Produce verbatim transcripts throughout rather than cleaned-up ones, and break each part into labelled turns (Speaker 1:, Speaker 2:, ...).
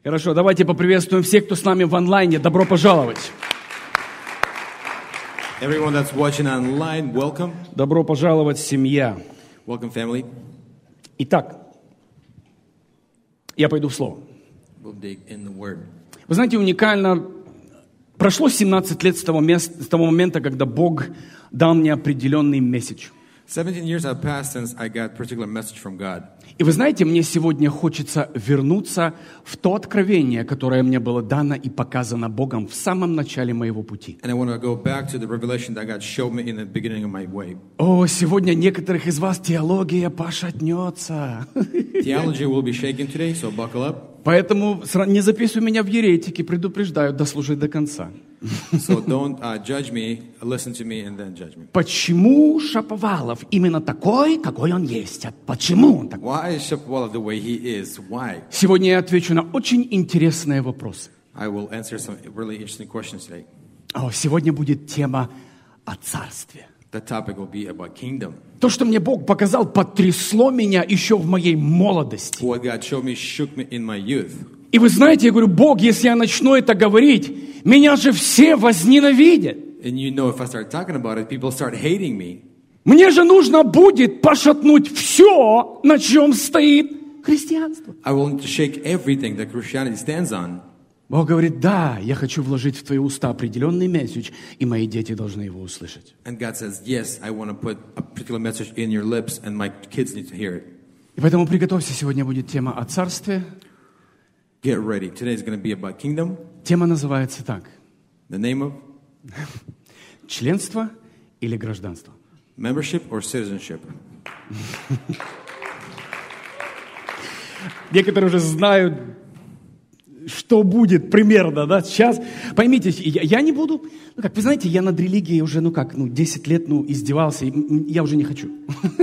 Speaker 1: Хорошо, давайте поприветствуем всех, кто с нами в онлайне. Добро пожаловать.
Speaker 2: Everyone that's watching online, welcome.
Speaker 1: Добро пожаловать, семья.
Speaker 2: Welcome, family.
Speaker 1: Итак, я пойду в слово.
Speaker 2: We'll dig in the word.
Speaker 1: Вы знаете, уникально, прошло семнадцать лет с того, мест, с того момента, когда Бог дал мне определенный месседж.
Speaker 2: seventeen years have passed since I got a particular message from God.
Speaker 1: И вы знаете, мне сегодня хочется вернуться в то откровение, которое мне было дано и показано Богом в самом начале моего пути.
Speaker 2: And I want to go back to the revelation that God showed me in the beginning of my way.
Speaker 1: О, сегодня некоторых из вас теология пошатнется.
Speaker 2: Theology will be shaken today, so buckle up.
Speaker 1: Поэтому не записывай меня в еретики, предупреждаю, дослушай до конца.
Speaker 2: So don't uh, judge me, listen to me, and then judge me.
Speaker 1: Почему Шаповалов именно такой, какой он есть? Почему он такой?
Speaker 2: Why is Shapovalov the way he is? Why?
Speaker 1: Сегодня я отвечу на очень интересные вопросы.
Speaker 2: I will answer some really interesting questions today.
Speaker 1: О, сегодня будет тема о царстве.
Speaker 2: The topic will be about kingdom.
Speaker 1: То, что мне Бог показал, потрясло меня еще в моей молодости.
Speaker 2: What God showed me shook me in my youth.
Speaker 1: И вы знаете, я говорю, Бог, если я начну это говорить, меня же все возненавидят.
Speaker 2: And you know, if I start talking about it, people start hating me.
Speaker 1: Мне же нужно будет пошатнуть все, на чем стоит христианство.
Speaker 2: I will shake everything that Christianity stands on.
Speaker 1: Бог говорит, да, я хочу вложить в твои уста определенный месседж, и мои дети должны его услышать.
Speaker 2: And God says, yes, I want to put a particular message in your lips, and my kids need to hear it.
Speaker 1: И поэтому приготовься, сегодня будет тема о царстве.
Speaker 2: Get ready. Today is going to be about kingdom.
Speaker 1: Тема называется так.
Speaker 2: The name of
Speaker 1: Членство или гражданство?
Speaker 2: membership or citizenship.
Speaker 1: Некоторые уже знают, что будет примерно, да, сейчас. Поймите, я, я не буду, ну как, вы знаете, я над религией уже, ну как, ну десять лет, ну, издевался, и я уже не хочу.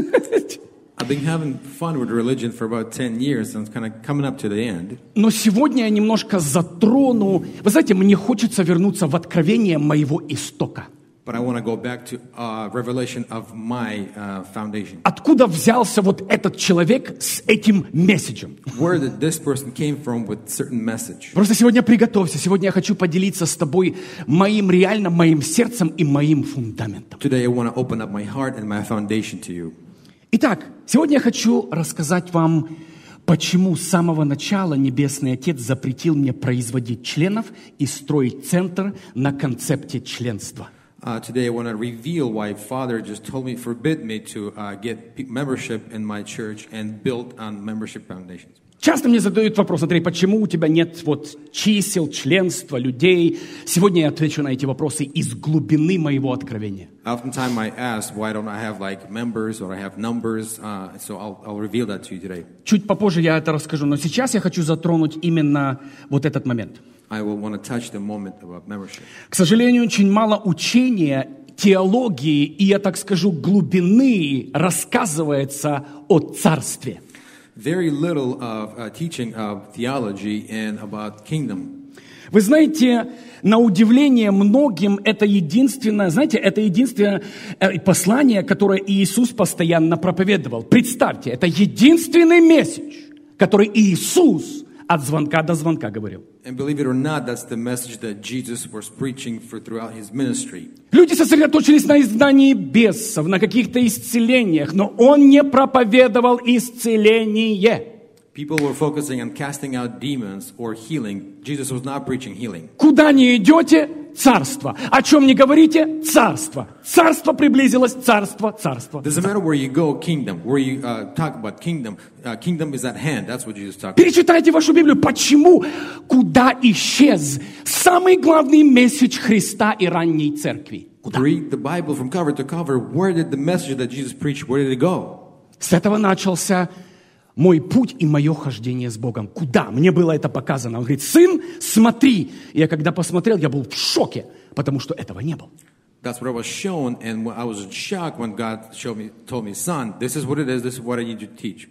Speaker 2: I've been having fun with religion for about ten years, and it's kind of coming up to the end.
Speaker 1: Но сегодня я немножко затрону, вы знаете, мне хочется вернуться в откровение моего истока.
Speaker 2: But I want to go back to uh, revelation of my uh, foundation.
Speaker 1: Откуда взялся вот этот человек с этим месседжем?
Speaker 2: Where did this person came from with certain message?
Speaker 1: Просто сегодня приготовься. Сегодня я хочу поделиться с тобой моим реально, моим сердцем и моим фундаментом.
Speaker 2: Today I want to open up my heart and my foundation to you.
Speaker 1: Итак, сегодня я хочу рассказать вам, почему с самого начала Небесный Отец запретил мне производить членов и строить центр на концепте членства.
Speaker 2: Uh, today I want to reveal why Father just told me, forbid me to uh, get membership in my church and build on membership foundations.
Speaker 1: Часто мне задают вопрос, Андрей, почему у тебя нет вот чисел, членства, людей? Сегодня я отвечу на эти вопросы из глубины моего откровения.
Speaker 2: Oftentimes I ask, why don't I have like members or I have numbers? Uh, so I'll, I'll reveal that to you today.
Speaker 1: Чуть попозже я это расскажу, но сейчас я хочу затронуть именно вот этот момент.
Speaker 2: I will want to touch the moment about membership.
Speaker 1: К сожалению, очень мало учения, теологии и, я так скажу, глубины рассказывается о царстве.
Speaker 2: Very little of uh, teaching of theology and about kingdom.
Speaker 1: Вы знаете, на удивление многим это единственное, знаете, это единственное послание, которое Иисус постоянно проповедовал. Представьте, это единственный месседж, который Иисус от звонка до звонка говорил.
Speaker 2: And believe it or not, that's the message that Jesus was preaching for throughout his ministry.
Speaker 1: Люди сосредоточились на изгнании бесов, на каких-то исцелениях, но он не проповедовал исцеление.
Speaker 2: People were focusing on casting out demons or healing. Jesus was not preaching healing.
Speaker 1: Куда не идете? Царство. О чем не говорите? Царство. Царство приблизилось. Царство, царство.
Speaker 2: Doesn't matter where you go, kingdom. Where you uh, talk about kingdom, uh, kingdom is at hand. That's what Jesus talked about.
Speaker 1: Перечитайте вашу Библию. Почему? Куда исчез самый главный месседж Христа и ранней церкви? Куда?
Speaker 2: Read the Bible from cover to cover. Where did the message that Jesus preached, where did it go?
Speaker 1: С этого начался мой путь и мое хождение с Богом. Куда? Мне было это показано. Он говорит, сын, смотри. И я когда посмотрел, я был в шоке, потому что этого не было.
Speaker 2: That's what I was shown, and I was in shock when God showed me, told me, son, this is what it is, this is what I need you to teach.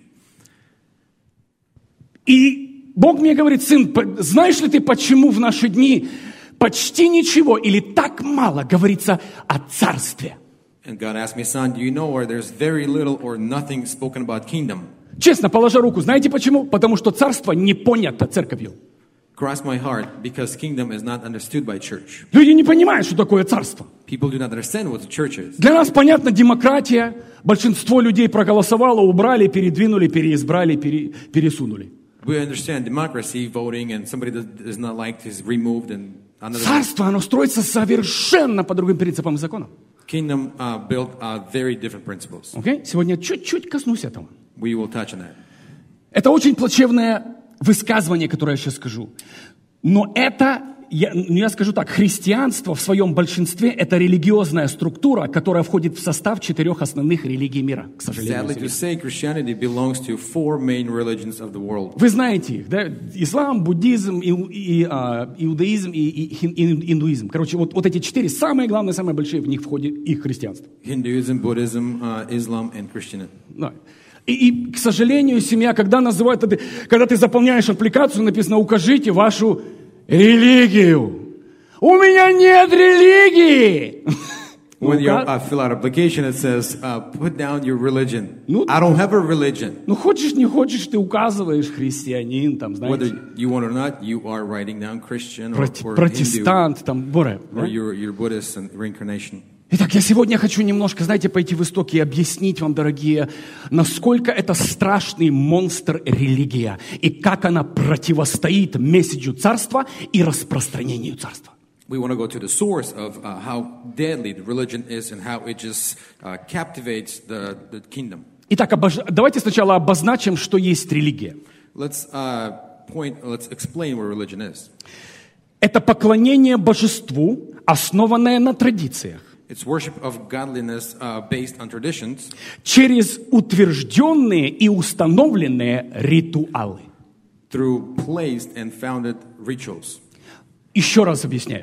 Speaker 1: И Бог мне говорит, сын, знаешь ли ты, почему в наши дни почти ничего или так мало говорится о царстве?
Speaker 2: And God asked me, son, do you know where there's very little or nothing spoken about kingdom?
Speaker 1: Честно, положа руку, знаете почему? Потому что царство не понято церковью.
Speaker 2: grasp my heart because kingdom is not understood by church.
Speaker 1: Люди не понимают, что такое царство.
Speaker 2: People do not understand what the church is.
Speaker 1: Для нас понятна демократия. Большинство людей проголосовало, убрали, передвинули, переизбрали, пере, пересунули.
Speaker 2: We understand democracy, voting, and somebody that is not liked is removed and another.
Speaker 1: Царство, оно строится совершенно по другим принципам и законам.
Speaker 2: Kingdom uh, built uh, very different principles.
Speaker 1: Okay? Сегодня чуть-чуть коснусь этого.
Speaker 2: We will touch on that.
Speaker 1: Это очень плачевное высказывание, которое я сейчас скажу. Но это, я, я скажу так, христианство в своем большинстве – это религиозная структура, которая входит в состав четырех основных религий мира, к сожалению.
Speaker 2: Sadly to say, Christianity belongs to four main religions of the world.
Speaker 1: Вы знаете их, да? Ислам, буддизм, и, и, а, иудаизм и, и, и индуизм. Короче, вот, вот эти четыре самые главные, самые большие, в них входит их христианство.
Speaker 2: Hinduism, Buddhism, uh, Islam, and Christianity.
Speaker 1: Да. И, и, к сожалению, семья, когда называют, когда ты заполняешь аппликацию, написано «Укажите вашу религию». У меня нет религии!
Speaker 2: When you uh, fill out application, it says, uh, put down your religion.
Speaker 1: Ну,
Speaker 2: I don't have a religion.
Speaker 1: Ну, хочешь, не хочешь, ты указываешь христианин, там, знаете.
Speaker 2: Whether you want or not, you are writing down Christian or,
Speaker 1: Проти-
Speaker 2: or
Speaker 1: протестант,
Speaker 2: Hindu,
Speaker 1: там, боре.
Speaker 2: or you're, you're Buddhist and reincarnation.
Speaker 1: Итак, я сегодня хочу немножко, знаете, пойти в истоки и объяснить вам, дорогие, насколько это страшный монстр религия и как она противостоит месседжу царства и распространению царства.
Speaker 2: We want to go to the source of uh, how deadly the religion is and how it just uh, captivates the, the kingdom.
Speaker 1: Итак, обож... давайте сначала обозначим, что есть религия.
Speaker 2: Let's uh, point. Let's explain what religion is.
Speaker 1: Это поклонение божеству, основанное на традициях.
Speaker 2: It's worship of godliness uh, based on traditions.
Speaker 1: Через утвержденные и установленные ритуалы.
Speaker 2: Through placed and founded rituals.
Speaker 1: Еще раз объясняю.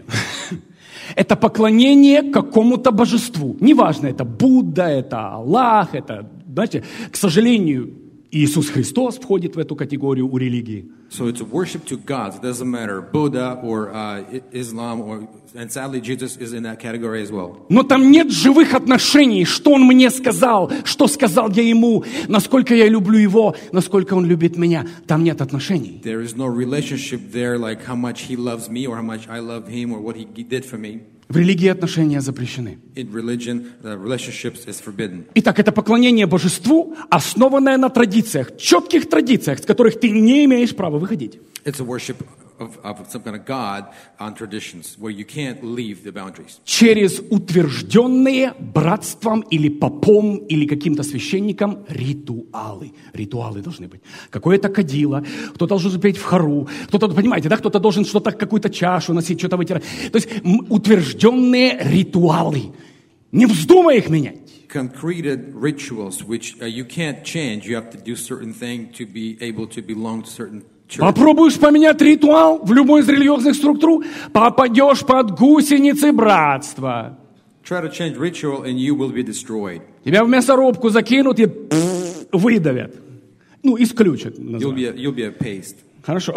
Speaker 1: Это поклонение какому-то божеству. Неважно, это Будда, это Аллах, это, знаете, к сожалению, Иисус Христос входит в эту категорию у религии.
Speaker 2: So it's worship to gods. It doesn't matter Buddha or uh, Islam or, and sadly Jesus is in that category as well.
Speaker 1: Но там нет живых отношений, что Он мне сказал, что сказал я Ему, насколько я люблю Его, насколько Он любит меня. Там нет отношений.
Speaker 2: There is no relationship there, like how much He loves me or how much I love Him or what He did for me.
Speaker 1: В религии отношения запрещены.
Speaker 2: In religion, the relationships is forbidden.
Speaker 1: Итак, это поклонение божеству, основанное на традициях, четких традициях, с которых ты не имеешь права выходить.
Speaker 2: It's a worship of, of some kind of God on traditions where you can't leave the boundaries.
Speaker 1: Через утвержденные братством или попом или каким-то священником ритуалы. Ритуалы должны быть. Какое-то кадило, кто-то должен петь в хору, кто-то, понимаете, да, кто-то должен что-то, какую-то чашу носить, что-то вытирать. То есть утвержденные ритуалы. Не вздумай их менять.
Speaker 2: Concreted rituals which uh, you can't change. You have to do certain thing to be able to belong to certain church.
Speaker 1: Попробуешь поменять ритуал в любой из религиозных структур, попадешь под гусеницы братства.
Speaker 2: Try to change ritual and you will be destroyed.
Speaker 1: Тебя в мясорубку закинут и пфф, выдавят. Ну, исключат.
Speaker 2: You'll be a, you'll be a paste.
Speaker 1: Хорошо.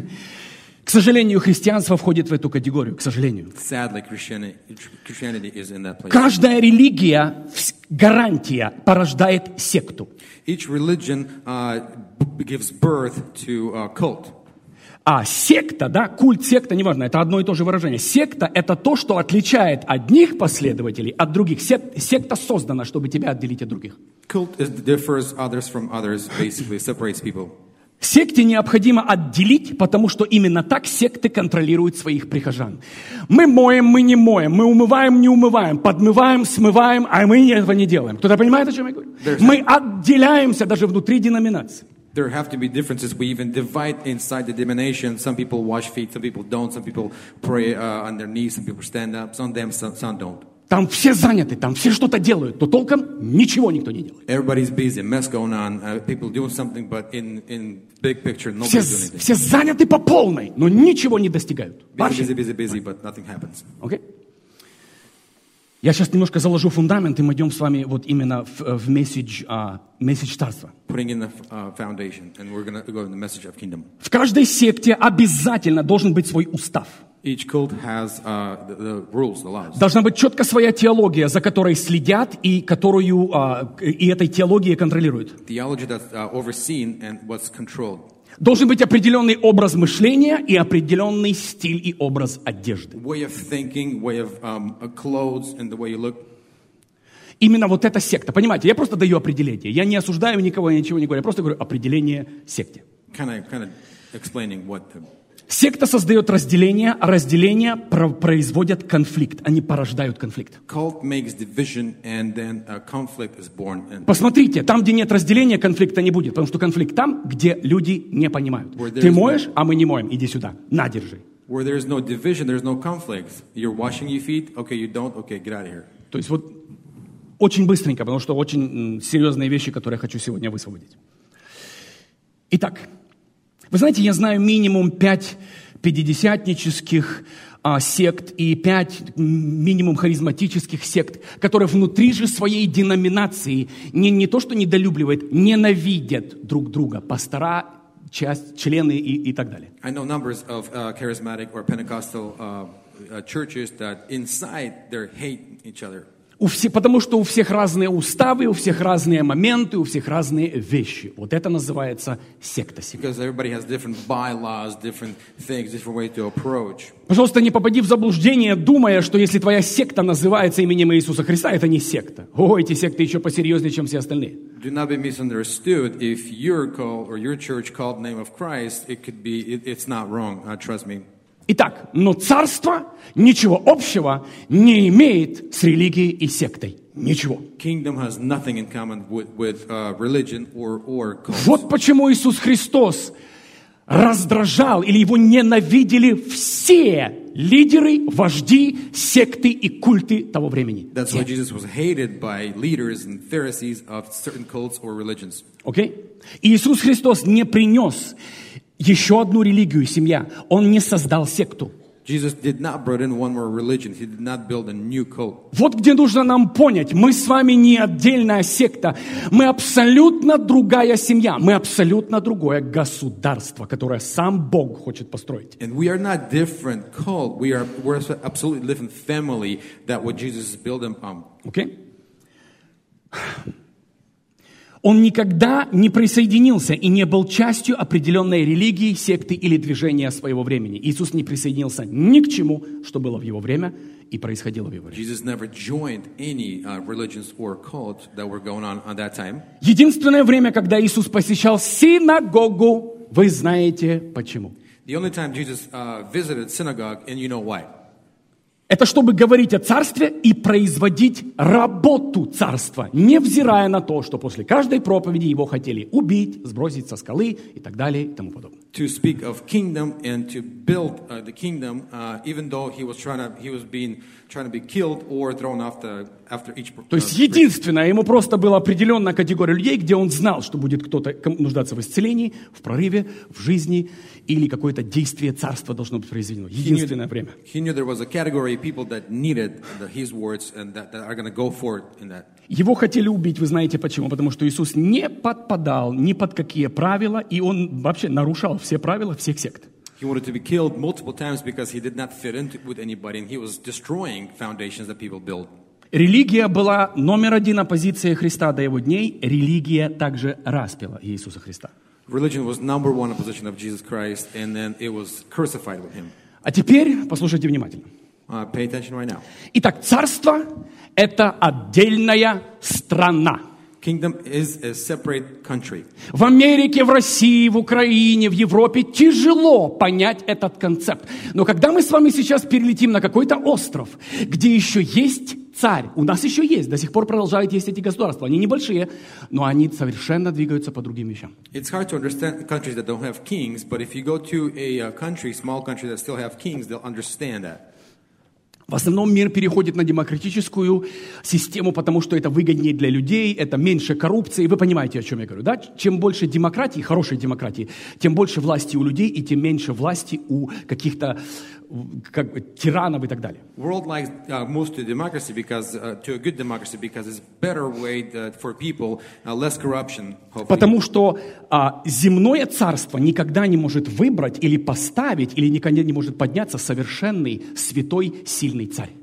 Speaker 1: К сожалению, христианство входит в эту категорию. К сожалению.
Speaker 2: Sadly, Christianity, Christianity is in that place.
Speaker 1: Каждая религия, гарантия, порождает секту.
Speaker 2: Each religion uh, gives birth to a cult.
Speaker 1: А секта, да, культ, секта, неважно, это одно и то же выражение. Секта – это то, что отличает одних последователей от других. Сек, секта создана, чтобы тебя отделить от других.
Speaker 2: Cult is, differs others from others, basically separates people.
Speaker 1: Секте необходимо отделить, потому что именно так секты контролируют своих прихожан. Мы моем, мы не моем, мы умываем, не умываем, подмываем, смываем, а мы этого не делаем. Кто-то понимает, о чем я говорю?
Speaker 2: There's
Speaker 1: мы отделяемся даже внутри деноминации.
Speaker 2: There have to be differences. We even divide inside the denomination. Some people wash feet, some people don't. Some people pray uh, on their knees, some people stand up. Some of them, some, some don't.
Speaker 1: Там все заняты, там все что-то делают, но толком ничего никто не делает.
Speaker 2: Everybody's busy, mess going on. Uh, people doing something, but in in big picture, nobody's
Speaker 1: Все,
Speaker 2: doing anything.
Speaker 1: все заняты по полной, но ничего не достигают.
Speaker 2: Busy, busy, busy, busy, but nothing happens.
Speaker 1: Okay? Я сейчас немножко заложу фундамент, и мы идем с вами вот именно в, в месседж, uh, месседж царства.
Speaker 2: Putting in the uh, foundation, and we're going to go in the message of kingdom.
Speaker 1: В каждой секте обязательно должен быть свой устав.
Speaker 2: Each cult has uh, the, the rules, the laws.
Speaker 1: Должна быть четко своя теология, за которой следят и которую uh, и этой теологией контролируют.
Speaker 2: Theology that's uh, overseen and what's controlled.
Speaker 1: Должен быть определенный образ мышления и определенный стиль и образ одежды.
Speaker 2: Way of thinking, way of um, uh, clothes, and the way you look.
Speaker 1: Именно вот эта секта. Понимаете, я просто даю определение. Я не осуждаю никого, я ничего не говорю. Я просто говорю определение секте.
Speaker 2: Kind of, kind of explaining what the...
Speaker 1: Секта создает разделение, а разделения про- производят конфликт. Они порождают конфликт.
Speaker 2: Cult makes division, and then a conflict is born. And
Speaker 1: Посмотрите, там, где нет разделения, конфликта не будет. Потому что конфликт там, где люди не понимают. Ты моешь, а мы не моем. Иди сюда. На, держи.
Speaker 2: where there is no division, there is no conflict. You're washing your feet, okay, you don't, okay, get out of here.
Speaker 1: То есть вот очень быстренько, потому что очень м, серьезные вещи, которые я хочу сегодня высвободить. Итак, вы знаете, я знаю минимум пять пятидесятнических а, сект и пять м, минимум харизматических сект, которые внутри же своей деноминации не, не то что недолюбливают, ненавидят друг друга, пастора, часть, члены и, и так далее.
Speaker 2: I know numbers of uh, charismatic or Pentecostal uh, uh, churches that inside they hate each other.
Speaker 1: У все, потому что у всех разные уставы, у всех разные моменты, у всех разные вещи. Вот это называется секта.
Speaker 2: Because everybody has different bylaws, different things, different way to approach.
Speaker 1: Пожалуйста, не попади в заблуждение, думая, что если твоя секта называется именем Иисуса Христа, это не секта. О, эти секты еще посерьезнее, чем все остальные.
Speaker 2: Do not be misunderstood. If your call or your church called the name of Christ, it could be, it, it's not wrong. Uh, trust me.
Speaker 1: Итак, но царство ничего общего не имеет с религией и сектой. Ничего.
Speaker 2: Kingdom has nothing in common with, with uh, religion or, or cults.
Speaker 1: Вот почему Иисус Христос раздражал или его ненавидели все лидеры, вожди, секты и культы того времени.
Speaker 2: That's why Jesus was hated by leaders and Pharisees of certain cults or religions.
Speaker 1: Окей? Иисус Христос не принес еще одну религию, семья. Он не создал секту.
Speaker 2: Jesus did not bring in one more religion. He did not build a new cult.
Speaker 1: Вот где нужно нам понять, мы с вами не отдельная секта, мы абсолютно другая семья, мы абсолютно другое государство, которое сам Бог хочет построить.
Speaker 2: And we are not different cult. We are we're absolutely different family that what Jesus is building on.
Speaker 1: Окей? Он никогда не присоединился и не был частью определенной религии, секты или движения своего времени. Иисус не присоединился ни к чему, что было в его время и происходило в его время.
Speaker 2: Jesus never joined any uh, religions or cults that were going on at that time.
Speaker 1: Единственное время, когда Иисус посещал синагогу, вы знаете почему.
Speaker 2: The only time Jesus uh, visited synagogue, and you know why.
Speaker 1: Это чтобы говорить о царстве и производить работу царства, невзирая на то, что после каждой проповеди его хотели убить, сбросить со скалы и так далее и тому подобное.
Speaker 2: To speak of kingdom and to build uh, the kingdom, uh, even though he was trying to, he was being trying to be killed or thrown off the, after each. Uh,
Speaker 1: То есть единственное, ему просто была определенная категория людей, где он знал, что будет кто-то нуждаться в исцелении, в прорыве, в жизни или какое-то действие царства должно быть произведено. Единственное время.
Speaker 2: He knew there was a category of people that needed the, his words and that, that are going to go forward in that.
Speaker 1: Его хотели убить, вы знаете почему? Потому что Иисус не подпадал ни под какие правила, и он вообще нарушал все правила всех сект.
Speaker 2: He wanted to be killed multiple times because he did not fit in with anybody, and he was destroying foundations that people built.
Speaker 1: Религия была номер один оппозиция Христа до его дней. Религия также распяла Иисуса Христа.
Speaker 2: Religion was number one opposition of Jesus Christ, and then it was crucified with him.
Speaker 1: А теперь послушайте внимательно.
Speaker 2: Uh, pay attention right now.
Speaker 1: Итак, царство – это отдельная страна.
Speaker 2: Kingdom is a separate country.
Speaker 1: В Америке, в России, в Украине, в Европе тяжело понять этот концепт. Но когда мы с вами сейчас перелетим на какой-то остров, где еще есть царь, у нас еще есть, до сих пор продолжают есть эти государства. Они небольшие, но они совершенно двигаются по другим вещам.
Speaker 2: It's hard to understand countries that don't have kings, but if you go to a country, small country that still have kings, they'll understand that.
Speaker 1: В основном мир переходит на демократическую систему, потому что это выгоднее для людей, это меньше коррупции. Вы понимаете, о чем я говорю, да? Чем больше демократии, хорошей демократии, тем больше власти у людей и тем меньше власти у каких-то как бы, тиранов и так далее.
Speaker 2: World likes uh, moves to democracy because uh, to a good democracy because it's better way that for people, uh, less corruption. Hopefully.
Speaker 1: Потому что а, земное царство никогда не может выбрать или поставить или никогда не может подняться совершенный, святой, сильный царь.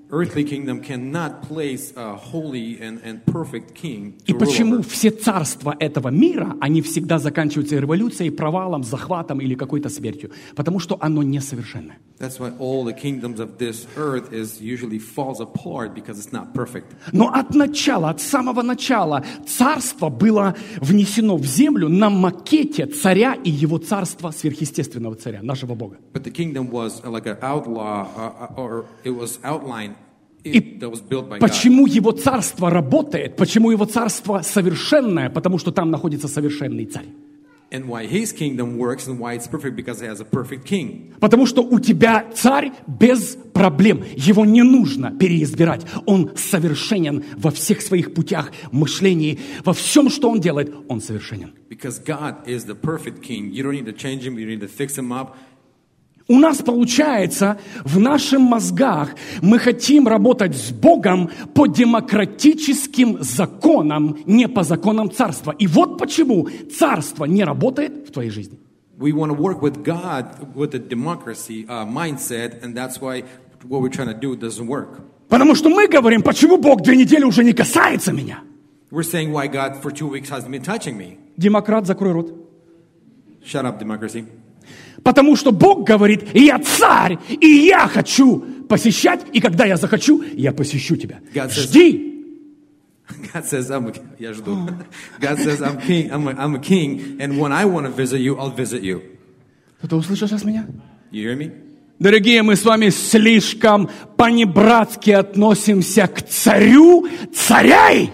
Speaker 2: earthly kingdom cannot place a holy and, and perfect king
Speaker 1: И
Speaker 2: to rule
Speaker 1: почему
Speaker 2: over.
Speaker 1: все царства этого мира, они всегда заканчиваются революцией, провалом, захватом или какой-то смертью? Потому что оно несовершенное.
Speaker 2: That's why all the kingdoms of this earth is usually falls apart because it's not perfect.
Speaker 1: Но от начала, от самого начала царство было внесено в землю на макете царя и его царства сверхъестественного царя, нашего Бога.
Speaker 2: But the kingdom was like an outlaw, uh, or it was outlined,
Speaker 1: И
Speaker 2: it, that was built by God.
Speaker 1: почему его царство работает, почему его царство совершенное? Потому что там находится совершенный царь.
Speaker 2: And why his kingdom works and why it's perfect, because it has a perfect king.
Speaker 1: Потому что у тебя царь без проблем. Его не нужно переизбирать. Он совершенен во всех своих путях, мышлении, во всем, что он делает, он совершенен.
Speaker 2: Because God is the perfect king. You don't need to change him, you don't need to fix him up.
Speaker 1: У нас получается, в наших мозгах мы хотим работать с Богом по демократическим законам, не по законам царства. И вот почему царство не работает в твоей жизни.
Speaker 2: We want to work with God with a democracy uh, mindset, and that's why what we're trying to do doesn't work.
Speaker 1: Потому что мы говорим, почему Бог две недели уже не касается меня.
Speaker 2: We're saying why God for two weeks hasn't been touching me.
Speaker 1: Демократ, закрой рот.
Speaker 2: Shut up, democracy.
Speaker 1: Потому что Бог говорит, я царь, и я хочу посещать, и когда я захочу, я посещу тебя.
Speaker 2: God says-
Speaker 1: Жди.
Speaker 2: God says, I'm a, я жду. God says, I'm king, I'm a, I'm a king, and when I want to visit you, I'll visit you.
Speaker 1: Кто-то услышал сейчас меня?
Speaker 2: You hear me?
Speaker 1: Дорогие, мы с вами слишком по-небратски относимся к царю царей.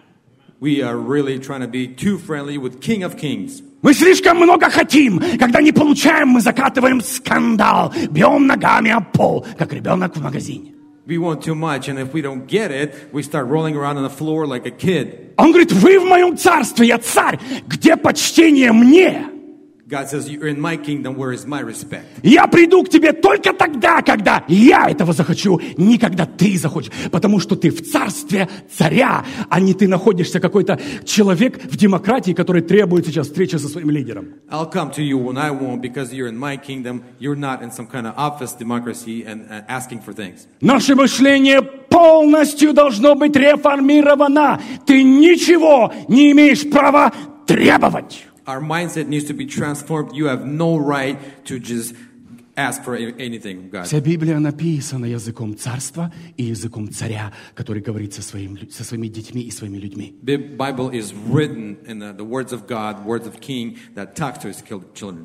Speaker 2: We are really trying to be too friendly with King of Kings.
Speaker 1: Мы слишком много хотим. Когда не получаем, мы закатываем скандал, бьем ногами об пол, как ребенок в магазине.
Speaker 2: We want too much, and if we don't get it, we start rolling around on the floor like a kid.
Speaker 1: Он говорит, вы в моем царстве, я царь. Где почтение мне?
Speaker 2: God says, you're in my kingdom, where is my respect?
Speaker 1: Я приду к тебе только тогда, когда я этого захочу, не когда ты захочешь. Потому что ты в царстве царя, а не ты находишься какой-то человек в демократии, который требует сейчас встречи со своим лидером.
Speaker 2: I'll come to you when I want, because you're in my kingdom. You're not in some kind of office democracy and uh, asking for things.
Speaker 1: Наше мышление полностью должно быть реформировано. Ты ничего не имеешь права требовать.
Speaker 2: Our mindset needs to be transformed. You have no right to just ask for a- anything from God.
Speaker 1: Вся Библия написана языком царства и языком царя, который говорит со, своим, лю- со своими детьми и своими людьми.
Speaker 2: The Bible is written in the, the words of God, words of King that talks to his kil- children.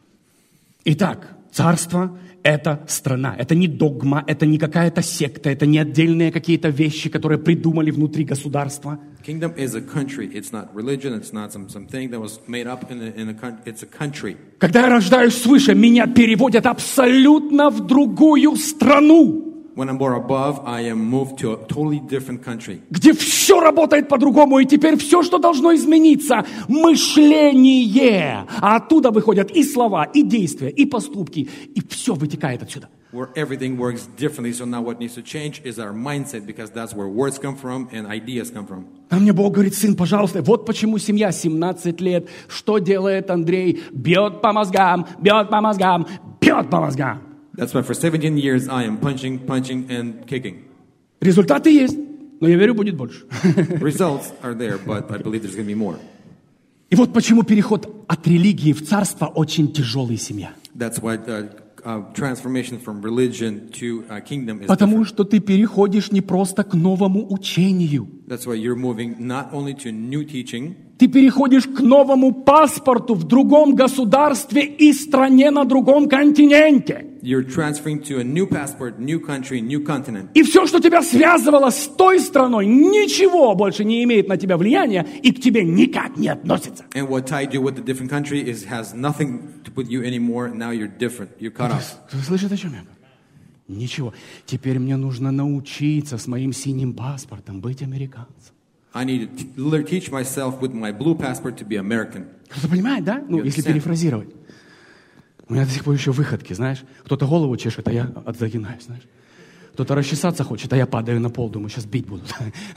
Speaker 1: Итак, царство – это страна, это не догма, это не какая-то секта, это не отдельные какие-то вещи, которые придумали внутри государства.
Speaker 2: Kingdom is a country. It's not religion. It's not some something that was made up in a, in a coun- It's a country.
Speaker 1: Когда я рождаюсь свыше, меня переводят абсолютно в другую страну,
Speaker 2: When I'm born above, I am moved to a totally different country.
Speaker 1: где все работает по-другому, и теперь все, что должно измениться – мышление. А оттуда выходят и слова, и действия, и поступки, и все вытекает отсюда.
Speaker 2: Where everything works differently. So now what needs to change is our mindset, because that's where words come from and ideas come from.
Speaker 1: А мне Бог говорит, сын, пожалуйста, вот почему семья семнадцать лет, что делает Андрей? Бьет по мозгам, бьет по мозгам, бьет по мозгам.
Speaker 2: That's why for seventeen years I am punching, punching, and kicking.
Speaker 1: Результаты есть, но я верю, будет больше.
Speaker 2: Results are there, but I believe there's going to be more.
Speaker 1: И вот почему переход от религии в царство очень тяжелый, семья.
Speaker 2: That's why uh, uh, transformation from religion to uh, kingdom is
Speaker 1: Потому
Speaker 2: different.
Speaker 1: что ты переходишь не просто к новому учению.
Speaker 2: That's why you're moving not only to new teaching,
Speaker 1: Ты переходишь к новому паспорту в другом государстве и стране на другом континенте.
Speaker 2: you're transferring to a new passport, new country, new continent.
Speaker 1: И все, что тебя связывало с той страной, ничего больше не имеет на тебя влияния и к тебе никак не относится.
Speaker 2: And what tied you with a different country is has nothing to put you anymore. Now you're different. You're cut off.
Speaker 1: Кто слышит, о чем я говорю? Ничего. Теперь мне нужно научиться с моим синим паспортом быть американцем.
Speaker 2: I need to t- learn- teach myself with my blue passport to be American.
Speaker 1: Кто-то понимает, да? Ну,
Speaker 2: Я
Speaker 1: если
Speaker 2: understand.
Speaker 1: перефразировать. У меня до сих пор еще выходки, знаешь. Кто-то голову чешет, а я отзагинаюсь, знаешь. Кто-то расчесаться хочет, а я падаю на пол, думаю, сейчас бить будут.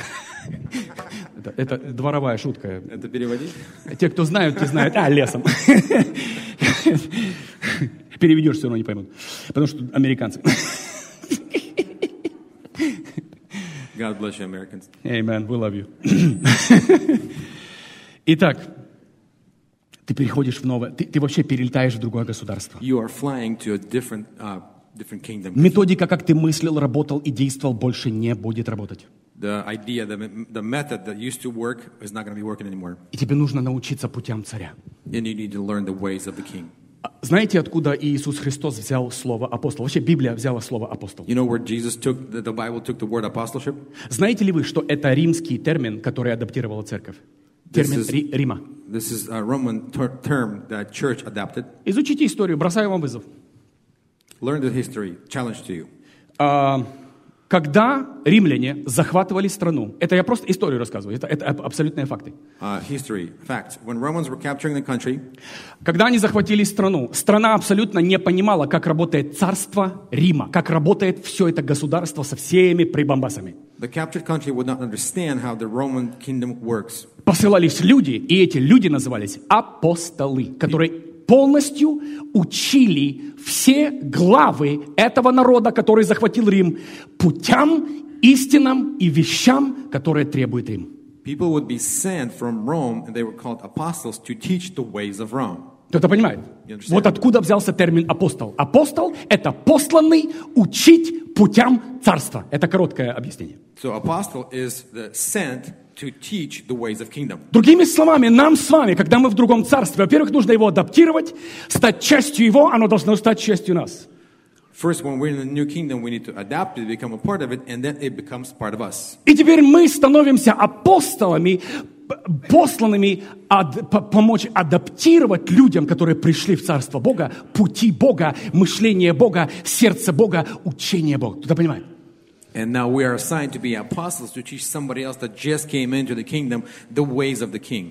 Speaker 1: Это, это дворовая шутка.
Speaker 2: Это переводить?
Speaker 1: Те, кто знают, те знают. А, лесом. Переведешь, все равно не поймут. Потому что американцы.
Speaker 2: God bless you, Americans.
Speaker 1: Amen. We love you. Итак, ты переходишь в новое, ты, ты вообще перелетаешь в другое государство.
Speaker 2: You are flying to a different, uh, different kingdom.
Speaker 1: Методика, как ты мыслил, работал и действовал, больше не будет работать.
Speaker 2: The idea, the, the method that used to work is not going to be working anymore.
Speaker 1: И тебе нужно научиться путям царя.
Speaker 2: And you need to learn the ways of the king.
Speaker 1: Знаете, откуда Иисус Христос взял слово апостол? Вообще Библия взяла слово апостол.
Speaker 2: You know where Jesus took, the, the Bible took the word apostleship?
Speaker 1: Знаете ли вы, что это римский термин, который адаптировала церковь? Термин
Speaker 2: This is-
Speaker 1: Ри- Рима.
Speaker 2: This is a Roman ter- term that church adapted.
Speaker 1: Изучите историю, бросаю вам вызов.
Speaker 2: Learn the history. Challenge to you.
Speaker 1: А, когда римляне захватывали страну, это я просто историю рассказываю, это, это аб- абсолютные факты.
Speaker 2: Uh, history. Facts. When Romans were capturing the country,
Speaker 1: Когда они захватили страну, страна абсолютно не понимала, как работает царство Рима, как работает все это государство со всеми прибамбасами.
Speaker 2: the captured country would not understand how the Roman kingdom works.
Speaker 1: Посылались люди, и эти люди назывались апостолы, которые полностью учили все главы этого народа, который захватил Рим, путям, истинам и вещам, которые требует Рим.
Speaker 2: People would be sent from Rome, and they were called apostles to teach the ways of Rome.
Speaker 1: Кто-то понимает?
Speaker 2: Я understand.
Speaker 1: Вот откуда взялся термин апостол. Апостол – это посланный учить путям царства. Это короткое объяснение.
Speaker 2: So apostle is the sent to teach the ways of kingdom.
Speaker 1: Другими словами, нам с вами, когда мы в другом царстве, во-первых, нужно его адаптировать, стать частью его, оно должно стать частью нас.
Speaker 2: First, when we're in the new kingdom, we need to adapt it, become a part of it, and then it becomes part of us.
Speaker 1: И теперь мы становимся апостолами, п- посланными ад- по- помочь адаптировать людям, которые пришли в Царство Бога, пути Бога, мышление Бога, сердце Бога, учение Бога. Кто-то понимает?
Speaker 2: And now we are assigned to be apostles to teach somebody else that just came into the kingdom the ways of the king.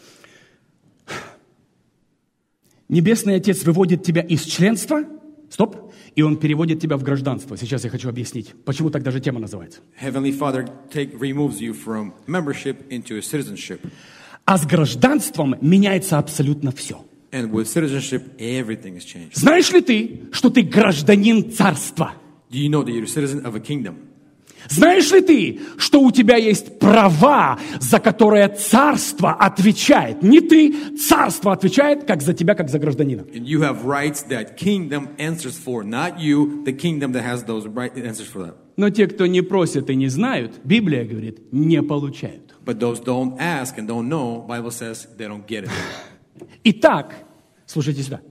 Speaker 1: Небесный Отец выводит тебя из членства, стоп, и Он переводит тебя в гражданство. Сейчас я хочу объяснить, почему так даже тема называется.
Speaker 2: Heavenly Father take, removes you from membership into citizenship.
Speaker 1: А с гражданством меняется абсолютно все.
Speaker 2: And with citizenship, everything is changed.
Speaker 1: Знаешь ли ты, что ты гражданин царства?
Speaker 2: Do you know that you're a citizen of a kingdom?
Speaker 1: Знаешь ли ты, что у тебя есть права, за которые царство отвечает? Не ты, царство отвечает, как за тебя, как за гражданина.
Speaker 2: And you have rights that kingdom answers for, not you, the kingdom that has those right answers for that.
Speaker 1: Но те, кто не просят и не знают, Библия говорит, не получают.
Speaker 2: But those don't ask and don't know, Bible says they don't get it.
Speaker 1: Итак, слушайте сюда.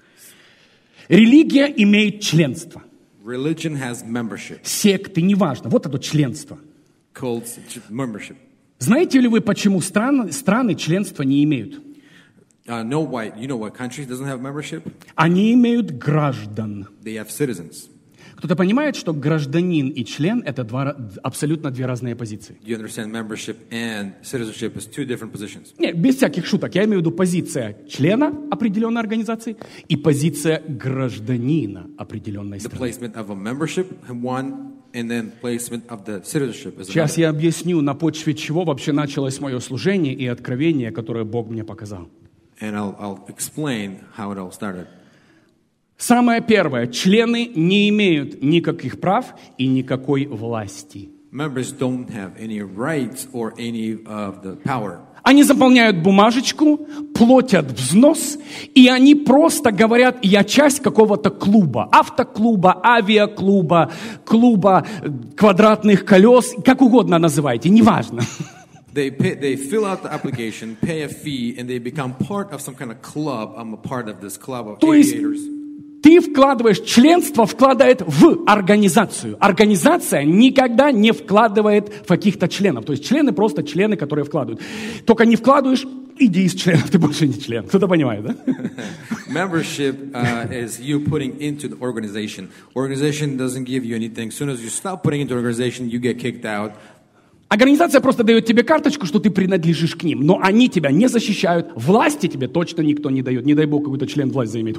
Speaker 1: Религия имеет членство.
Speaker 2: Religion has membership.
Speaker 1: Секты, неважно. Вот это членство.
Speaker 2: Cults, membership.
Speaker 1: Знаете ли вы, почему страны, страны членства не имеют?
Speaker 2: Uh, know why? You know what country doesn't have membership?
Speaker 1: Они имеют граждан.
Speaker 2: They have citizens.
Speaker 1: Кто-то понимает, что гражданин и член – это два, абсолютно две разные позиции?
Speaker 2: Do you understand membership and citizenship is two different positions?
Speaker 1: Нет, без всяких шуток. Я имею в виду позиция члена определенной организации и позиция гражданина определенной
Speaker 2: The
Speaker 1: страны.
Speaker 2: placement of a membership, one, and then placement of the citizenship is
Speaker 1: Сейчас
Speaker 2: another.
Speaker 1: я объясню, на почве чего вообще началось мое служение и откровение, которое Бог мне показал.
Speaker 2: And I'll, I'll explain how it all started.
Speaker 1: Самое первое. Члены не имеют никаких прав и никакой власти.
Speaker 2: Members don't have any rights or any of the power.
Speaker 1: Они заполняют бумажечку, платят взнос, и они просто говорят, я часть какого-то клуба, автоклуба, авиаклуба, клуба квадратных колес, как угодно называйте, неважно.
Speaker 2: They pay, they fill out the application, pay a fee, and they become part of some kind of club. I'm a part of this club of
Speaker 1: То есть
Speaker 2: aviators.
Speaker 1: ты вкладываешь, членство вкладывает в организацию. Организация никогда не вкладывает в каких-то членов. То есть члены просто члены, которые вкладывают. Только не вкладываешь, иди из членов, ты больше не член. Кто-то понимает, да?
Speaker 2: Membership uh, is you putting into the organization. Organization doesn't give you anything. As soon as you stop putting into organization, you get kicked out.
Speaker 1: Организация просто дает тебе карточку, что ты принадлежишь к ним, но они тебя не защищают, власти тебе точно никто не дает. Не дай Бог, какой-то член власть заимеет.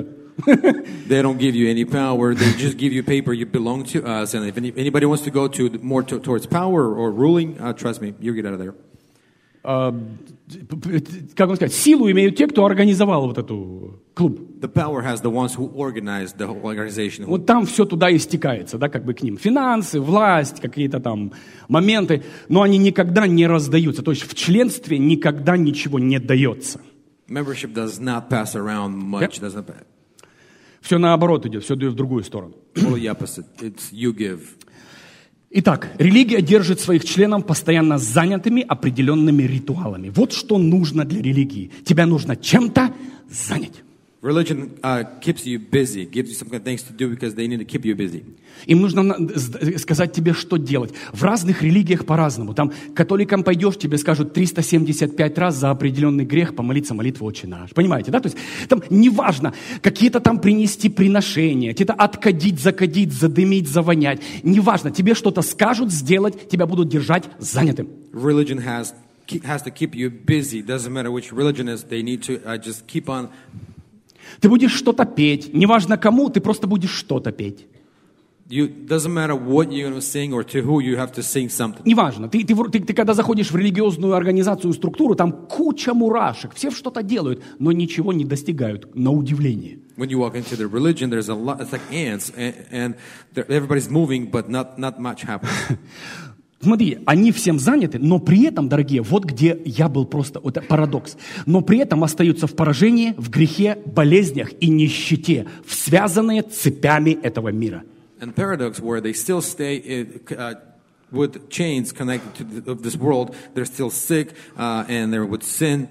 Speaker 2: They don't give you any power. They just give you paper. You belong to us. And if any, anybody wants to go to more to, towards power or ruling, uh, trust me, you get out of there.
Speaker 1: э, как вам сказать, силу имеют те, кто организовал вот эту клуб.
Speaker 2: The power has the ones who organized the whole organization.
Speaker 1: Вот там все туда и стекается, да, как бы к ним. Финансы, власть, какие-то там моменты, но они никогда не раздаются. То есть в членстве никогда ничего не дается.
Speaker 2: Membership does not pass around much.
Speaker 1: Yep.
Speaker 2: Doesn't
Speaker 1: Все наоборот идет, все идет в другую сторону.
Speaker 2: Totally opposite. It's you give.
Speaker 1: Итак, религия держит своих членов постоянно занятыми определенными ритуалами. Вот что нужно для религии. Тебя нужно чем-то занять.
Speaker 2: Religion uh, keeps you busy, gives you some kind of things to do because they need to keep you busy.
Speaker 1: Им нужно сказать тебе, что делать. В разных религиях по-разному. Там к католикам пойдешь, тебе скажут триста семьдесят пять раз за определенный грех помолиться молитву «Отче наш». Понимаете, да? То есть там неважно, какие-то там принести приношения, где-то откадить, закадить, задымить, завонять. Неважно, тебе что-то скажут сделать, тебя будут держать занятым.
Speaker 2: Religion has, has to keep you busy. Doesn't matter which religion is, they need to uh, just keep on.
Speaker 1: Ты будешь что-то петь, неважно кому, ты просто будешь что-то петь.
Speaker 2: You, doesn't matter what you're going to sing or to who, you have to sing something.
Speaker 1: Неважно, ты, ты, ты, ты когда заходишь в религиозную организацию, структуру, там куча мурашек, все что-то делают, но ничего не достигают, на удивление.
Speaker 2: When you walk into the religion, there's a lot, it's like ants, and, and everybody's moving, but not, not much happens.
Speaker 1: Смотри, они всем заняты, но при этом, дорогие, вот где я был просто, это парадокс, но при этом остаются в поражении, в грехе, болезнях и нищете, связанные цепями этого мира.
Speaker 2: And paradox, where they still stay in, uh, with chains connected to the, of this world, they're still sick, uh, and they're with sin.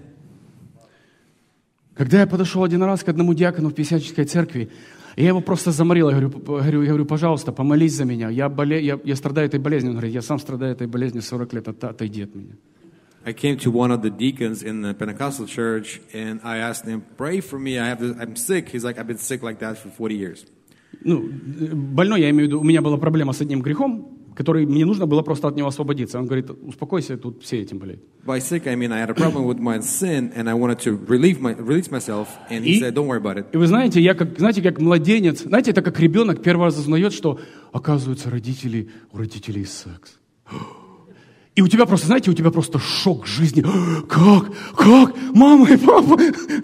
Speaker 1: Когда я подошел один раз к одному диакону в Пятидесятнической церкви, я его просто заморил, я говорю, говорю, я говорю, пожалуйста, помолись за меня, я, боле, я, я страдаю этой болезнью. Он говорит, я сам страдаю этой болезнью сорок лет, отойди от меня.
Speaker 2: I came to one of the deacons in the Pentecostal church, and I asked him, pray for me, I have this, I'm sick. He's like, I've been sick like that for forty years.
Speaker 1: Ну, больной, я имею в виду, у меня была проблема с одним грехом, который мне нужно было просто от него освободиться. Он говорит, успокойся, тут все этим болеют.
Speaker 2: By sick, I mean I had a problem with my sin, and I wanted to relieve my, release myself, and he
Speaker 1: и,
Speaker 2: said, don't worry about it.
Speaker 1: И вы знаете, я как, знаете, как младенец, знаете, это как ребенок первый раз узнает, что, оказывается, родители, у родителей секс. И у тебя просто, знаете, у тебя просто шок жизни. Как? Как? Мама и папа?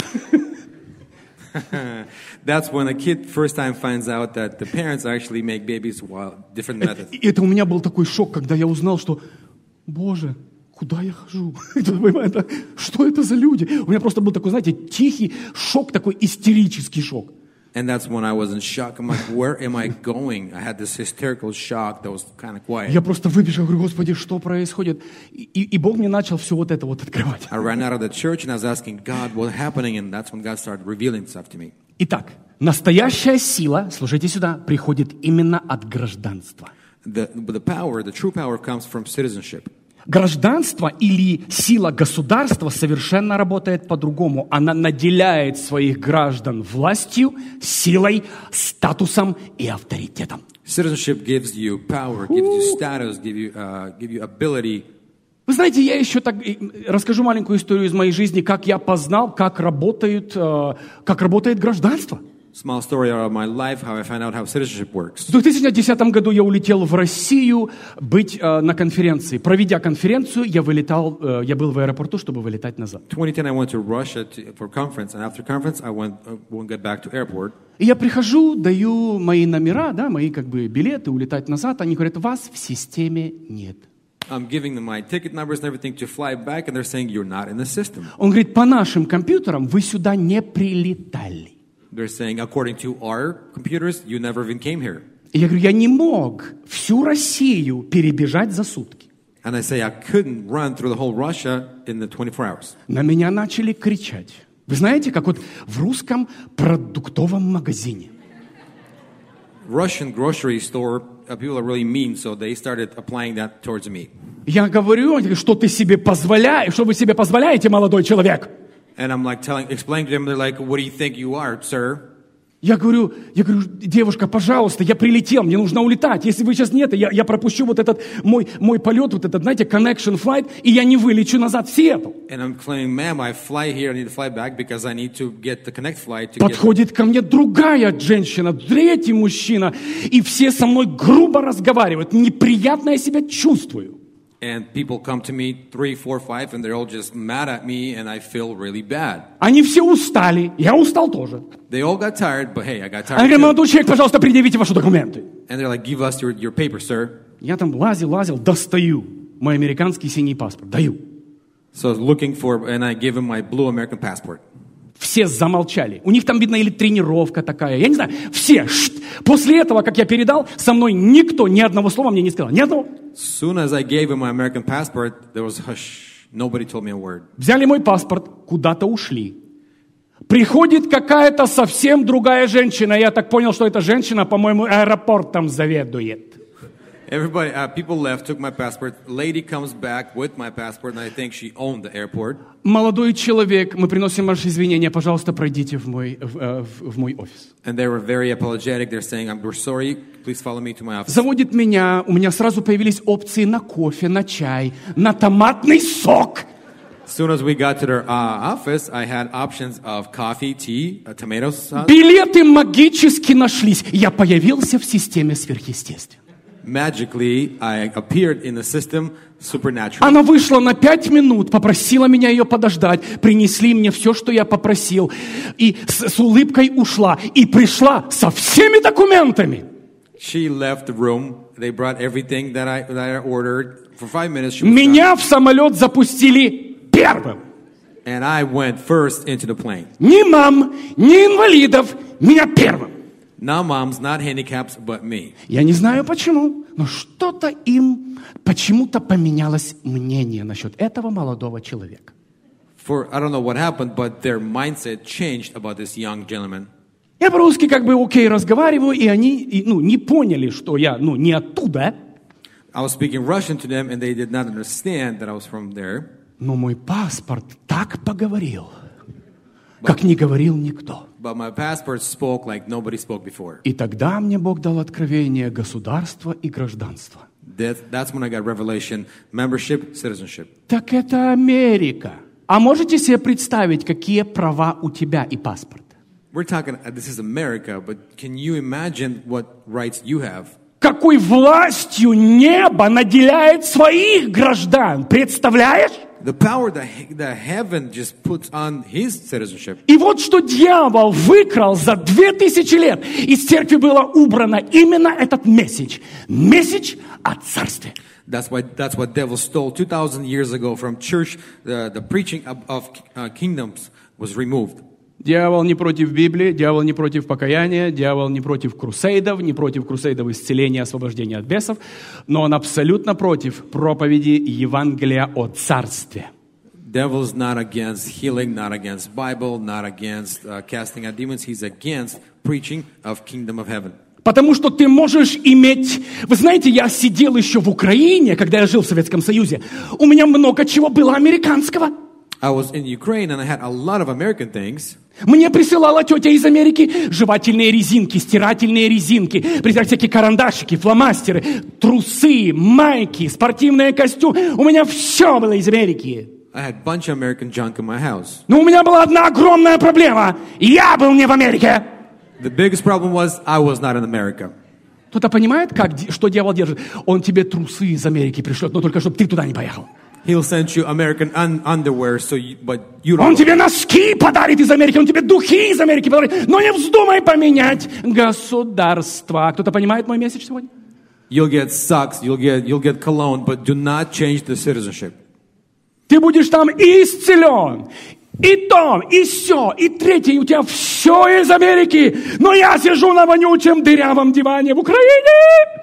Speaker 2: That's when a kid first time finds out that the parents actually make babies while different methods.
Speaker 1: И это у меня был такой шок, когда я узнал, что, Боже, куда я хожу? Что это за люди? У меня просто был такой, знаете, тихий шок, такой истерический шок.
Speaker 2: And that's when I was in shock. I'm like, where am I going? I had this hysterical shock that was kind of quiet.
Speaker 1: Я просто выбежал, говорю, Господи, что происходит? И, и Бог мне начал все вот это вот открывать.
Speaker 2: I ran out of the church and I was asking God what's happening, and that's when God started revealing stuff to me.
Speaker 1: Итак, настоящая сила, слушайте сюда, приходит именно от гражданства.
Speaker 2: The, the power, the true power comes from citizenship.
Speaker 1: Гражданство или сила государства совершенно работает по-другому. Она наделяет своих граждан властью, силой, статусом и авторитетом.
Speaker 2: Citizenship gives you power, gives you status, gives you, uh, give you ability.
Speaker 1: Вы знаете, я еще так расскажу маленькую историю из моей жизни, как я познал, как работает, как работает гражданство.
Speaker 2: Small story out of my life, how I found out how citizenship works.
Speaker 1: В две тысячи десятом году я улетел в Россию быть э, на конференции. Проведя конференцию, я вылетал, э, я был в аэропорту, чтобы вылетать назад.
Speaker 2: twenty ten I went to Russia to, for conference, and after conference I went, uh, went get back to airport.
Speaker 1: И я прихожу, даю мои номера, да, мои как бы билеты, улетать назад. Они говорят, вас в системе нет.
Speaker 2: I'm giving them my ticket numbers and everything to fly back, and they're saying you're not in the system.
Speaker 1: Он говорит, по нашим компьютерам вы сюда не прилетали.
Speaker 2: They're saying, according to our computers, you never even came here.
Speaker 1: И я говорю, я не мог всю Россию перебежать за сутки.
Speaker 2: And I say, I couldn't run through the whole Russia in the twenty-four hours.
Speaker 1: На меня начали кричать. Вы знаете, как вот в русском продуктовом магазине.
Speaker 2: Russian grocery store, uh, people are really mean, so they started applying that towards me.
Speaker 1: Я говорю, что ты себе позволяешь, что вы себе позволяете, молодой человек?
Speaker 2: And I'm like telling, explaining to them, they're like, what do you think you are, sir?
Speaker 1: Я говорю, я говорю, девушка, пожалуйста, я прилетел, мне нужно улетать. Если вы сейчас нет, я, я пропущу вот этот мой, мой полет, вот этот, знаете, connection flight, и я не вылечу назад в Сиэтл.
Speaker 2: And I'm claiming, ma'am, I fly here, I need to fly back because I need to get the connect flight. To
Speaker 1: Подходит
Speaker 2: get...
Speaker 1: ко мне другая женщина, третий мужчина, и все со мной грубо разговаривают. Неприятно я себя чувствую.
Speaker 2: And people come to me, three, four, five, and they're all just mad at me, and I feel really bad.
Speaker 1: Они все устали, я устал тоже.
Speaker 2: They all got tired, but hey, I got tired
Speaker 1: Они говорят,
Speaker 2: too.
Speaker 1: молодой человек, пожалуйста, предъявите ваши документы.
Speaker 2: And they're like, give us your, your paper, sir.
Speaker 1: Я там лазил, лазил, достаю мой американский синий паспорт, даю.
Speaker 2: So I was looking for, and I gave him my blue American passport.
Speaker 1: Все замолчали. У них там, видно, или тренировка такая. Я не знаю. Все. Шт. После этого, как я передал, со мной никто ни одного слова мне не сказал. Ни одного.
Speaker 2: As soon as I gave him my American passport, there was hush. Nobody told me a word.
Speaker 1: Взяли мой паспорт, куда-то ушли. Приходит какая-то совсем другая женщина. Я так понял, что эта женщина, по-моему, аэропортом заведует.
Speaker 2: Everybody, uh, people left, took my passport. Lady comes back with my passport, and I think she owned the airport.
Speaker 1: Молодой человек, мы приносим ваши извинения, пожалуйста, пройдите в мой, в, в, в мой офис.
Speaker 2: And they were very apologetic. They're saying, I'm we're sorry, please follow me to my office.
Speaker 1: Заводит меня, у меня сразу появились опции на кофе, на чай, на томатный сок.
Speaker 2: As soon as we got to their uh, office, I had options of coffee, tea, uh, tomato sauce.
Speaker 1: Билеты магически нашлись. Я появился в системе сверхъестественного.
Speaker 2: Magically, I appeared in the system supernaturally.
Speaker 1: Она вышла на пять минут, попросила меня ее подождать, принесли мне все, что я попросил, и с, с улыбкой ушла, и пришла со всеми документами.
Speaker 2: She left the room. They brought everything that I, that I ordered. For five minutes, she was
Speaker 1: Меня
Speaker 2: gone.
Speaker 1: в самолет запустили первым.
Speaker 2: And I went first into the plane.
Speaker 1: Ни мам, ни инвалидов, меня первым.
Speaker 2: Not moms, not handicaps, but me.
Speaker 1: Я не знаю почему, но что-то им почему-то поменялось мнение насчет этого молодого человека.
Speaker 2: For I don't know what happened, but their mindset changed about this young gentleman.
Speaker 1: Я по-русски как бы окей разговариваю, и они и, ну, не поняли, что я ну, не оттуда.
Speaker 2: I was speaking Russian to them, and they did not understand that I was from there.
Speaker 1: Но мой паспорт так поговорил, как не говорил никто.
Speaker 2: But my passport spoke like nobody spoke before.
Speaker 1: И тогда мне Бог дал откровение государства и гражданства.
Speaker 2: That, that's when I got revelation, membership, citizenship.
Speaker 1: Так это Америка. А можете себе представить, какие права у тебя и паспорт?
Speaker 2: We're talking, uh, this is America, but can you imagine what rights you have?
Speaker 1: Какой властью небо наделяет своих граждан, представляешь?
Speaker 2: The power that, that heaven just puts on his citizenship.
Speaker 1: И вот что дьявол выкрал за две тысячи лет. Из церкви было убрано именно этот месседж. Месседж о царстве.
Speaker 2: That's why that's what devil stole two thousand years ago from church. The, the preaching of, of uh, kingdoms was removed.
Speaker 1: Дьявол не против Библии, дьявол не против покаяния, дьявол не против крусейдов, не против крусейдов исцеления, освобождения от бесов, но он абсолютно против проповеди Евангелия о царстве.
Speaker 2: Devil is not against healing, not against Bible, not against uh, casting out demons. He's against preaching of kingdom of heaven.
Speaker 1: Потому что ты можешь иметь... Вы знаете, я сидел еще в Украине, когда я жил в Советском Союзе. У меня много чего было американского.
Speaker 2: I was in Ukraine and I had a lot of American things.
Speaker 1: Мне присылала тетя из Америки жевательные резинки, стирательные резинки, всякие карандашики, фломастеры, трусы, майки, спортивные костюмы. У меня все было из Америки.
Speaker 2: I had a bunch of American junk in my house.
Speaker 1: Но у меня была одна огромная проблема. Я был не в Америке.
Speaker 2: The biggest problem was I was not in America.
Speaker 1: Кто-то понимает, как, что дьявол держит? Он тебе трусы из Америки пришлет, но только чтобы ты туда не поехал.
Speaker 2: He'll send you American un- underwear, so you, but you don't.
Speaker 1: Он тебе носки подарит из Америки, он тебе духи из Америки подарит, но не вздумай поменять государство. Кто-то понимает мой месседж сегодня?
Speaker 2: You'll get socks, you'll get you'll get cologne, but do not change the citizenship.
Speaker 1: Ты будешь там и исцелен, и то, и сё, и третье, и у тебя все из Америки, но я сижу на вонючем дырявом диване в Украине.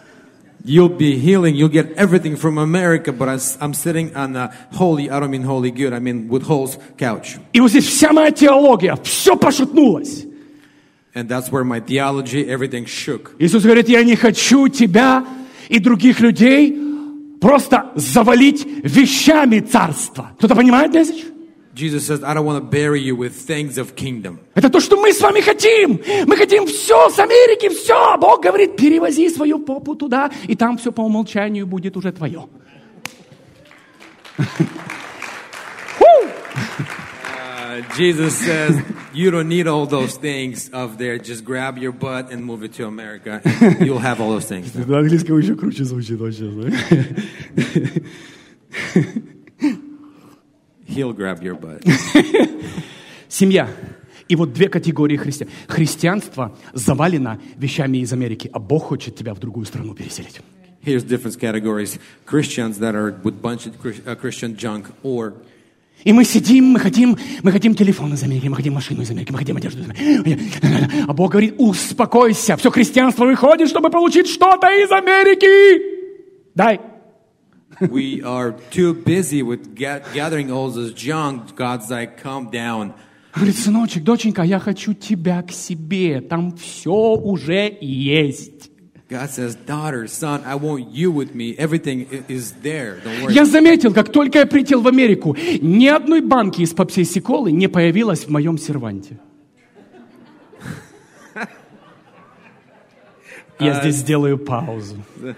Speaker 2: You'll be healing, you'll get everything from America, but I'm sitting on a holy, I don't mean holy good, I mean with holes couch.
Speaker 1: И вот здесь вся моя теология, все пошатнулось.
Speaker 2: And that's where my theology, everything shook.
Speaker 1: Иисус говорит, я не хочу тебя и других людей просто завалить вещами царства. Кто-то понимает месседж?
Speaker 2: Jesus says, I don't want to bury you with things of kingdom.
Speaker 1: Это то, что мы с вами хотим. Мы хотим все с Америки, все. Бог говорит, перевози свою попу туда, и там все по умолчанию будет уже твое.
Speaker 2: Uh, Uh, Jesus says, you don't need all those things up there. Just grab your butt and move it to America. And you'll have all those things.
Speaker 1: На английском еще круче звучит вообще.
Speaker 2: He'll grab your butt.
Speaker 1: Семья. И вот две категории христиан. Христианство завалено вещами из Америки, а Бог хочет тебя в другую страну переселить.
Speaker 2: Here's different categories. Christians that are with bunch of uh, Christian junk or...
Speaker 1: И мы сидим, мы хотим, мы хотим телефон из Америки, мы хотим машину из Америки, мы хотим одежду из Америки. А Бог говорит, успокойся, все христианство выходит, чтобы получить что-то из Америки. Дай.
Speaker 2: We are too busy with get, gathering all this junk. God's like, calm down.
Speaker 1: Говорит, сыночек, доченька, я хочу тебя к себе, там все уже есть.
Speaker 2: God says, daughter, son, I want you with me. Everything is there. Don't worry.
Speaker 1: Я заметил, как только я прилетел в Америку, ни одной банки из пепси-колы не появилась в моем серванте. Я здесь сделаю паузу.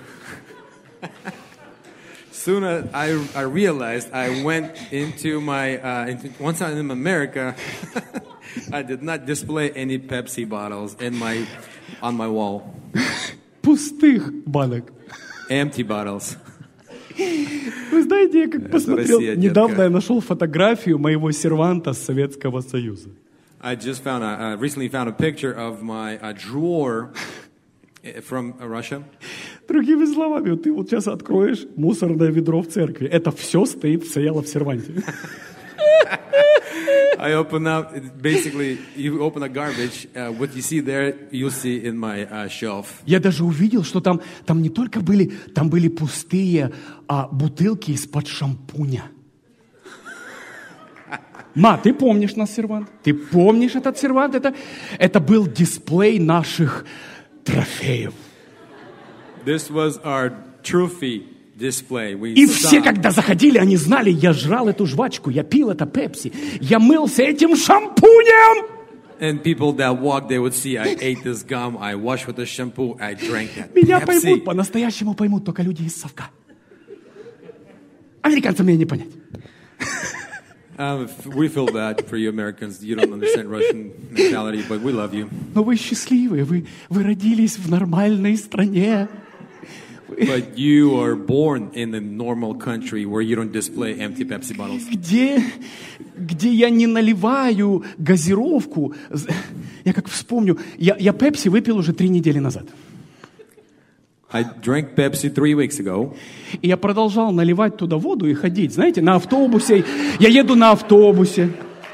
Speaker 2: Soon as I, I realized I went into my, uh, into, once I'm in America, I did not display any Pepsi bottles in my, on my wall.
Speaker 1: Пустых банок.
Speaker 2: Empty bottles.
Speaker 1: Вы знаете, я как посмотрел,
Speaker 2: Россия,
Speaker 1: недавно
Speaker 2: детка.
Speaker 1: я нашел фотографию моего серванта с Советского Союза.
Speaker 2: I just found a, uh, recently found a picture of my uh, drawer from uh, Russia.
Speaker 1: Другими словами, вот ты вот сейчас откроешь мусорное ведро в церкви. Это все стоит, стояло в серванте.
Speaker 2: I open up, basically, you open a garbage, uh, what you see there, you'll see in my uh, shelf.
Speaker 1: Я даже увидел, что там, там не только были, там были пустые а, бутылки из-под шампуня. Ма, ты помнишь наш сервант? Ты помнишь этот сервант? Это, это был дисплей наших трофеев.
Speaker 2: This was our trophy display. We
Speaker 1: И все,
Speaker 2: saw.
Speaker 1: когда заходили, они знали, я жрал эту жвачку, я пил это пепси, я мылся этим шампунем.
Speaker 2: And people that walk, they would see I ate this gum, I washed with the shampoo, I drank that
Speaker 1: Меня
Speaker 2: Pepsi.
Speaker 1: поймут, по-настоящему поймут только люди из совка. Американцам меня не понять.
Speaker 2: Um, we feel bad for you Americans. You don't understand Russian mentality, but we love you.
Speaker 1: Но вы счастливые, вы, вы родились в нормальной стране.
Speaker 2: But you are born in a normal country where you don't display empty Pepsi bottles.
Speaker 1: Где, где я не наливаю газировку. Я как вспомню, я, я пепси выпил уже три недели назад.
Speaker 2: I drank Pepsi three weeks ago.
Speaker 1: И я продолжал наливать туда воду и ходить. Знаете, на автобусе. Я еду на автобусе.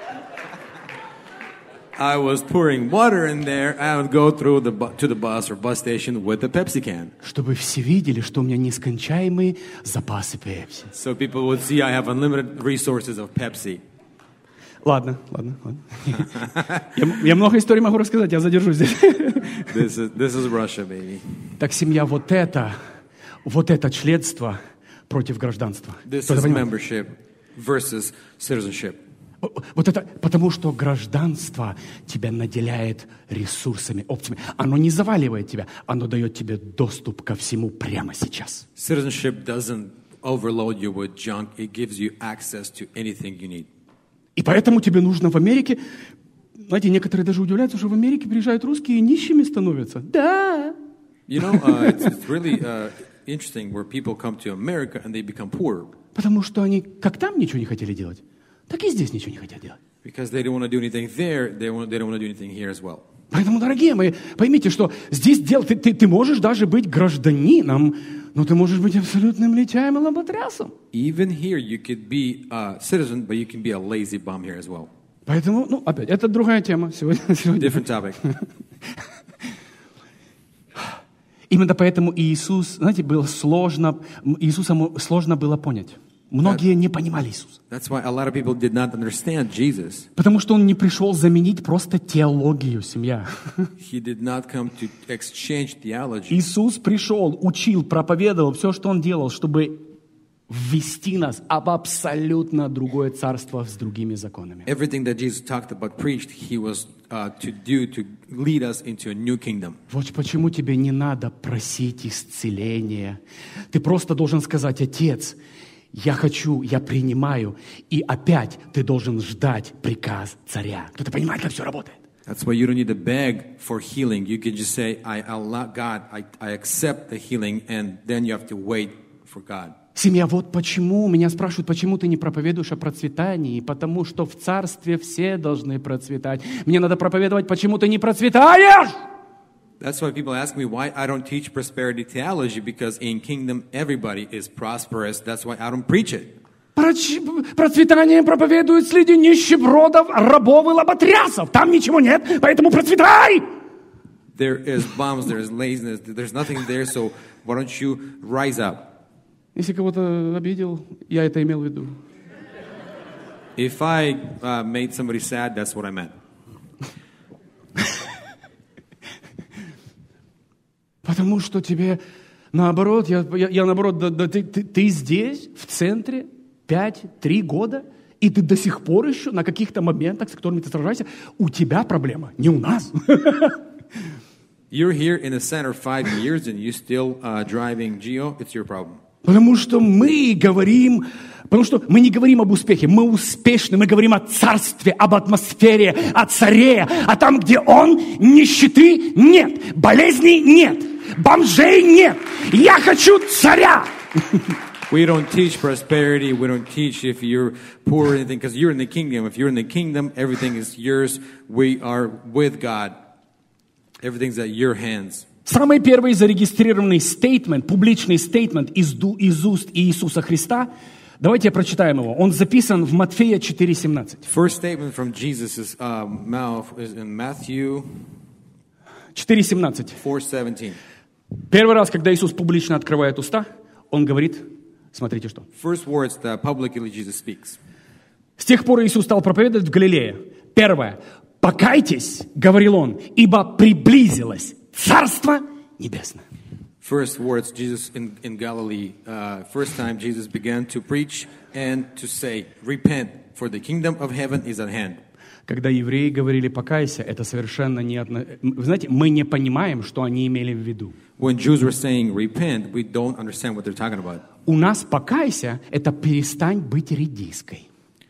Speaker 2: I was pouring water in there. I would go through the bu- to the bus or bus station with a Pepsi can.
Speaker 1: Чтобы все видели, что у меня нескончаемые запасы пепси.
Speaker 2: So people would see I have unlimited resources of Pepsi.
Speaker 1: Ладно, ладно, ладно. Я, я много историй могу рассказать, я задержусь здесь.
Speaker 2: This is, this is Russia, baby.
Speaker 1: Так, семья, вот это, вот это членство против гражданства.
Speaker 2: This
Speaker 1: Кто-то
Speaker 2: is
Speaker 1: понимает?
Speaker 2: membership versus citizenship.
Speaker 1: Вот это, потому что гражданство тебя наделяет ресурсами, опциями. Оно не заваливает тебя, оно дает тебе доступ ко всему прямо сейчас.
Speaker 2: Citizenship doesn't overload you with junk. It gives you access to anything you need.
Speaker 1: И поэтому тебе нужно в Америке... Знаете, некоторые даже удивляются, что в Америке приезжают русские и нищими становятся. Да.
Speaker 2: You know, uh, it's, it's really uh, interesting where people come to America and they become poor.
Speaker 1: Потому что они как там ничего не хотели делать, так и здесь ничего не хотят делать.
Speaker 2: Because they don't want to do anything there, they, want, they don't want to do anything here as well.
Speaker 1: Поэтому, дорогие мои, поймите, что здесь дело, ты, ты, ты можешь даже быть гражданином, но ты можешь быть абсолютным лентяем и лоботрясом.
Speaker 2: Even here, you could be a citizen, but you can be a lazy bum here as well.
Speaker 1: Поэтому, ну, опять, это другая тема сегодня. сегодня.
Speaker 2: Different topic.
Speaker 1: Именно поэтому Иисус, знаете, было сложно, Иисусу сложно было понять. Многие не понимали Иисуса.
Speaker 2: That's why a lot of people did not understand Jesus.
Speaker 1: Потому что Он не пришел заменить просто теологию, семья.
Speaker 2: He did not come to exchange theology.
Speaker 1: Иисус пришел, учил, проповедовал все, что Он делал, чтобы ввести нас об абсолютно другое царство с другими законами.
Speaker 2: Everything that Jesus talked about, preached, he was uh, to do to lead us into a new kingdom.
Speaker 1: Вот почему тебе не надо просить исцеления. Ты просто должен сказать: Отец, я хочу, я принимаю, и опять ты должен ждать приказ царя. Кто-то понимает, как все работает?
Speaker 2: That's why you don't need to beg for healing. You can just say, I allow God, I, I accept the healing, and then you have to wait for God.
Speaker 1: Семья, вот почему, меня спрашивают, почему ты не проповедуешь о процветании? Потому что в царстве все должны процветать. Мне надо проповедовать, почему ты не процветаешь?
Speaker 2: That's why people ask me why I don't teach prosperity theology, because in kingdom everybody is prosperous. That's why I don't preach it.
Speaker 1: Процветание проповедуют среди нищебродов, рабов и лоботрясов. Там ничего нет, поэтому процветай!
Speaker 2: There is bums, there is laziness, there's nothing there, so why don't you rise up?
Speaker 1: Если кого-то обидел, я это имел в виду.
Speaker 2: If I uh, made somebody sad, that's what I meant.
Speaker 1: Потому что тебе, наоборот, я, я, я наоборот, да, да, ты, ты, ты здесь, в центре, пять, три года, и ты до сих пор еще на каких-то моментах, с которыми ты сражаешься, у тебя проблема, не у нас.
Speaker 2: You're here in the center five years and you still uh, driving Geo, it's your problem.
Speaker 1: Потому что мы говорим, потому что мы не говорим об успехе, мы успешны, мы говорим о царстве, об атмосфере, о царе, а там, где он, нищеты нет, болезней нет, бомжей нет. Я хочу царя.
Speaker 2: We don't teach prosperity. We don't teach if you're poor or anything, because you're in the kingdom. If you're in the kingdom, everything is yours. We are with God. Everything's at your hands.
Speaker 1: Самый первый зарегистрированный стейтмент, публичный стейтмент из, из уст Иисуса Христа, давайте прочитаем его. Он записан в Матфея четыре семнадцать.
Speaker 2: First statement from Jesus' uh, mouth is in Matthew
Speaker 1: четыре семнадцать.
Speaker 2: four seventeen.
Speaker 1: Первый раз, когда Иисус публично открывает уста, Он говорит, смотрите что.
Speaker 2: First words that publicly Jesus speaks.
Speaker 1: С тех пор Иисус стал проповедовать в Галилее. Первое. «Покайтесь, — говорил Он, — ибо приблизилось Царство Небесное».
Speaker 2: First words Jesus in, in Galilee. Uh, first time Jesus began to preach and to say, repent, for the kingdom of heaven is at hand.
Speaker 1: Когда евреи говорили «покайся», это совершенно не... Отно... Вы знаете, мы не понимаем, что они имели в виду.
Speaker 2: When Jews were saying repent, we don't understand what they're talking about.
Speaker 1: У нас «покайся» — это перестань быть редиской.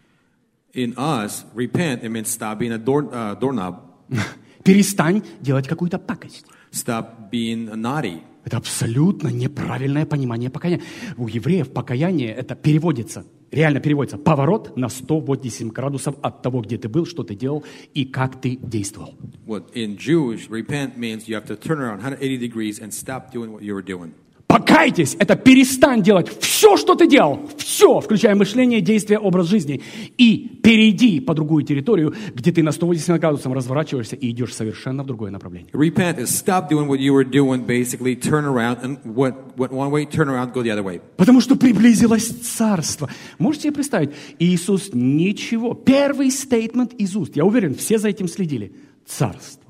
Speaker 2: In us, repent, it means stop being a door, uh, doorknob.
Speaker 1: Перестань делать какую-то пакость.
Speaker 2: Stop being naughty.
Speaker 1: Это абсолютно неправильное понимание покаяния. У евреев покаяние это переводится, реально переводится, поворот на сто восемь градусов от того, где ты был, что ты делал и как ты действовал.
Speaker 2: What in Jewish, repent means you have to turn around one hundred eighty degrees and stop doing what you were doing.
Speaker 1: Покайтесь, это перестань делать все, что ты делал, все, включая мышление, действия, образ жизни, и перейди по другую территорию, где ты на сто восемь градусов разворачиваешься и идешь совершенно в другое направление.
Speaker 2: Repent is stop doing what you were doing, basically turn around, and what, what one way, turn around, go the other way.
Speaker 1: Потому что приблизилось царство. Можете себе представить, Иисус ничего, первый стейтмент из уст, я уверен, все за этим следили, царство.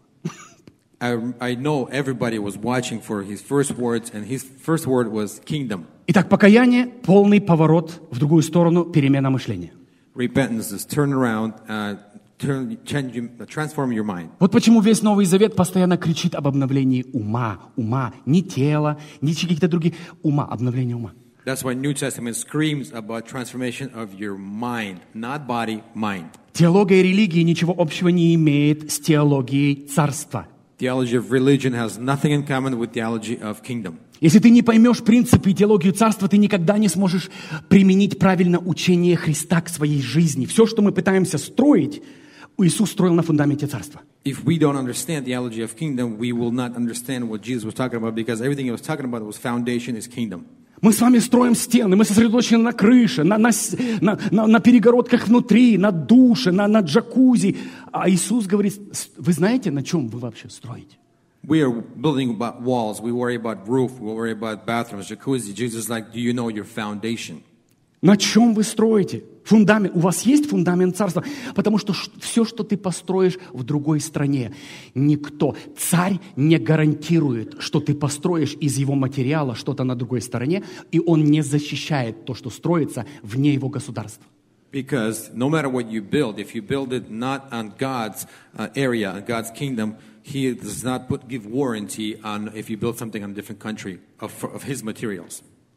Speaker 2: I, I know everybody was watching for his first words, and his first word was kingdom.
Speaker 1: Итак, покаяние – полный поворот в другую сторону, перемена мышления.
Speaker 2: Repentance is turn around, uh, turn, change, transform your mind.
Speaker 1: Вот почему весь Новый Завет постоянно кричит об обновлении ума, ума, не тела, не каких-то других, ума, обновление ума.
Speaker 2: That's why New Testament screams about transformation of your mind, not body, mind.
Speaker 1: Теология религии ничего общего не имеет с теологией царства.
Speaker 2: Theology of religion has nothing in common with theology of kingdom.
Speaker 1: Если ты не поймешь принципы и теологию царства, ты никогда не сможешь применить правильно учение Христа к своей жизни. Все, что мы пытаемся строить, Иисус строил на фундаменте царства.
Speaker 2: If we don't understand theology of kingdom, we will not understand what Jesus was talking about, because everything he was talking about was foundation is kingdom.
Speaker 1: Мы с вами строим стены, мы сосредоточены на крыше, на, на, на, на, на перегородках внутри, на душе, на, на джакузи. А Иисус говорит, вы знаете, на чем вы вообще строите?
Speaker 2: We are building about walls, we worry about roof, we worry about bathrooms, jacuzzi. Jesus is like, do you know your foundation?
Speaker 1: На чем вы строите? Фундамент. У вас есть фундамент царства? Потому что все, что ты построишь в другой стране, никто, царь не гарантирует, что ты построишь из его материала что-то на другой стороне, и он не защищает то, что строится вне его государства.
Speaker 2: Because no matter what you build, if you build it not on God's uh, area, on God's kingdom, He does not put, give warranty on if you build something on a different country of, of His materials.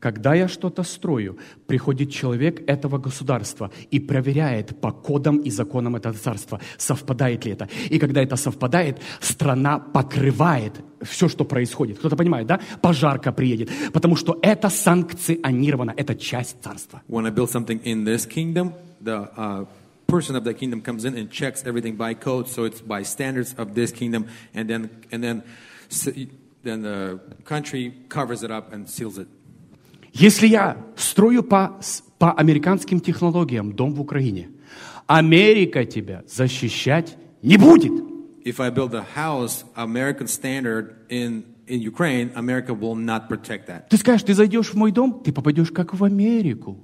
Speaker 1: Когда я что-то строю, приходит человек этого государства и проверяет по кодам и законам этого царства, совпадает ли это. И когда это совпадает, страна покрывает все, что происходит. Кто-то понимает, да? Пожарка приедет, потому что это санкционировано, это часть царства.
Speaker 2: When I build something in this kingdom, the uh, person of that kingdom comes in and checks everything by code, so it's by standards of this kingdom, and then and then then the country covers it up and seals it.
Speaker 1: Если я строю по, по американским технологиям дом в Украине, Америка тебя защищать не будет.
Speaker 2: If I build a house, American standard in in Ukraine, America will not protect that.
Speaker 1: Ты скажешь, ты зайдешь в мой дом, ты попадешь как в Америку.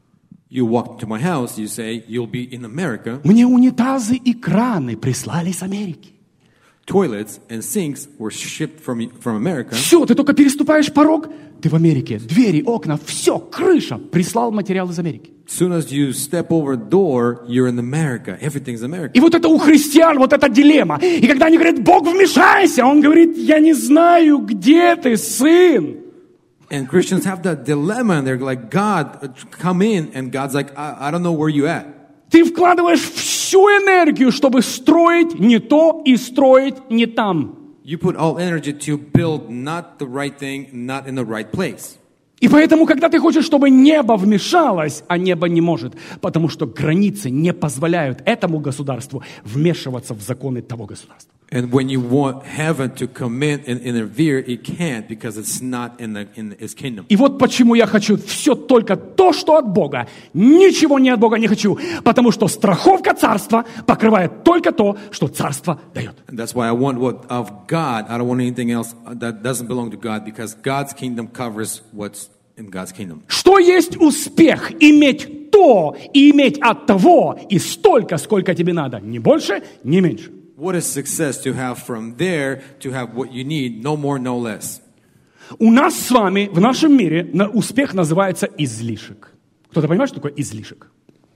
Speaker 2: You walk to my house, you say you'll be in America.
Speaker 1: Мне унитазы и краны прислали с Америки.
Speaker 2: Toilets and sinks were shipped from from America.
Speaker 1: Все, ты только переступаешь порог, ты в Америке. Двери, окна, все, крыша. Прислал материал из Америки.
Speaker 2: As soon as you step over a door, you're in America. Everything's America.
Speaker 1: И вот это у христиан, вот эта дилемма. И когда они говорят, Бог, вмешайся, он говорит, я не знаю, где ты, сын.
Speaker 2: And Christians have that dilemma, and they're like, God, come in. And God's like, I, I don't know where you at.
Speaker 1: Ты вкладываешь всю энергию, чтобы строить не то и строить не там.
Speaker 2: You put all energy to build not the right thing, not in the right place.
Speaker 1: И поэтому, когда ты хочешь, чтобы небо вмешалось, а небо не может, потому что границы не позволяют этому государству вмешиваться в законы того государства.
Speaker 2: And when you want heaven to come in and interfere, it can't because it's not in the in His kingdom.
Speaker 1: И вот почему я хочу все только то, что от Бога. Ничего не от Бога не хочу, потому что страховка царства покрывает только то, что царство дает.
Speaker 2: And that's why I want what of God. I don't want anything else that doesn't belong to God, because God's kingdom covers what's in God's kingdom.
Speaker 1: Что есть успех? Иметь то и иметь от того и столько, сколько тебе надо, ни больше, ни меньше.
Speaker 2: What is success? To have from there, to have what you need, no more, no less.
Speaker 1: У нас с вами в нашем мире на успех называется излишек. Кто-то понимает, что такое излишек?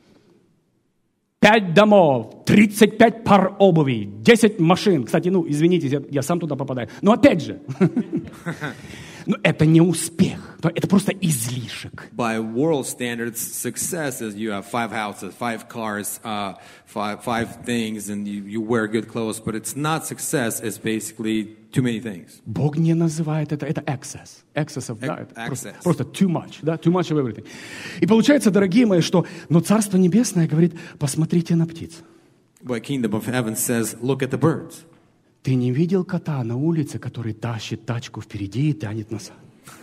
Speaker 1: Пять домов, тридцать пять пар обуви, десять машин. Кстати, ну, извините, я, я сам туда попадаю. Но опять же, но это не успех, это просто излишек.
Speaker 2: By world standards, success is you have five houses, five cars, uh, five five things, and you, you wear good clothes. But it's not success. It's basically too many things.
Speaker 1: Бог не называет это, это excess. Excess of, да, это просто, просто too much, да, too much of everything. И получается, дорогие мои, что, но Царство Небесное говорит, посмотрите на птиц.
Speaker 2: But Kingdom of Heaven says, look at the birds.
Speaker 1: Ты не видел кота на улице, который тащит тачку впереди и тянет назад?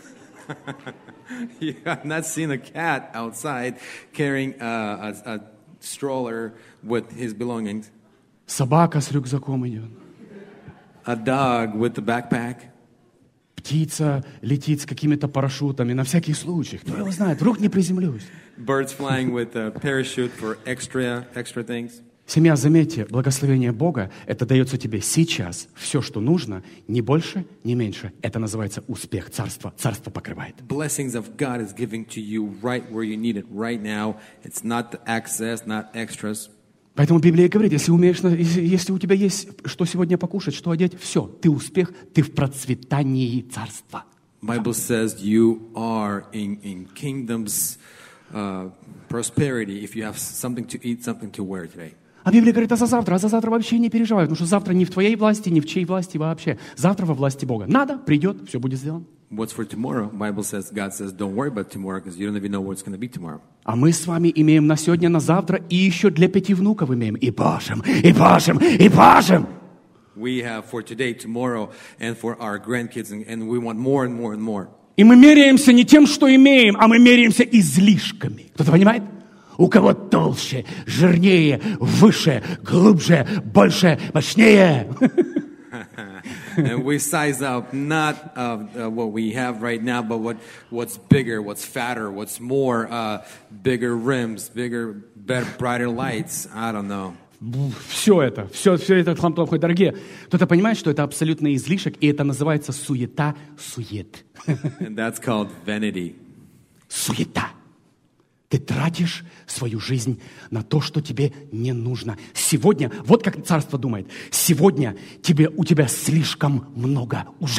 Speaker 2: You have not seen a cat outside carrying a, a, a stroller with his belongings.
Speaker 1: Собака с рюкзаком идет.
Speaker 2: A dog with the backpack.
Speaker 1: Птица летит с какими-то парашютами на всякий случай. Кто его знает, вдруг не приземлюсь.
Speaker 2: Birds flying with a parachute for extra, extra things.
Speaker 1: Семья, заметьте, благословение Бога, это дается тебе сейчас. Все, что нужно, ни больше, ни меньше. Это называется успех царства. Царство покрывает.
Speaker 2: Blessings of God is giving to you right where you need it right now. It's not the access, not extras.
Speaker 1: Поэтому Библия говорит, если умеешь, если, если у тебя есть что сегодня покушать, что одеть, все, ты успех, ты в процветании царства.
Speaker 2: Bible says you are in, in kingdom's uh, prosperity if you have something to eat, something to wear today.
Speaker 1: А Библия говорит, а за завтра, а за завтра вообще не переживай, потому что завтра не в твоей власти, не в чьей власти вообще. Завтра во власти Бога. Надо, придет, все будет сделано.
Speaker 2: What's for tomorrow? Bible says, God says, don't worry about tomorrow because you don't even know what's going to be tomorrow.
Speaker 1: А мы с вами имеем на сегодня, на завтра и еще для пяти внуков имеем. И пашем, и пашем, и пашем.
Speaker 2: We have for today, tomorrow, and for our grandkids, and, and we want more and more and more.
Speaker 1: И мы меряемся не тем, что имеем, а мы меряемся излишками. Кто-то понимает? У кого толще, жирнее, выше, глубже, больше, мощнее.
Speaker 2: And we size up not uh, uh, what we have right now, but what, what's bigger, what's fatter, what's more, uh, bigger rims, bigger, better, brighter lights. I don't know.
Speaker 1: Все это, все, все это хлам плохой, дорогие. Кто-то понимает, что это абсолютный излишек, и это называется суета, сует.
Speaker 2: And that's called vanity.
Speaker 1: Суета. Ты тратишь свою жизнь на то, что тебе не нужно. Сегодня, вот как царство думает, сегодня тебе, у тебя слишком много уже.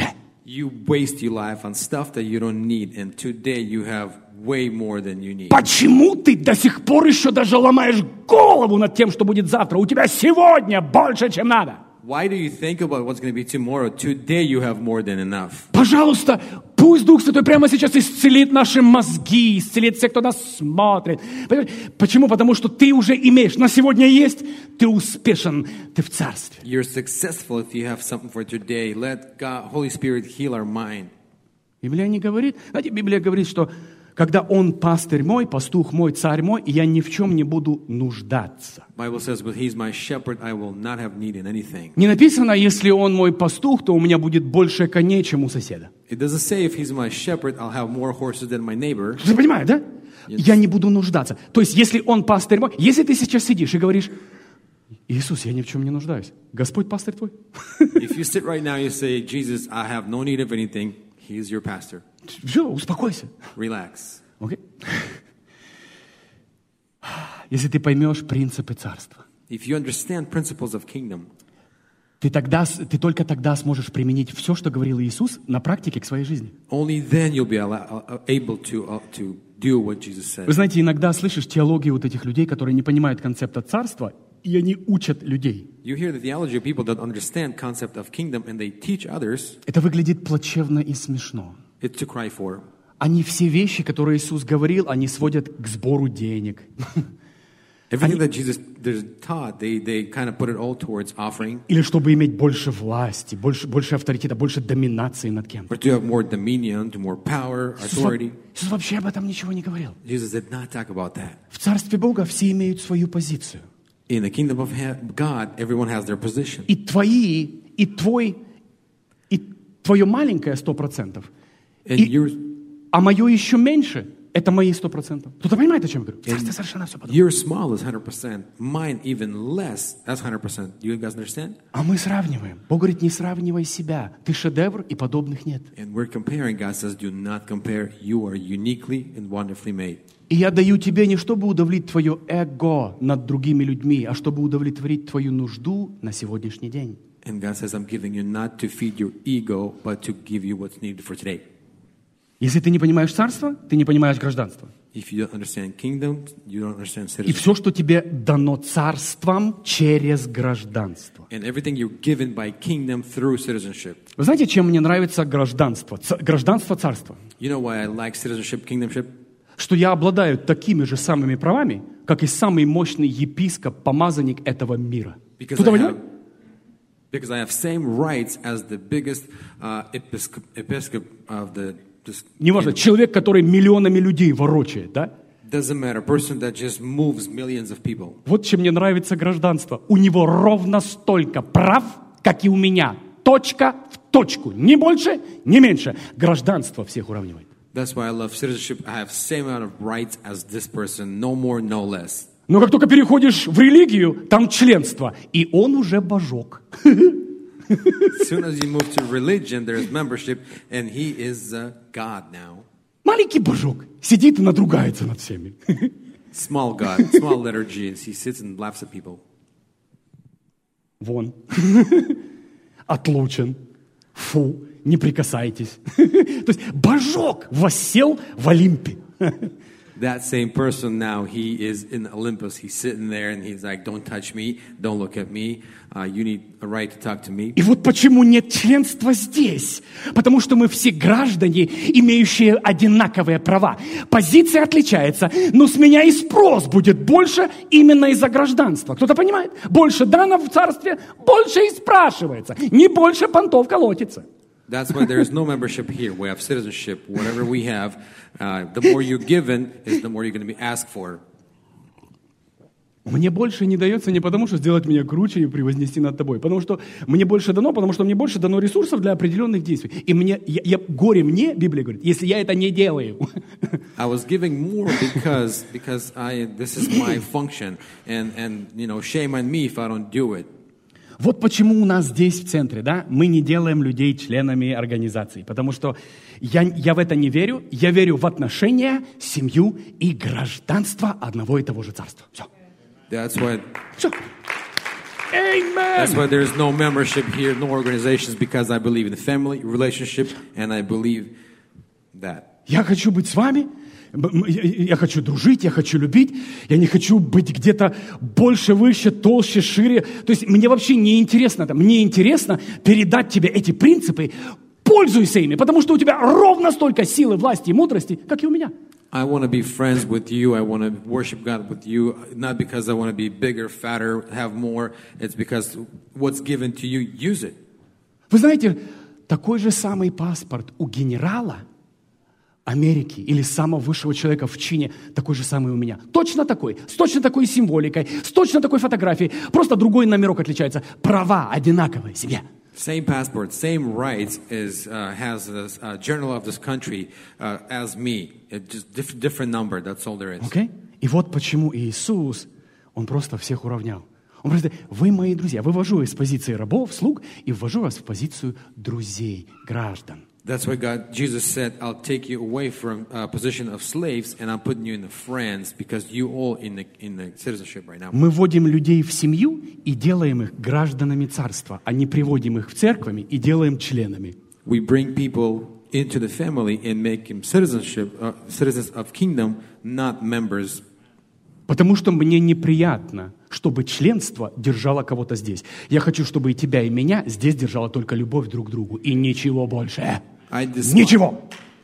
Speaker 2: You waste your life on stuff that you don't need, and today you have way more than you need.
Speaker 1: Почему ты до сих пор еще даже ломаешь голову над тем, что будет завтра? У тебя сегодня больше, чем надо.
Speaker 2: Why do you think about what's going to be tomorrow? Today you have more than enough.
Speaker 1: Пожалуйста, пусть Дух Святой прямо сейчас исцелит наши мозги, исцелит всех, кто нас смотрит. Почему? Потому что ты уже имеешь, на сегодня есть, ты успешен, ты в царстве.
Speaker 2: You're successful if you have something for today. Let God, Holy Spirit heal our mind.
Speaker 1: Библия не говорит, знаете, Библия говорит, что когда Он пастырь мой, пастух мой, царь мой, и я ни в чем не буду нуждаться.
Speaker 2: Bible says, "But He's my shepherd; I will not have need in anything."
Speaker 1: Не написано, если Он мой пастух, то у меня будет больше коней, чем у соседа.
Speaker 2: It doesn't say if He's my shepherd, I'll have more horses than my neighbor.
Speaker 1: Ты понимаешь, да?
Speaker 2: Yes.
Speaker 1: Я не буду нуждаться. То есть, если Он пастырь мой, если ты сейчас сидишь и говоришь, Иисус, я ни в чем не нуждаюсь. Господь пастырь твой.
Speaker 2: If you sit right now, you say, Jesus, I have no need of anything. He is your pastor.
Speaker 1: Все, успокойся.
Speaker 2: Relax.
Speaker 1: Окей? Если ты поймешь принципы царства,
Speaker 2: If you understand principles of kingdom,
Speaker 1: ты, тогда, ты только тогда сможешь применить все, что говорил Иисус, на практике к своей жизни.
Speaker 2: only then you'll be allow, able to, uh, to do what Jesus said.
Speaker 1: Вы знаете, иногда слышишь теологию вот этих людей, которые не понимают концепта царства, и они учат людей.
Speaker 2: You hear the theology of people that understand concept of kingdom and they teach others.
Speaker 1: Это выглядит плачевно и смешно.
Speaker 2: It's to cry for.
Speaker 1: Они все вещи, которые Иисус говорил, они сводят к сбору денег.
Speaker 2: Everything that Jesus taught, they, they kind of put it all towards offering.
Speaker 1: Или чтобы иметь больше власти, больше, больше авторитета, больше доминации над кем-то.
Speaker 2: Or to have more dominion, to more power, authority.
Speaker 1: Иисус вообще об этом ничего не говорил.
Speaker 2: Jesus did not talk about that.
Speaker 1: В Царстве Бога все имеют свою позицию.
Speaker 2: In the kingdom of God, everyone has their position.
Speaker 1: И твои, и твой, и твое маленькое сто процентов, а мое еще меньше, это мои сто процентов. Кто-то понимает, о чем я говорю? Царствие совершенно все по-другому.
Speaker 2: Your small is one hundred percent. Mine even less. That's one hundred percent. You guys understand?
Speaker 1: А мы сравниваем. Бог говорит, не сравнивай себя. Ты шедевр, и подобных нет.
Speaker 2: And we're comparing. God says, do not compare. You are uniquely and wonderfully made.
Speaker 1: И я даю тебе не чтобы удовлетворить твое эго над другими людьми, а чтобы удовлетворить твою нужду на сегодняшний день.
Speaker 2: And God says, I'm giving you not to feed your ego, but to give you what's needed for today.
Speaker 1: Если ты не понимаешь царство, ты не понимаешь гражданство.
Speaker 2: If you don't understand kingdom, you don't understand citizenship.
Speaker 1: И все, что тебе дано царством через гражданство.
Speaker 2: And everything you're given by kingdom through citizenship.
Speaker 1: Вы знаете, чем мне нравится гражданство? Ц- гражданство царства.
Speaker 2: You know why I like citizenship, kingdomship?
Speaker 1: Что я обладаю такими же самыми правами, как и самый мощный епископ, помазанник этого мира.
Speaker 2: Because
Speaker 1: Кто-то
Speaker 2: I
Speaker 1: понимает?
Speaker 2: have, because I have same rights as the biggest uh, episcop, episcop of the. This
Speaker 1: Неважно,
Speaker 2: kingdom.
Speaker 1: человек, который миллионами людей ворочает, да?
Speaker 2: Doesn't matter. Person that just moves millions of people.
Speaker 1: Вот чем мне нравится гражданство. У него ровно столько прав, как и у меня. Точка в точку. Ни больше, ни меньше. Гражданство всех уравнивает.
Speaker 2: That's why I love citizenship. I have same amount of rights as this person, no more, no less.
Speaker 1: Но как только переходишь в религию, там членство. И он уже божок.
Speaker 2: As soon as you move to religion, there's membership, and he is uh, God now.
Speaker 1: Маленький божок. Сидит и надругается над всеми.
Speaker 2: Small God, small letter G, he sits and laughs at people.
Speaker 1: Вон. Отлучен. Фу. Не прикасайтесь. То есть божок воссел в Олимпе.
Speaker 2: That same person now, he is in Olympus. He's sitting there and he's like, don't touch me, don't look at me. Uh, you need a right to talk to me.
Speaker 1: И вот почему нет членства здесь. Потому что мы все граждане, имеющие одинаковые права. Позиция отличается, но с меня и спрос будет больше именно из-за гражданства. Кто-то понимает? Больше дано в царстве, больше и спрашивается. Не больше понтов колотится.
Speaker 2: That's why there is no membership here. We have citizenship. Whatever we have, uh, the more you're given, is the more you're going to be asked for.
Speaker 1: Мне больше не дается не потому, что сделать меня круче и превознести над тобой. Потому что мне больше дано, потому что мне больше дано ресурсов для определенных действий. И мне, я, я, горе мне, Библия говорит, если я это не делаю.
Speaker 2: I was giving more because, because I, this is my function. And, and, you know, shame on me if I don't do it.
Speaker 1: Вот почему у нас здесь, в центре, да, мы не делаем людей членами организации. Потому что я, я в это не верю. Я верю в отношения, семью и гражданство одного и того же царства. Все.
Speaker 2: That's why.
Speaker 1: Все.
Speaker 2: That's
Speaker 1: Amen.
Speaker 2: why there's no membership here, no organizations, because I believe in the family relationship, and I believe that.
Speaker 1: Я хочу быть с вами, б- м- я я хочу дружить, я хочу любить, я не хочу быть где-то больше, выше, толще, шире. То есть мне вообще не интересно это. Мне интересно передать тебе эти принципы, пользуйся ими, потому что у тебя ровно столько силы, власти и мудрости, как и у меня.
Speaker 2: I want to be friends with you. I want to worship God with you, not because I want to be bigger, fatter, have more. It's because what's given to you, use it.
Speaker 1: Вы знаете, такой же самый паспорт у генерала Америки или самого высшего человека в чине, такой же самый у меня. Точно такой, с точно такой символикой, с точно такой фотографией. Просто другой номерок отличается. Права одинаковые себе.
Speaker 2: Same passport, same rights is uh, has a uh, journal of this country uh, as me. It just diff- different number. That's all there is.
Speaker 1: Okay? И вот почему Иисус, Он просто всех уравнял. Он просто, вы мои друзья, вывожу из позиции рабов, слуг, и ввожу вас в позицию друзей, граждан.
Speaker 2: That's why God, Jesus said, "I'll take you away from a position of slaves, and I'm putting you in the friends, because you all in the in the citizenship right now."
Speaker 1: Мы вводим людей в семью и делаем их гражданами царства, а не приводим их в церквами и делаем членами.
Speaker 2: We bring people into the family and make them citizenship uh, citizens of kingdom, not members.
Speaker 1: Потому что мне неприятно, чтобы членство держало кого-то здесь. Я хочу, чтобы и тебя, и меня здесь держала только любовь друг к другу, и ничего больше.
Speaker 2: I despise,
Speaker 1: Ничего.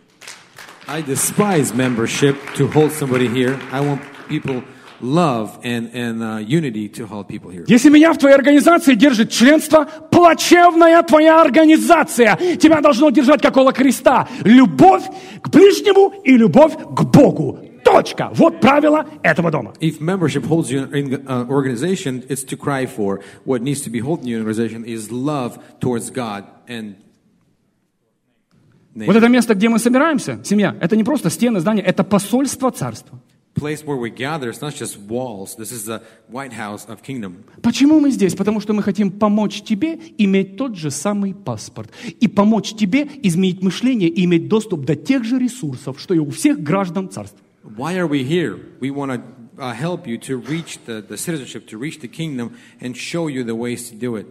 Speaker 2: I despise membership to hold somebody here. I want people love and and uh, unity to hold people here.
Speaker 1: Если меня в твоей организации держит членство, плачевная твоя организация. Тебя должно держать как около креста. Любовь к ближнему и любовь к Богу. Точка. Вот правило этого дома.
Speaker 2: If membership holds you in an uh, organization, it's to cry for. What needs to be holding you in an organization is love towards God and
Speaker 1: Вот это место, где мы собираемся, семья, это не просто стены, здания, это посольство царства.
Speaker 2: place where we gather. It's not just walls. This is the White House of Kingdom.
Speaker 1: Почему мы здесь? Потому что мы хотим помочь тебе иметь тот же самый паспорт. И помочь тебе изменить мышление и иметь доступ до тех же ресурсов, что и у всех граждан царства.
Speaker 2: Why are we here? We want to uh, help you to reach the, the citizenship, to reach the kingdom, and show you the ways to do it.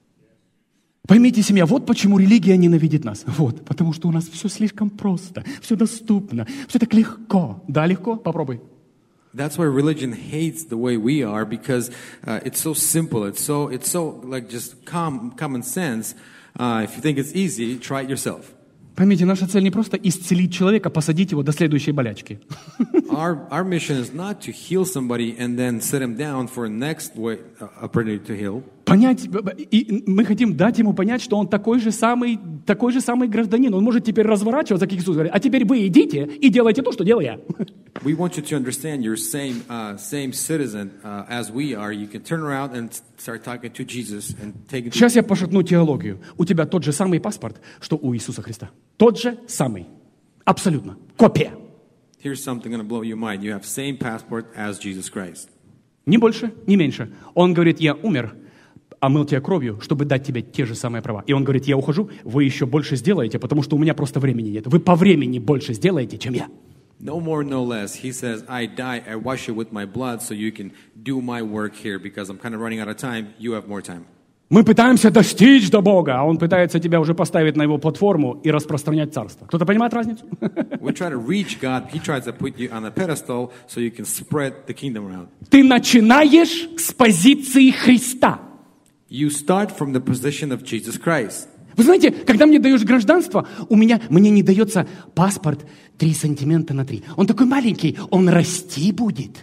Speaker 1: Поймите, семья, вот почему религия ненавидит нас. Вот, потому что у нас все слишком просто, все доступно, все так легко. Да, легко? Попробуй.
Speaker 2: That's why religion hates the way we are, because uh, it's so simple. It's so it's so like just com- common sense. Uh, if you think it's easy, try it yourself.
Speaker 1: Поймите, наша цель не просто исцелить человека, посадить его до следующей болячки.
Speaker 2: Our our mission is not to heal somebody and then sit him down for next way, uh, opportunity to heal.
Speaker 1: Понять, и мы хотим дать ему понять, что он такой же самый, такой же самый гражданин. Он может теперь разворачиваться, как Иисус говорит, а теперь вы идите и делайте то, что делаю я.
Speaker 2: We want you to understand you're same uh, same citizen uh, as we are. You can turn around and start talking to Jesus and take it.
Speaker 1: Сейчас я пошатну теологию. У тебя тот же самый паспорт, что у Иисуса Христа. Тот же самый. Абсолютно. Копия.
Speaker 2: Here's something going to blow your mind. You have same passport as Jesus Christ.
Speaker 1: Ни больше, ни меньше. Он говорит, я умер, омыл тебя кровью, чтобы дать тебе те же самые права. И он говорит, я ухожу, вы еще больше сделаете, потому что у меня просто времени нет. Вы по времени больше сделаете, чем я.
Speaker 2: No more, no less. He says, I die, I wash you with my blood so you can do my work here because I'm kind of running out of time. You have more time.
Speaker 1: Мы пытаемся достичь до Бога, а Он пытается тебя уже поставить на Его платформу и распространять царство. Кто-то понимает разницу?
Speaker 2: We try to reach God. He tries to put you on a pedestal so you can spread the kingdom around.
Speaker 1: Ты начинаешь с позиции Христа.
Speaker 2: You start from the position of Jesus Christ.
Speaker 1: Вы знаете, когда мне даешь гражданство, у меня, мне не дается паспорт три сантиметра на три. Он такой маленький, он расти будет.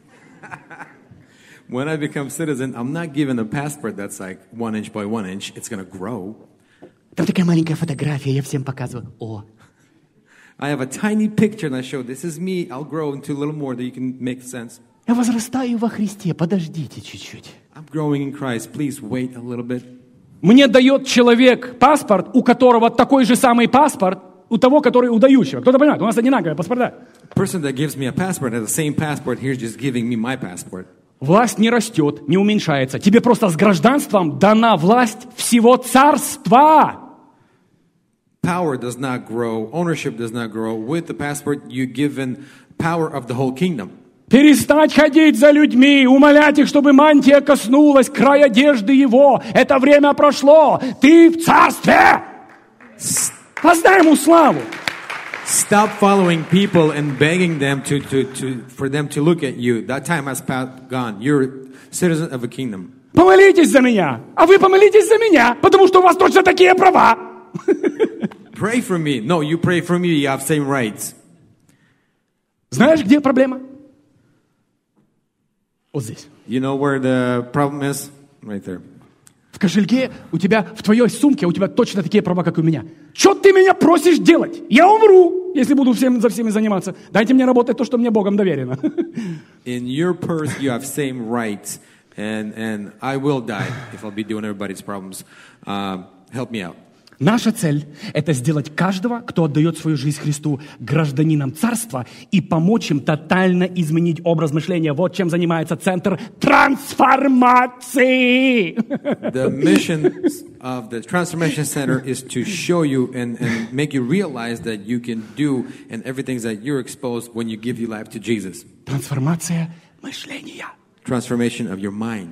Speaker 2: When I become citizen, I'm not given a passport that's like one inch by one inch. It's going to grow.
Speaker 1: Там такая маленькая фотография, я всем показываю. О.
Speaker 2: I have a tiny picture and I show, this is me. I'll grow into a little more that you can make sense.
Speaker 1: Я возрастаю во Христе, подождите чуть-чуть.
Speaker 2: I'm growing in Christ. Please wait a little bit.
Speaker 1: Мне дает человек паспорт, у которого такой же самый паспорт, у того, который у дающего. Кто-то понимает, у нас одинаковые паспорта.
Speaker 2: The person that gives me a passport has the same passport. Here's just giving me my passport.
Speaker 1: Власть не растет, не уменьшается. Тебе просто с гражданством дана власть всего царства.
Speaker 2: Power does not grow. Ownership does not grow. With the passport, you're given power of the whole kingdom.
Speaker 1: Перестать ходить за людьми, умолять их, чтобы мантия коснулась края одежды его. Это время прошло. Ты в царстве. Воздай ему славу.
Speaker 2: Stop following people and begging them to, to, to, for them to look at you. That time has passed, gone. You're a citizen of a kingdom.
Speaker 1: Помолитесь за меня, а вы помолитесь за меня, потому что у вас точно такие права.
Speaker 2: Pray for me. No, you pray for me. You have same rights.
Speaker 1: Знаешь, где проблема? Вот здесь.
Speaker 2: You know where the problem is? Right there.
Speaker 1: В кошельке у тебя, в твоей сумке у тебя точно такие права, как и у меня. Что ты меня просишь делать? Я умру, если буду всем, за всеми заниматься. Дайте мне работать то, что мне Богом доверено.
Speaker 2: In your purse, you have same rights, and and I will die if I'll be doing everybody's problems. Uh, help me out.
Speaker 1: Наша цель – это сделать каждого, кто отдает свою жизнь Христу, гражданином Царства и помочь им тотально изменить образ мышления. Вот чем занимается Центр трансформации.
Speaker 2: The mission of the Transformation Center is to show you and, and make you realize that you can do and everything that you're exposed when you give your life to Jesus.
Speaker 1: Трансформация мышления.
Speaker 2: Transformation of your mind.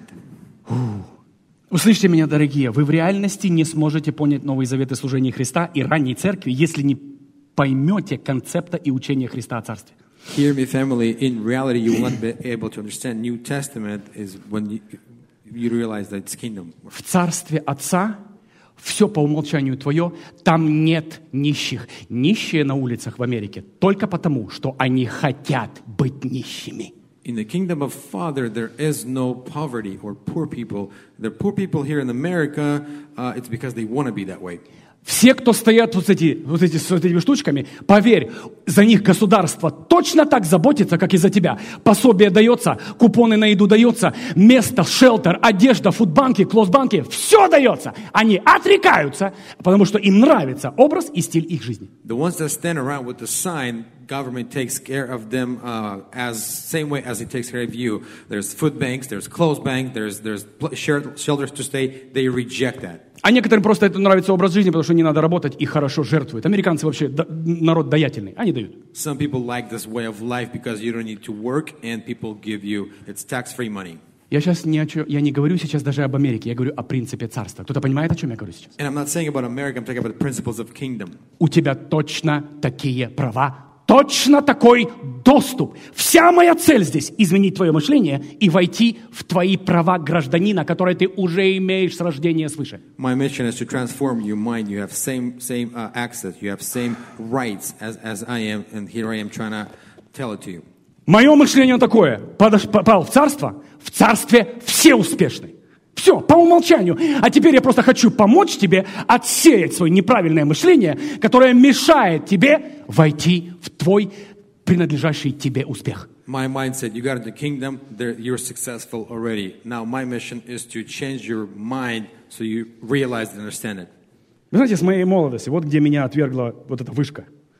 Speaker 1: Услышьте меня, дорогие, вы в реальности не сможете понять Новый Завет и служение Христа и ранней церкви, если не поймете концепта и учения Христа о Царстве.
Speaker 2: Hear me, family. In reality, you will not be able to understand New Testament is when you, you realize that it's kingdom.
Speaker 1: В Царстве Отца все по умолчанию твое, там нет нищих. Нищие на улицах в Америке только потому, что они хотят быть нищими.
Speaker 2: In the kingdom of Father, there is no poverty or poor people. The poor people here in America, uh, it's because they want to be that way.
Speaker 1: Все, кто стоят вот, эти, вот, эти, с этими штучками, поверь, за них государство точно так заботится, как и за тебя. Пособие дается, купоны на еду дается, место, шелтер, одежда, фудбанки, клоссбанки, все дается. Они отрекаются, потому что им нравится образ и стиль их жизни.
Speaker 2: The ones that stand around with the sign, government takes care of them uh, as same way as it takes care of you. There's food banks, there's clothes bank, there's there's shelters to stay. They reject that.
Speaker 1: А некоторым просто это нравится образ жизни, потому что не надо работать и хорошо жертвуют. Американцы вообще да, народ даятельный, они дают.
Speaker 2: Some people like this way of life because you don't need to work and people give you it's tax-free money.
Speaker 1: Я сейчас не о чем, я не говорю сейчас даже об Америке, я говорю о принципе царства. Кто-то понимает, о чем я говорю сейчас?
Speaker 2: And I'm not saying about America, I'm talking about the principles of kingdom.
Speaker 1: У тебя точно такие права. Точно такой доступ. Вся моя цель здесь – изменить твое мышление и войти в твои права гражданина, которые ты уже имеешь с рождения свыше.
Speaker 2: My mission is to transform your mind. You have same same uh, access. You have same rights as as I am, and here I am trying to tell it to you.
Speaker 1: Мое мышление такое. Попал в царство, в царстве все успешны. Все, по умолчанию. А теперь я просто хочу помочь тебе отсеять свое неправильное мышление, которое мешает тебе войти в твой принадлежащий тебе успех.
Speaker 2: My mindset, you got into kingdom, there, you're successful already. Now my mission is to change your mind so you realize and understand it.
Speaker 1: Вы знаете, с моей молодости, вот где меня отвергла вот эта вышка.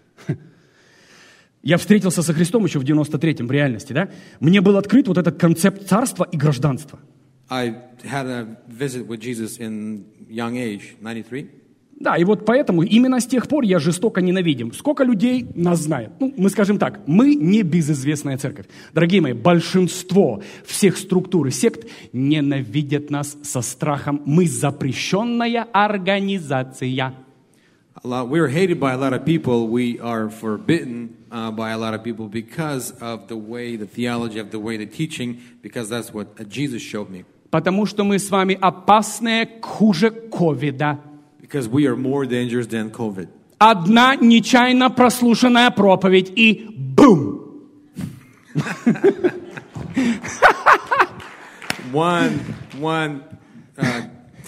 Speaker 1: Я встретился со Христом еще в девяносто третьем в реальности, да? Мне был открыт вот этот концепт царства и гражданства.
Speaker 2: I had a visit with Jesus in young age, ninety-three.
Speaker 1: Да, и вот поэтому именно с тех пор я жестоко ненавидим. Сколько людей нас знает? Ну, мы скажем так, мы не безызвестная церковь. Дорогие мои, большинство всех структур и сект ненавидят нас со страхом. Мы запрещенная организация.
Speaker 2: A lot, we're hated by a lot of people. We are forbidden uh, by a lot of people because of the way, the theology of the way, the teaching, because that's what Jesus showed me.
Speaker 1: Потому что мы с вами опасные хуже ковида.
Speaker 2: Because we are more dangerous than COVID.
Speaker 1: Одна нечаянно прослушанная проповедь и бум!
Speaker 2: one, one, uh,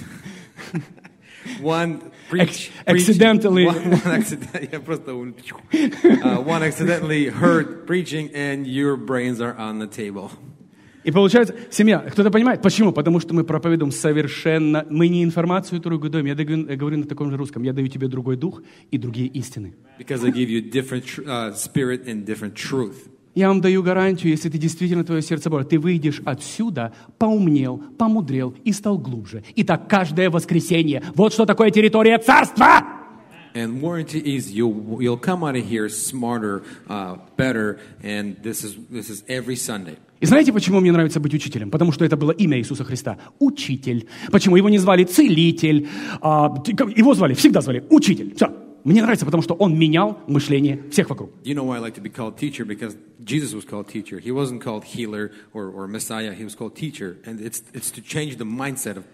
Speaker 2: one preach,
Speaker 1: accidentally,
Speaker 2: preach, one, one, accident, yeah, просто, uh, one accidentally heard preaching and your brains are on the table.
Speaker 1: И получается, семья, кто-то понимает, почему? Потому что мы проповедуем совершенно, мы не информацию другую даем, я говорю, я говорю на таком же русском, я даю тебе другой дух и другие истины.
Speaker 2: Because I give you different uh, spirit and different truth.
Speaker 1: Я вам даю гарантию, если ты действительно твое сердце Божье, ты выйдешь отсюда, поумнел, помудрел и стал глубже. И так каждое воскресенье. Вот что такое территория царства.
Speaker 2: And warranty is you'll you'll come out of here smarter, uh, better, and this is this is every Sunday.
Speaker 1: И знаете, почему мне нравится быть учителем? Потому что это было имя Иисуса Христа. Учитель. Почему его не звали Целитель? А, его звали, всегда звали Учитель. Все. Мне нравится, потому что он менял мышление всех вокруг.
Speaker 2: You know why I like to be called teacher? Because Jesus was called teacher. He wasn't called healer or, or Messiah. He was called teacher. And it's it's to change the mindset of.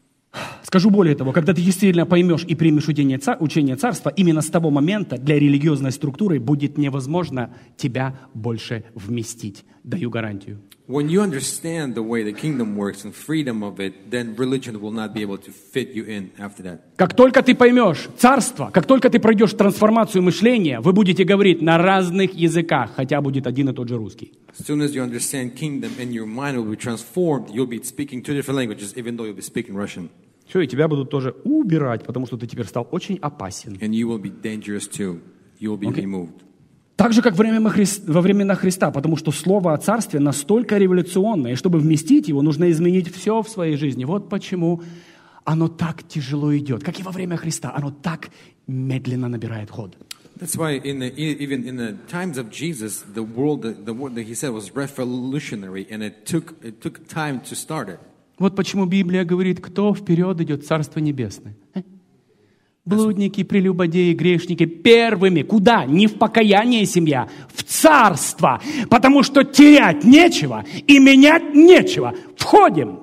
Speaker 1: Скажу более того, когда ты действительно поймешь и примешь учение, цар, учение царства, именно с того момента для религиозной структуры будет невозможно тебя больше вместить. Даю гарантию.
Speaker 2: When you understand the way the kingdom works and freedom of it, then religion will not be able to fit you in after that.
Speaker 1: Как только ты поймешь царство, как только ты пройдешь трансформацию мышления, вы будете говорить на разных языках, хотя будет один и тот же русский.
Speaker 2: As soon as you understand kingdom and your mind will be transformed, you'll be speaking two different languages, even though you'll be speaking Russian.
Speaker 1: Все, и тебя будут тоже убирать, потому что ты теперь стал очень опасен.
Speaker 2: And you will be dangerous too. You will be
Speaker 1: Okay.
Speaker 2: removed.
Speaker 1: Так же, как во времена Хри- во времена Христа, потому что слово о царстве настолько революционное, и чтобы вместить его, нужно изменить все в своей жизни. Вот почему оно так тяжело идет. Как и во время Христа, оно так медленно набирает ход.
Speaker 2: That's why in the, even in the times of Jesus, the world, the, the word that he said was revolutionary, and it took it took time to start it.
Speaker 1: Вот почему Библия говорит, кто вперед идет в Царство Небесное. Э? Блудники, прелюбодеи, грешники первыми. Куда? Не в покаяние, семья, в царство. Потому что терять нечего и менять нечего. Входим.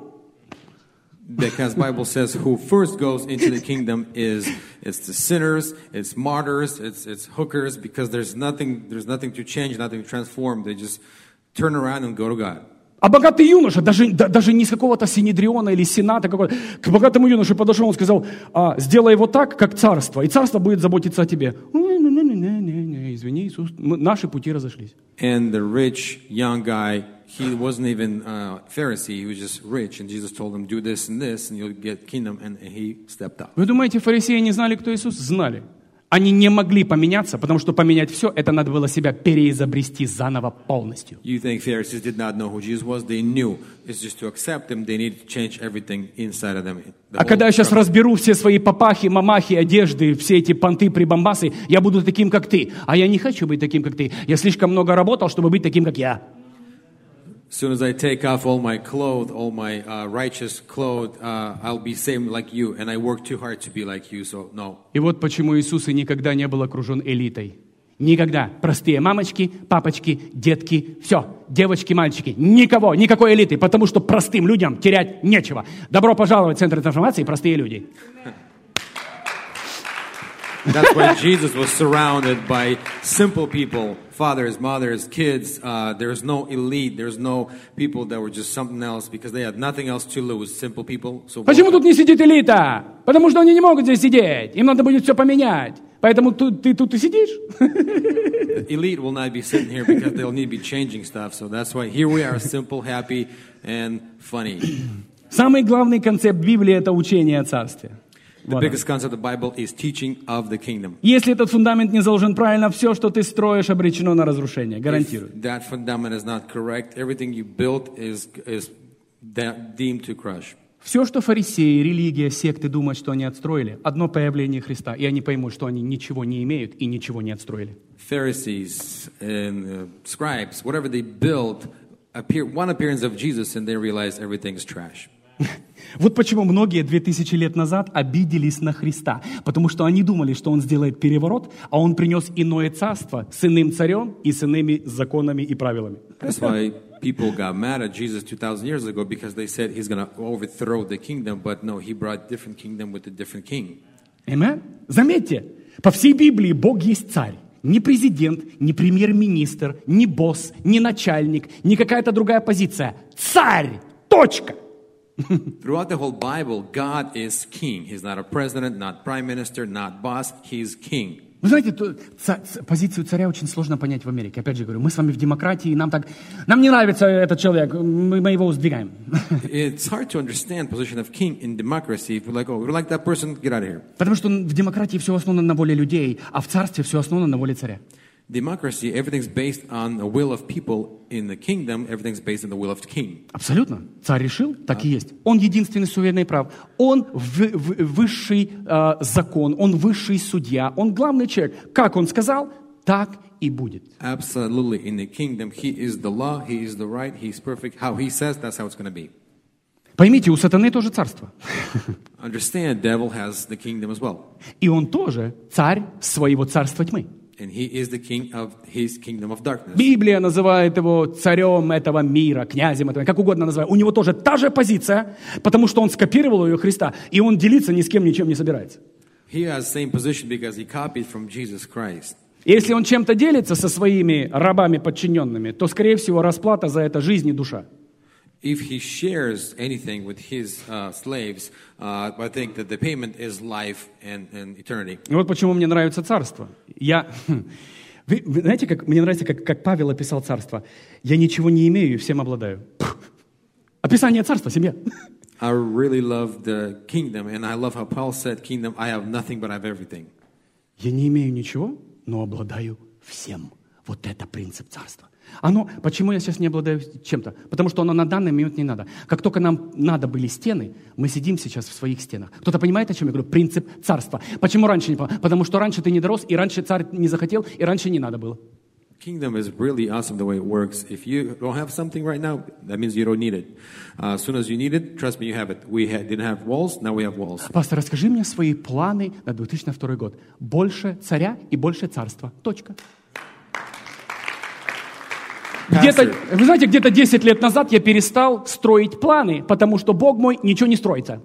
Speaker 2: Because Bible says who first goes into the kingdom is it's the sinners, it's martyrs, it's it's hookers, because there's nothing there's nothing to change, nothing to transform. They just turn around and go to God.
Speaker 1: А богатый юноша, даже, да, даже не с какого-то синедриона или сената, какого-то, к богатому юноше подошел, он сказал, а, сделай вот так, как царство, и царство будет заботиться о тебе. Извини, Иисус, мы, наши пути разошлись.
Speaker 2: And the rich young guy, he wasn't even a Pharisee, he was just rich, and Jesus told him, do this and this, and you'll get kingdom, and he stepped up.
Speaker 1: Вы думаете, фарисеи не знали, кто Иисус? Знали. Они не могли поменяться, потому что поменять все, это надо было себя переизобрести заново полностью.
Speaker 2: You think Pharisees did not know who Jesus was? They knew. It's just to accept him, they needed to change everything inside of them. The
Speaker 1: А
Speaker 2: whole
Speaker 1: когда я сейчас
Speaker 2: structure.
Speaker 1: разберу все свои папахи, мамахи, одежды, все эти понты, прибамбасы, я буду таким, как ты. А я не хочу быть таким, как ты. Я слишком много работал, чтобы быть таким, как я.
Speaker 2: As soon as I take off all my clothes, all my uh, righteous clothes, uh, I'll be same like you, and I work too hard to be like you, so no.
Speaker 1: И вот почему Иисус и никогда не был окружен элитой. Никогда. Простые мамочки, папочки, детки, все, девочки, мальчики. Никого, никакой элиты, потому что простым людям терять нечего. Добро пожаловать в Центр трансформации «Простые люди».
Speaker 2: That's why Jesus was surrounded by simple people, fathers, mothers, kids. Uh, there's no elite. There's no people that were just something else because they had nothing else to lose. Simple people. So
Speaker 1: Почему тут не сидит элита? Потому что они не могут здесь сидеть. Им надо будет все поменять. Поэтому тут, ты тут и сидишь.
Speaker 2: the elite will not be sitting here because they'll need to be changing stuff. So that's why here we are, simple, happy, and funny.
Speaker 1: Самый главный концепт Библии – это учение о Царстве.
Speaker 2: The
Speaker 1: Вот
Speaker 2: biggest concept of the Bible is teaching of the kingdom.
Speaker 1: Если этот фундамент не заложен правильно, все, что ты строишь, обречено на разрушение. Гарантирую.
Speaker 2: If that fundament is not correct, everything you built is is de- deemed to crush.
Speaker 1: Все, что фарисеи, религия, секты думают, что они отстроили, одно появление Христа, и они поймут, что они ничего не имеют и ничего не отстроили.
Speaker 2: Pharisees and uh, scribes, whatever they built, appear one appearance of Jesus, and they realize everything's trash.
Speaker 1: Вот почему многие две тысячи лет назад обиделись на Христа, потому что они думали, что Он сделает переворот, а Он принес иное царство с иным царем и с иными законами и правилами.
Speaker 2: That's why people got mad at Jesus two thousand years ago, because they said he's going to overthrow the kingdom, but no, he brought different kingdom with a different king.
Speaker 1: Amen? Заметьте, по всей Библии Бог есть царь. Не президент, не премьер-министр, не босс, не начальник, не какая-то другая позиция. Царь! Точка!
Speaker 2: Throughout the whole Bible, God is king. He's not a president, not prime minister, not boss. He's king.
Speaker 1: Вы знаете, то, ца, ца, позицию царя очень сложно понять в Америке. Опять же говорю, мы с вами в демократии, и нам так, нам не нравится этот человек, мы, мы его сдвигаем.
Speaker 2: It's hard to understand position of king in democracy. If we're like, oh, we don't like that person, get out of here.
Speaker 1: Потому что в демократии все основано на воле людей, а в царстве все основано на воле царя.
Speaker 2: Democracy, everything's based on the will of people. In the kingdom, everything's based on the will of the king.
Speaker 1: Абсолютно. Царь решил, так и есть. Он единственный суверенный прав. Он в, в, высший э, закон, он высший судья, он главный человек. Как он сказал, так и будет.
Speaker 2: Absolutely. In the kingdom, he is the law, he is the right, he's perfect. How he says, that's how it's going to be.
Speaker 1: Поймите, у сатаны тоже царство.
Speaker 2: Understand, devil has the kingdom as well.
Speaker 1: И он тоже царь своего царства тьмы.
Speaker 2: And he is the king of his kingdom of darkness.
Speaker 1: Библия называет его царем этого мира, князем этого, как угодно называет. У него тоже та же позиция, потому что он скопировал ее Христа, и он делиться ни с кем ничем не собирается.
Speaker 2: He has the same position because he copied from Jesus Christ.
Speaker 1: Если он чем-то делится со своими рабами подчиненными, то, скорее всего, расплата за это жизнь и душа.
Speaker 2: If he shares anything with his uh, slaves, uh, I think that the payment is life and, and eternity.
Speaker 1: И вот почему мне нравится царство. Я, вы, вы знаете, как мне нравится, как, как Павел описал царство. Я ничего не имею и всем обладаю. Описание царства, семья.
Speaker 2: I really love the kingdom, and I love how Paul said, "Kingdom, I have nothing, but I have everything."
Speaker 1: Я не имею ничего, но обладаю всем. Вот это принцип царства. Оно, почему я сейчас не обладаю чем-то? Потому что оно на данный момент не надо. Как только нам надо были стены, мы сидим сейчас в своих стенах. Кто-то понимает, о чем я говорю? Принцип царства. Почему раньше не понял? Потому что раньше ты не дорос, и раньше царь не захотел, и раньше не надо было.
Speaker 2: Kingdom is really awesome the way it works. If you don't have something right now, that means you don't need it. Uh, as soon as you need it, trust me, you have it. We had, didn't have walls, now we have walls.
Speaker 1: Пастор, расскажи мне свои планы на две тысячи второй год. Больше царя и больше царства. Точка. Где-то, вы знаете, где-то десять лет назад я перестал строить планы, потому что Бог мой ничего не строится.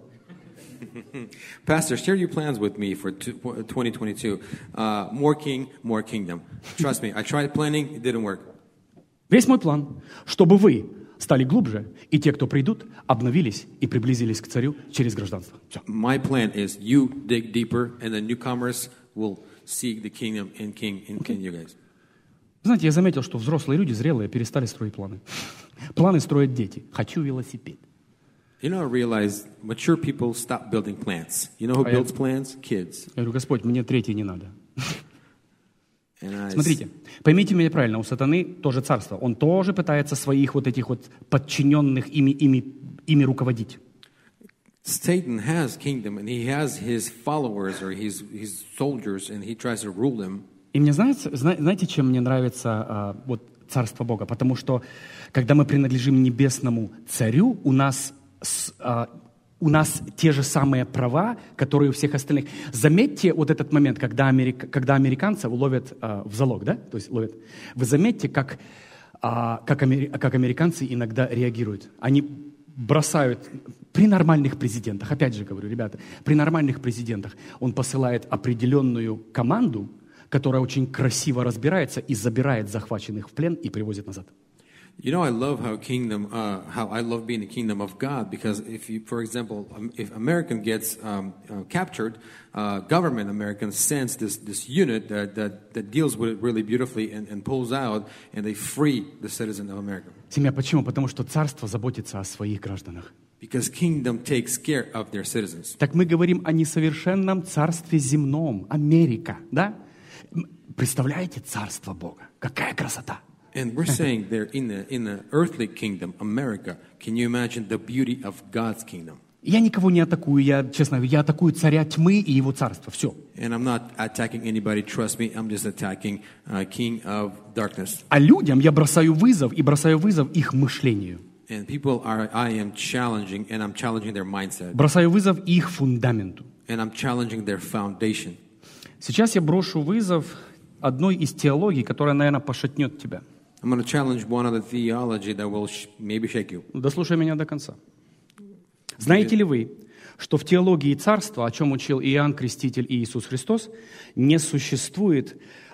Speaker 2: Pastor, share your plans with me for twenty twenty-two. Uh, more king, more kingdom. Trust me, I tried planning, it didn't work.
Speaker 1: Весь мой план, чтобы вы стали глубже, и те, кто придут, обновились и приблизились к царю через гражданство. Все.
Speaker 2: My plan is you dig deeper, and the newcomers will seek the kingdom and king in okay. you guys.
Speaker 1: Знаете, я заметил, что взрослые люди, зрелые, перестали строить планы. Планы строят дети. Хочу велосипед.
Speaker 2: You know, I realize mature people stop building plans. You know who
Speaker 1: а
Speaker 2: builds
Speaker 1: я...
Speaker 2: plans? Kids.
Speaker 1: Я говорю, Господь, мне третий не надо.
Speaker 2: I...
Speaker 1: Смотрите, поймите меня правильно, у сатаны тоже царство. Он тоже пытается своих вот этих вот подчиненных ими, ими, ими руководить.
Speaker 2: Satan has kingdom, and he has his followers or his, his soldiers, and he tries to rule them.
Speaker 1: И мне знаете, знаете, чем мне нравится а, вот царство Бога? Потому что, когда мы принадлежим небесному царю, у нас, с, а, у нас те же самые права, которые у всех остальных. Заметьте вот этот момент, когда, америк, когда американцев ловят а, в залог, да? То есть ловят. Вы заметьте, как, а, как, амери, как американцы иногда реагируют. Они бросают при нормальных президентах, опять же говорю, ребята, при нормальных президентах он посылает определенную команду, которая очень красиво разбирается и забирает захваченных в плен и привозит назад.
Speaker 2: You know, I love how kingdom, uh, how I love being the kingdom of God, because if you, for example, um, if American gets um, uh, captured, uh, government American sends this this unit that that, that deals with it really beautifully and, and pulls out, and they free the citizen of America.
Speaker 1: Семья, почему? Потому что царство заботится о своих гражданах.
Speaker 2: Because kingdom takes care of their citizens.
Speaker 1: Так мы говорим о несовершенном царстве земном, Америка, да? Представляете царство Бога? Какая красота!
Speaker 2: And we're saying they're in the in the earthly kingdom, America. Can you imagine the beauty of God's kingdom?
Speaker 1: Я никого не атакую, я, честно говоря, я атакую царя тьмы и его царство. Все.
Speaker 2: And I'm not attacking anybody, trust me. I'm just attacking uh, king of darkness.
Speaker 1: А людям я бросаю вызов и бросаю вызов их мышлению.
Speaker 2: And people are, I am challenging, and I'm challenging their mindset.
Speaker 1: Бросаю вызов их фундаменту.
Speaker 2: And I'm challenging their foundation.
Speaker 1: Сейчас я брошу вызов одной из теологий, которая, наверное, пошатнет тебя.
Speaker 2: I'm going to challenge one of the theology that will sh- maybe shake you.
Speaker 1: Дослушай меня до конца. Знаете ли вы, что в теологии царства, о чем учил Иоанн Креститель и Иисус Христос, не существует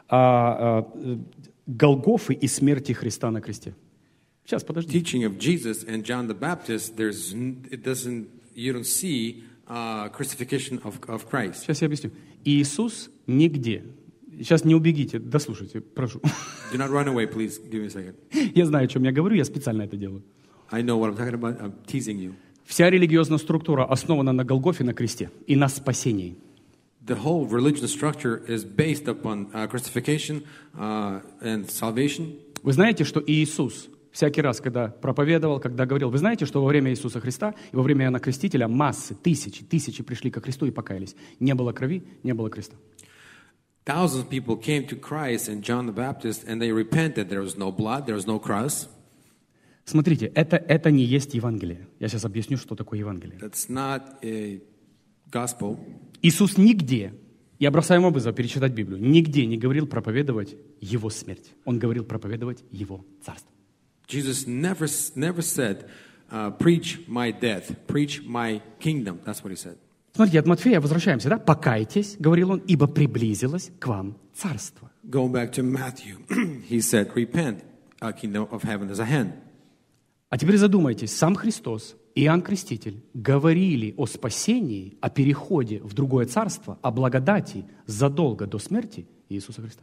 Speaker 1: а, а, Голгофы и смерти Христа на кресте? Сейчас, подожди.
Speaker 2: Teaching of Jesus and John the Baptist, there's it doesn't you don't see uh, crucifixion of of Christ.
Speaker 1: Сейчас я объясню. Иисус нигде. Сейчас не убегите, дослушайте, прошу.
Speaker 2: Do not run away, please. Give me a second.
Speaker 1: Я знаю, о чем я говорю, я специально это делаю.
Speaker 2: I know what I'm talking about. I'm teasing you.
Speaker 1: Вся религиозная структура основана на Голгофе, на кресте и на спасении.
Speaker 2: the whole religious structure is based upon uh, crucifixion uh, and salvation.
Speaker 1: Вы знаете, что Иисус всякий раз, когда проповедовал, когда говорил, вы знаете, что во время Иисуса Христа и во время Иоанна Крестителя массы, тысячи, тысячи пришли ко Христу и покаялись. Не было крови, не было креста.
Speaker 2: Thousands of people came to Christ and John the Baptist, and they repented. There was no blood, there was no cross.
Speaker 1: Смотрите, это, это не есть Евангелие. Я сейчас объясню, что такое Евангелие.
Speaker 2: That's not a gospel.
Speaker 1: Иисус нигде, я бросаю ему вызов перечитать Библию, нигде не говорил проповедовать Его смерть. Он говорил проповедовать Его царство.
Speaker 2: Jesus never, never said, uh, preach my death, preach my kingdom. That's what he said.
Speaker 1: Смотрите, от Матфея возвращаемся, да? «Покайтесь, — говорил он, — ибо приблизилось к вам царство».
Speaker 2: Going back to Matthew, he said, repent, a kingdom of heaven is at hand.
Speaker 1: А теперь задумайтесь, сам Христос, Иоанн Креститель говорили о спасении, о переходе в другое царство, о благодати задолго до смерти Иисуса Христа.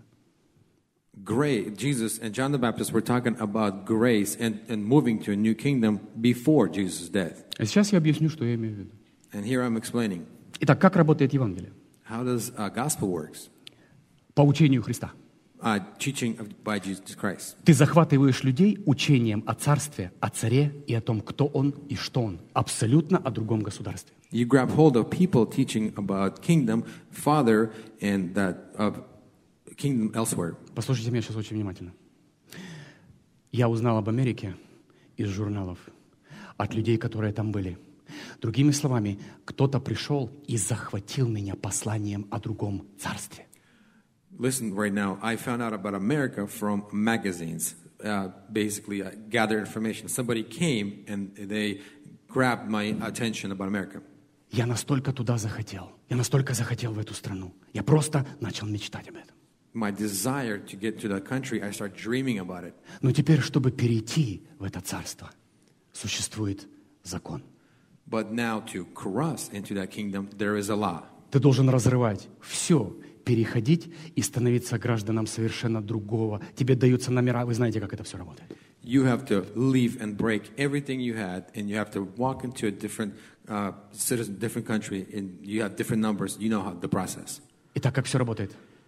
Speaker 2: Grace, Jesus and John the Baptist were talking about grace and, and moving to a new kingdom before Jesus' death.
Speaker 1: А сейчас я объясню, что я имею в виду.
Speaker 2: And here I'm explaining.
Speaker 1: Итак, как работает Евангелие?
Speaker 2: How does uh, gospel works?
Speaker 1: По учению Христа.
Speaker 2: Uh, teaching of, by Jesus Christ.
Speaker 1: Ты захватываешь людей учением о царстве, о царе и о том, кто он и что он. Абсолютно о другом государстве.
Speaker 2: You grab hold of people teaching about kingdom, Father, and that of kingdom elsewhere.
Speaker 1: Послушайте меня сейчас очень внимательно. Я узнал об Америке из журналов, от людей, которые там были. Другими словами, кто-то пришел и захватил меня посланием о другом царстве.
Speaker 2: Listen, right now, I found out about America from magazines. Uh, basically, I gathered information. Somebody came and they grabbed my attention about America.
Speaker 1: Я настолько туда захотел. Я настолько захотел в эту страну. Я просто начал мечтать об этом.
Speaker 2: My desire to get to that country, I start dreaming about it.
Speaker 1: Но теперь, чтобы перейти в это царство, существует закон.
Speaker 2: But now to cross into that kingdom, there is a law.
Speaker 1: Ты должен разрывать все, переходить и становиться гражданом совершенно другого. Тебе даются номера, вы знаете, как это все работает.
Speaker 2: You have to leave and break everything you had, and you have to walk into a different uh, citizen, different country, and you have different numbers. You know how the process.
Speaker 1: Итак, как все работает?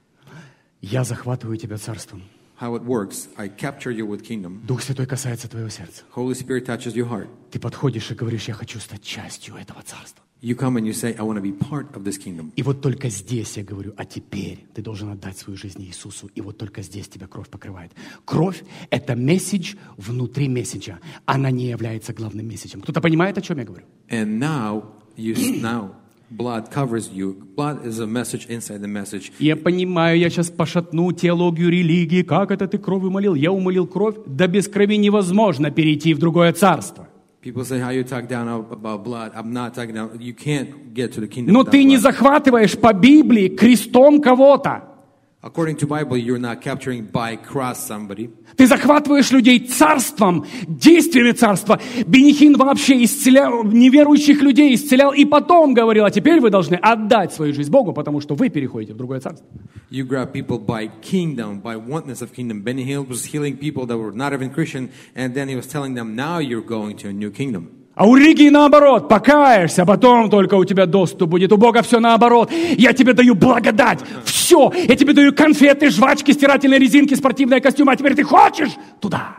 Speaker 1: Я захватываю тебя царством.
Speaker 2: How it works, I capture you with kingdom.
Speaker 1: Дух Святой касается твоего сердца.
Speaker 2: Holy Spirit touches your heart.
Speaker 1: Ты подходишь и говоришь, я хочу стать частью этого царства.
Speaker 2: You come and you say, I want to be part of this kingdom.
Speaker 1: И вот только здесь я говорю, а теперь ты должен отдать свою жизнь Иисусу. И вот только здесь тебя кровь покрывает. Кровь – это месседж внутри месседжа. Она не является главным месседжем. Кто-то понимает, о чем я говорю?
Speaker 2: And now, you now, blood covers you. Blood is a message inside the message.
Speaker 1: Я понимаю, я сейчас пошатну теологию религии. Как это ты кровь умолил? Я умолил кровь. Да без крови невозможно перейти в другое царство.
Speaker 2: People say, how you talk down about blood. I'm not talking down. You can't get to the kingdom
Speaker 1: Но
Speaker 2: without
Speaker 1: ты не
Speaker 2: blood.
Speaker 1: захватываешь по Библии крестом кого-то.
Speaker 2: According to Bible, you're not capturing by cross somebody.
Speaker 1: Ты захватываешь людей царством, действиями царства. Бенихин вообще исцелял неверующих людей, исцелял и потом говорил, а теперь вы должны отдать свою жизнь Богу, потому что вы переходите в другое царство.
Speaker 2: You grab people by kingdom, by oneness of kingdom. Benny Hill was healing people that were not even Christian, and then he was telling them, now you're going to a new kingdom.
Speaker 1: А у религии наоборот, покаешься, а потом только у тебя доступ будет. У Бога все наоборот. Я тебе даю благодать, все. Я тебе даю конфеты, жвачки, стирательные резинки, спортивные костюмы. А теперь ты хочешь туда?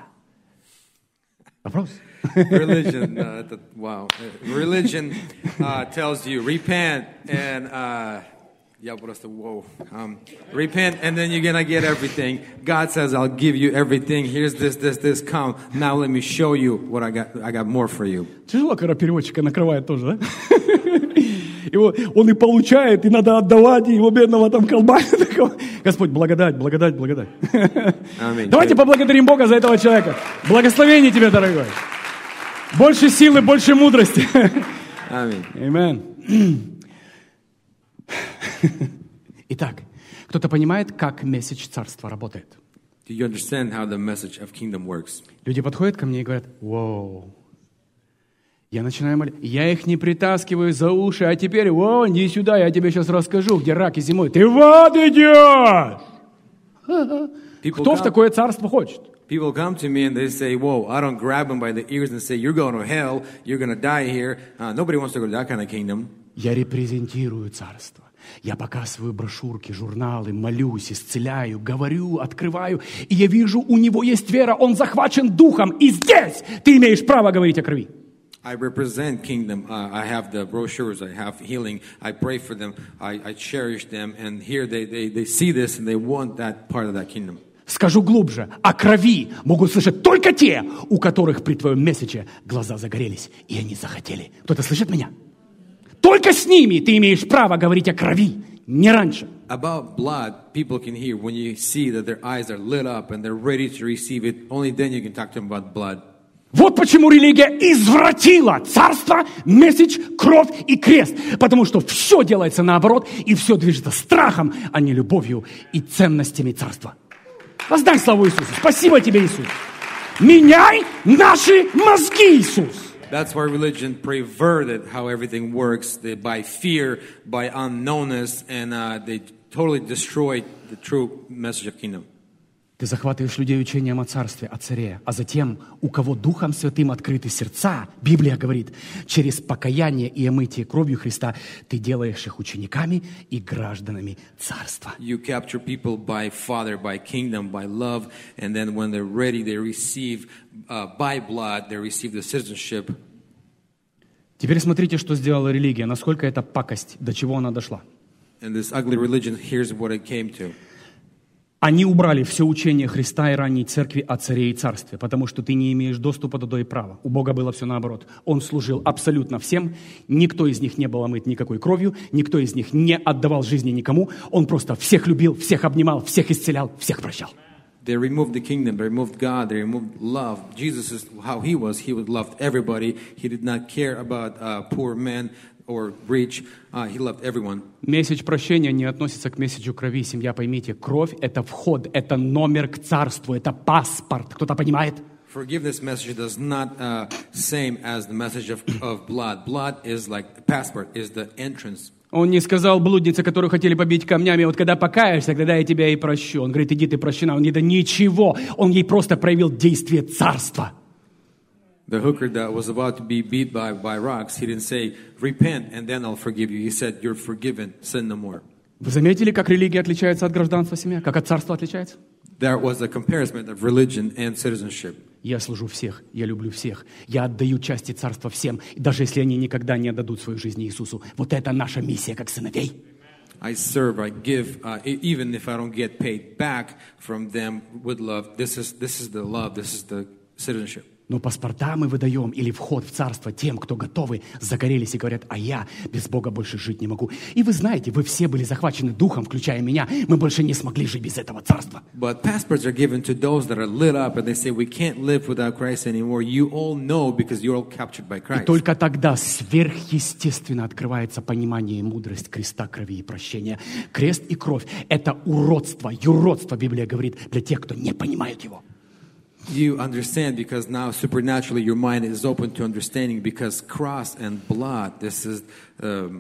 Speaker 1: Вопрос?
Speaker 2: Religion, uh, the, wow. Religion uh, tells you, repent, and uh, yeah, просто, whoa. Um, repent, and then you're going to get everything. God says, I'll give you everything. Here's this, this, this, come. Now let me show you what I got. I got more for you.
Speaker 1: Тяжело, когда переводчика накрывает тоже, да? Его, он и получает, и надо отдавать, и его бедного там колбасит. Господь, благодать, благодать, благодать.
Speaker 2: Аминь.
Speaker 1: Давайте поблагодарим Бога за этого человека. Благословение тебе, дорогой. Больше силы, больше мудрости.
Speaker 2: Аминь.
Speaker 1: Аминь. Итак, кто-то понимает, как месседж царства работает?
Speaker 2: Do you understand how the message of kingdom works?
Speaker 1: Люди подходят ко мне и говорят, вау. Я начинаю молиться. Я их не притаскиваю за уши, а теперь, вон, иди сюда, я тебе сейчас расскажу, где раки зимой. Ты в ад идешь! Кто в такое царство хочет?
Speaker 2: People come to me and they say, whoa, I don't grab them by the ears and say, you're going to hell, you're going to die here. Uh, nobody wants to go to that kind of kingdom.
Speaker 1: Я репрезентирую царство. Я показываю брошюрки, журналы, молюсь, исцеляю, говорю, открываю. И я вижу, у него есть вера, он захвачен духом. И здесь ты имеешь право говорить о крови.
Speaker 2: I represent kingdom. Uh, I have the brochures. I have healing. I pray for them. I, I cherish them. And here they, they, they see this and they want that part of that kingdom.
Speaker 1: Скажу глубже, о крови могут слышать только те, у которых при твоем месседже глаза загорелись, и они захотели. Кто-то слышит меня? Только с ними ты имеешь право говорить о крови, не раньше.
Speaker 2: About blood, people can hear when you see that their eyes are lit up and they're ready to receive it. Only then you can talk to them about blood.
Speaker 1: Вот почему религия извратила царство, месседж, кровь и крест. Потому что все делается наоборот, и все движется страхом, а не любовью и ценностями царства. Воздай славу Иисусу. Спасибо тебе, Иисус. Меняй наши мозги, Иисус.
Speaker 2: That's why religion perverted how everything works. They, by fear, by unknownness, and uh, they totally destroyed the true message of kingdom.
Speaker 1: Ты захватываешь людей учением о царстве, о царе, а затем, у кого Духом Святым открыты сердца, Библия говорит, через покаяние и омытие кровью Христа ты делаешь их учениками и гражданами царства.
Speaker 2: You capture people by Father, by kingdom, by love, and then when they're ready, they receive uh, by blood, they receive the citizenship.
Speaker 1: Теперь смотрите, что сделала религия, насколько это пакость, до чего она дошла.
Speaker 2: And this ugly religion, here's what it came to.
Speaker 1: Они убрали все учение Христа и ранней церкви о царе и царстве, потому что ты не имеешь доступа туда и права. У Бога было все наоборот. Он служил абсолютно всем, никто из них не был омыт никакой кровью, никто из них не отдавал жизни никому. Он просто всех любил, всех обнимал, всех исцелял, всех прощал.
Speaker 2: They removed the kingdom, they removed God, they removed love. Jesus is how he was. He loved everybody. He did not care about uh, poor men or rich. Uh, he loved everyone.
Speaker 1: Месседж прощения не относится к месседжу крови. Семья, поймите, кровь – это вход, это номер к царству, это паспорт. Кто-то понимает?
Speaker 2: Forgiveness message does not uh, same as the message of, of blood. Blood is like passport, is the entrance.
Speaker 1: Он не сказал блуднице, которую хотели побить камнями, вот когда покаешься, тогда я тебя и прощу. Он говорит, иди, ты прощена. Он не да ничего. Он ей просто проявил действие царства.
Speaker 2: The hooker that was about to be beat by, by rocks, he didn't say, repent and then I'll forgive you. He said, you're forgiven, sin no more.
Speaker 1: Вы заметили, как религия отличается от гражданства семьи? Как от царства отличается?
Speaker 2: There was a comparison of religion and citizenship.
Speaker 1: Я служу всех, я люблю всех, я отдаю части царства всем, даже если они никогда не отдадут свою жизнь Иисусу. Вот это наша миссия как сыновей.
Speaker 2: I serve, I give, uh, even if I don't get paid back from them with love. This is this is the love, this is the citizenship.
Speaker 1: Но паспорта мы выдаем или вход в царство тем, кто готовы, загорелись и говорят, а я без Бога больше жить не могу. И вы знаете, вы все были захвачены духом, включая меня. Мы больше не смогли жить без этого царства.
Speaker 2: But passports are given to those that are lit up, and they say, we can't live without Christ anymore. You all know because you're all captured by Christ.
Speaker 1: И только тогда сверхъестественно открывается понимание и мудрость креста, крови и прощения. Крест и кровь – это уродство, юродство, Библия говорит, для тех, кто не понимает его.
Speaker 2: You understand because now supernaturally your mind is open to understanding because cross and blood, this is um,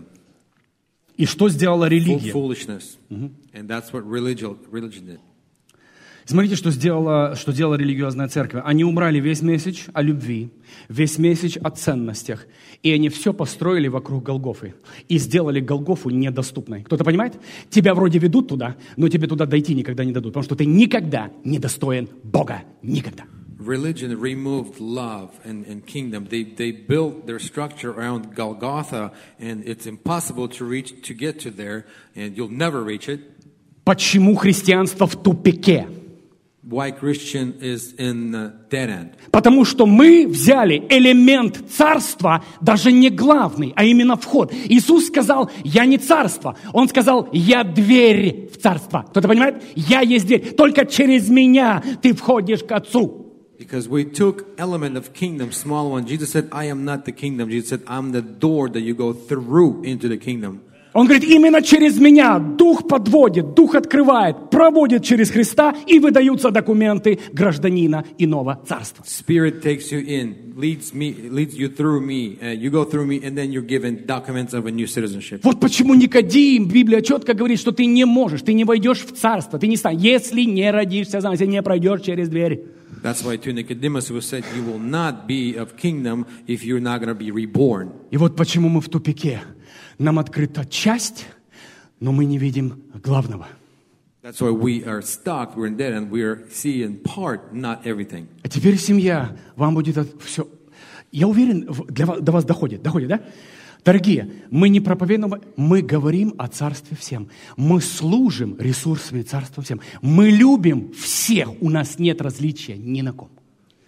Speaker 1: И что сделала религия?
Speaker 2: foolishness. Mm-hmm. And that's what religion, religion did.
Speaker 1: Смотрите, что сделала, что делала религиозная церковь. Они убрали весь месседж о любви, весь месседж о ценностях, и они все построили вокруг Голгофы и сделали Голгофу недоступной. Кто-то понимает? Тебя вроде ведут туда, но тебе туда дойти никогда не дадут, потому что ты никогда не достоин Бога. Никогда.
Speaker 2: Religion removed love and, and kingdom. They, they built their structure around Golgotha, and it's impossible to reach, to get to there, and you'll never reach it.
Speaker 1: Почему христианство в тупике?
Speaker 2: Why Christian is in the dead end?
Speaker 1: Потому что мы взяли элемент царства, даже не главный, а именно вход. Иисус сказал, я не царство. Он сказал, я дверь в царство. Кто-то понимает? Я есть дверь. Только через меня ты входишь к Отцу.
Speaker 2: Because we took element of kingdom, small one. Jesus said, I am not the kingdom. Jesus said, I'm the door that you go through into the kingdom.
Speaker 1: Он говорит, именно через меня Дух подводит, Дух открывает, проводит через Христа, и выдаются документы гражданина иного царства.
Speaker 2: Spirit takes you in, leads me, leads you through me. Uh, you go through me, and then you're given documents of a new citizenship.
Speaker 1: Вот почему Никодим, Библия четко говорит, что ты не можешь, ты не войдешь в царство, ты не станешь, если не родишься заново, если не пройдешь через дверь.
Speaker 2: That's why to Nicodemus was said, you will not be of kingdom if you're not going to be reborn.
Speaker 1: И вот почему мы в тупике. Нам открыта часть, но мы не видим главного.
Speaker 2: That's why we are stuck, we're in debt, and we are seeing part, not everything.
Speaker 1: А теперь, семья, вам будет все... Я уверен, для вас, до вас доходит, доходит, да? Дорогие, мы не проповедуем, мы говорим о Царстве всем. Мы служим ресурсами Царства всем. Мы любим всех, у нас нет различия ни на ком.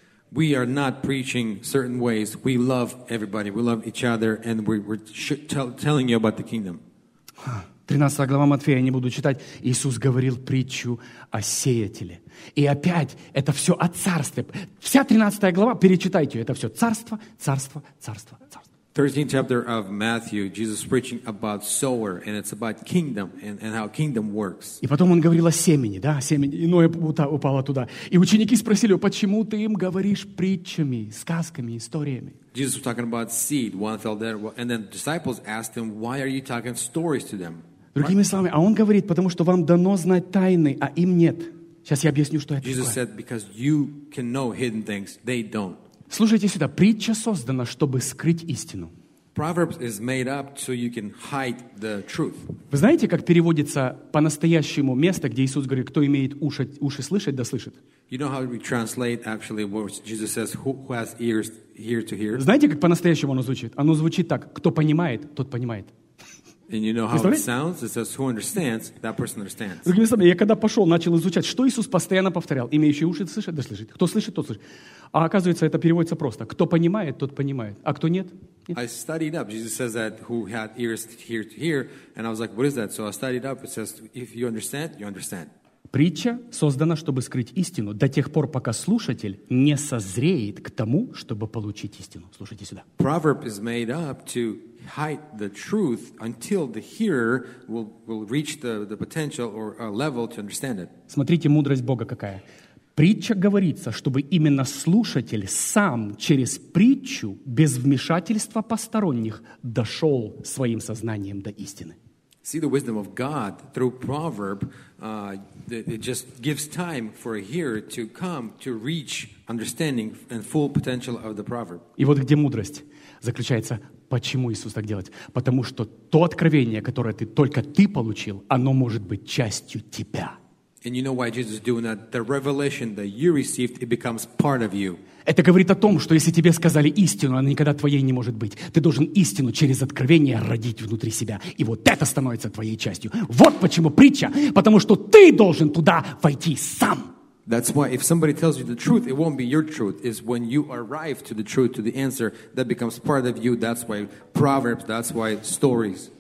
Speaker 2: We are not preaching certain ways. We love everybody. We love each other, and we're, we're tell, telling you about the kingdom.
Speaker 1: тринадцатая глава Матфея, я не буду читать. Иисус говорил притчу о сеятеле. И опять это все о царстве. Вся тринадцатая глава, перечитайте ее, это все царство, царство, царство, царство.
Speaker 2: thirteenth chapter of Matthew, Jesus is preaching about sower, and it's about kingdom and, and how kingdom works.
Speaker 1: И потом он говорил о семени, да, семени, иное упало туда. И ученики спросили, почему ты им говоришь притчами, сказками, историями?
Speaker 2: Jesus was talking about seed, one fell dead, and then disciples asked him, why are you talking stories to them?
Speaker 1: Другими словами, а он говорит, потому что вам дано знать тайны, а им нет. Сейчас я объясню, что это
Speaker 2: Jesus
Speaker 1: такое.
Speaker 2: said, because you can know hidden things, they don't.
Speaker 1: Слушайте сюда, притча создана, чтобы скрыть истину.
Speaker 2: Proverbs is made up so you can hide the truth.
Speaker 1: Вы знаете, как переводится по-настоящему место, где Иисус говорит, кто имеет уши, уши слышать, да слышит?
Speaker 2: You know how we translate actually what Jesus says, who, who has ears hear to hear?
Speaker 1: Знаете, как по-настоящему оно звучит? Оно звучит так, кто понимает, тот понимает.
Speaker 2: And you know how it sounds? It says, who understands, that person understands.
Speaker 1: Другими словами, я когда пошел, начал изучать, что Иисус постоянно повторял. Имеющий уши слышать, да слышит. Кто слышит, тот слышит. А оказывается, это переводится просто. Кто понимает, тот понимает. А кто нет? Нет.
Speaker 2: I studied up. Jesus says that who had ears to hear to hear. And I was like, what is that? So I studied up. It says, if you understand, you understand.
Speaker 1: Притча создана, чтобы скрыть истину до тех пор, пока слушатель не созреет к тому, чтобы получить истину. Слушайте сюда.
Speaker 2: Proverb is made up to hide the truth until the hearer will, will reach the, the potential or a level to understand it.
Speaker 1: Смотрите, мудрость Бога какая. Притча говорится, чтобы именно слушатель сам через притчу, без вмешательства посторонних, дошел своим сознанием до истины.
Speaker 2: See the wisdom of God through proverb. Uh, it just gives time for a hearer to come to reach understanding and full potential of the proverb.
Speaker 1: И вот где мудрость заключается. Почему Иисус так делает? Потому что то откровение, которое ты, только ты получил, оно может быть частью тебя.
Speaker 2: And you know why Jesus is doing that? The revelation that you received, it becomes part of you.
Speaker 1: Это говорит о том, что если тебе сказали истину, она никогда твоей не может быть. Ты должен истину через откровение родить внутри себя. И вот это становится твоей частью. Вот почему притча. Потому что ты должен туда войти сам.
Speaker 2: That's why if somebody tells you the truth, it won't be your truth. It's when you arrive to the truth, to the answer, that becomes part of you. That's why Proverbs, that's why stories.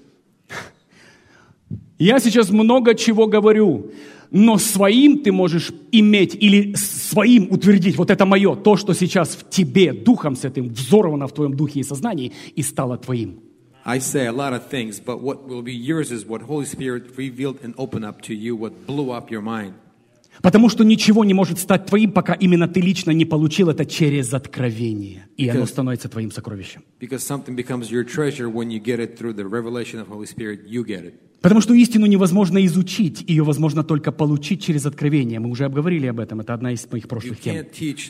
Speaker 1: Я сейчас много чего говорю, но своим ты можешь иметь или своим утвердить. Вот это мое, то, что сейчас в тебе, Духом Святым, взорвано в твоем духе и сознании и стало твоим.
Speaker 2: I say a lot of things, but what will be yours is what Holy Spirit revealed and opened up to you, what blew up your mind.
Speaker 1: Потому что ничего не может стать твоим, пока именно ты лично не получил это через откровение. И оно становится твоим сокровищем.
Speaker 2: Because something becomes your treasure when you get it through the revelation of Holy Spirit, you get it.
Speaker 1: Потому что истину невозможно изучить, ее возможно только получить через откровение. Мы уже обговорили об этом, это одна из моих прошлых тем.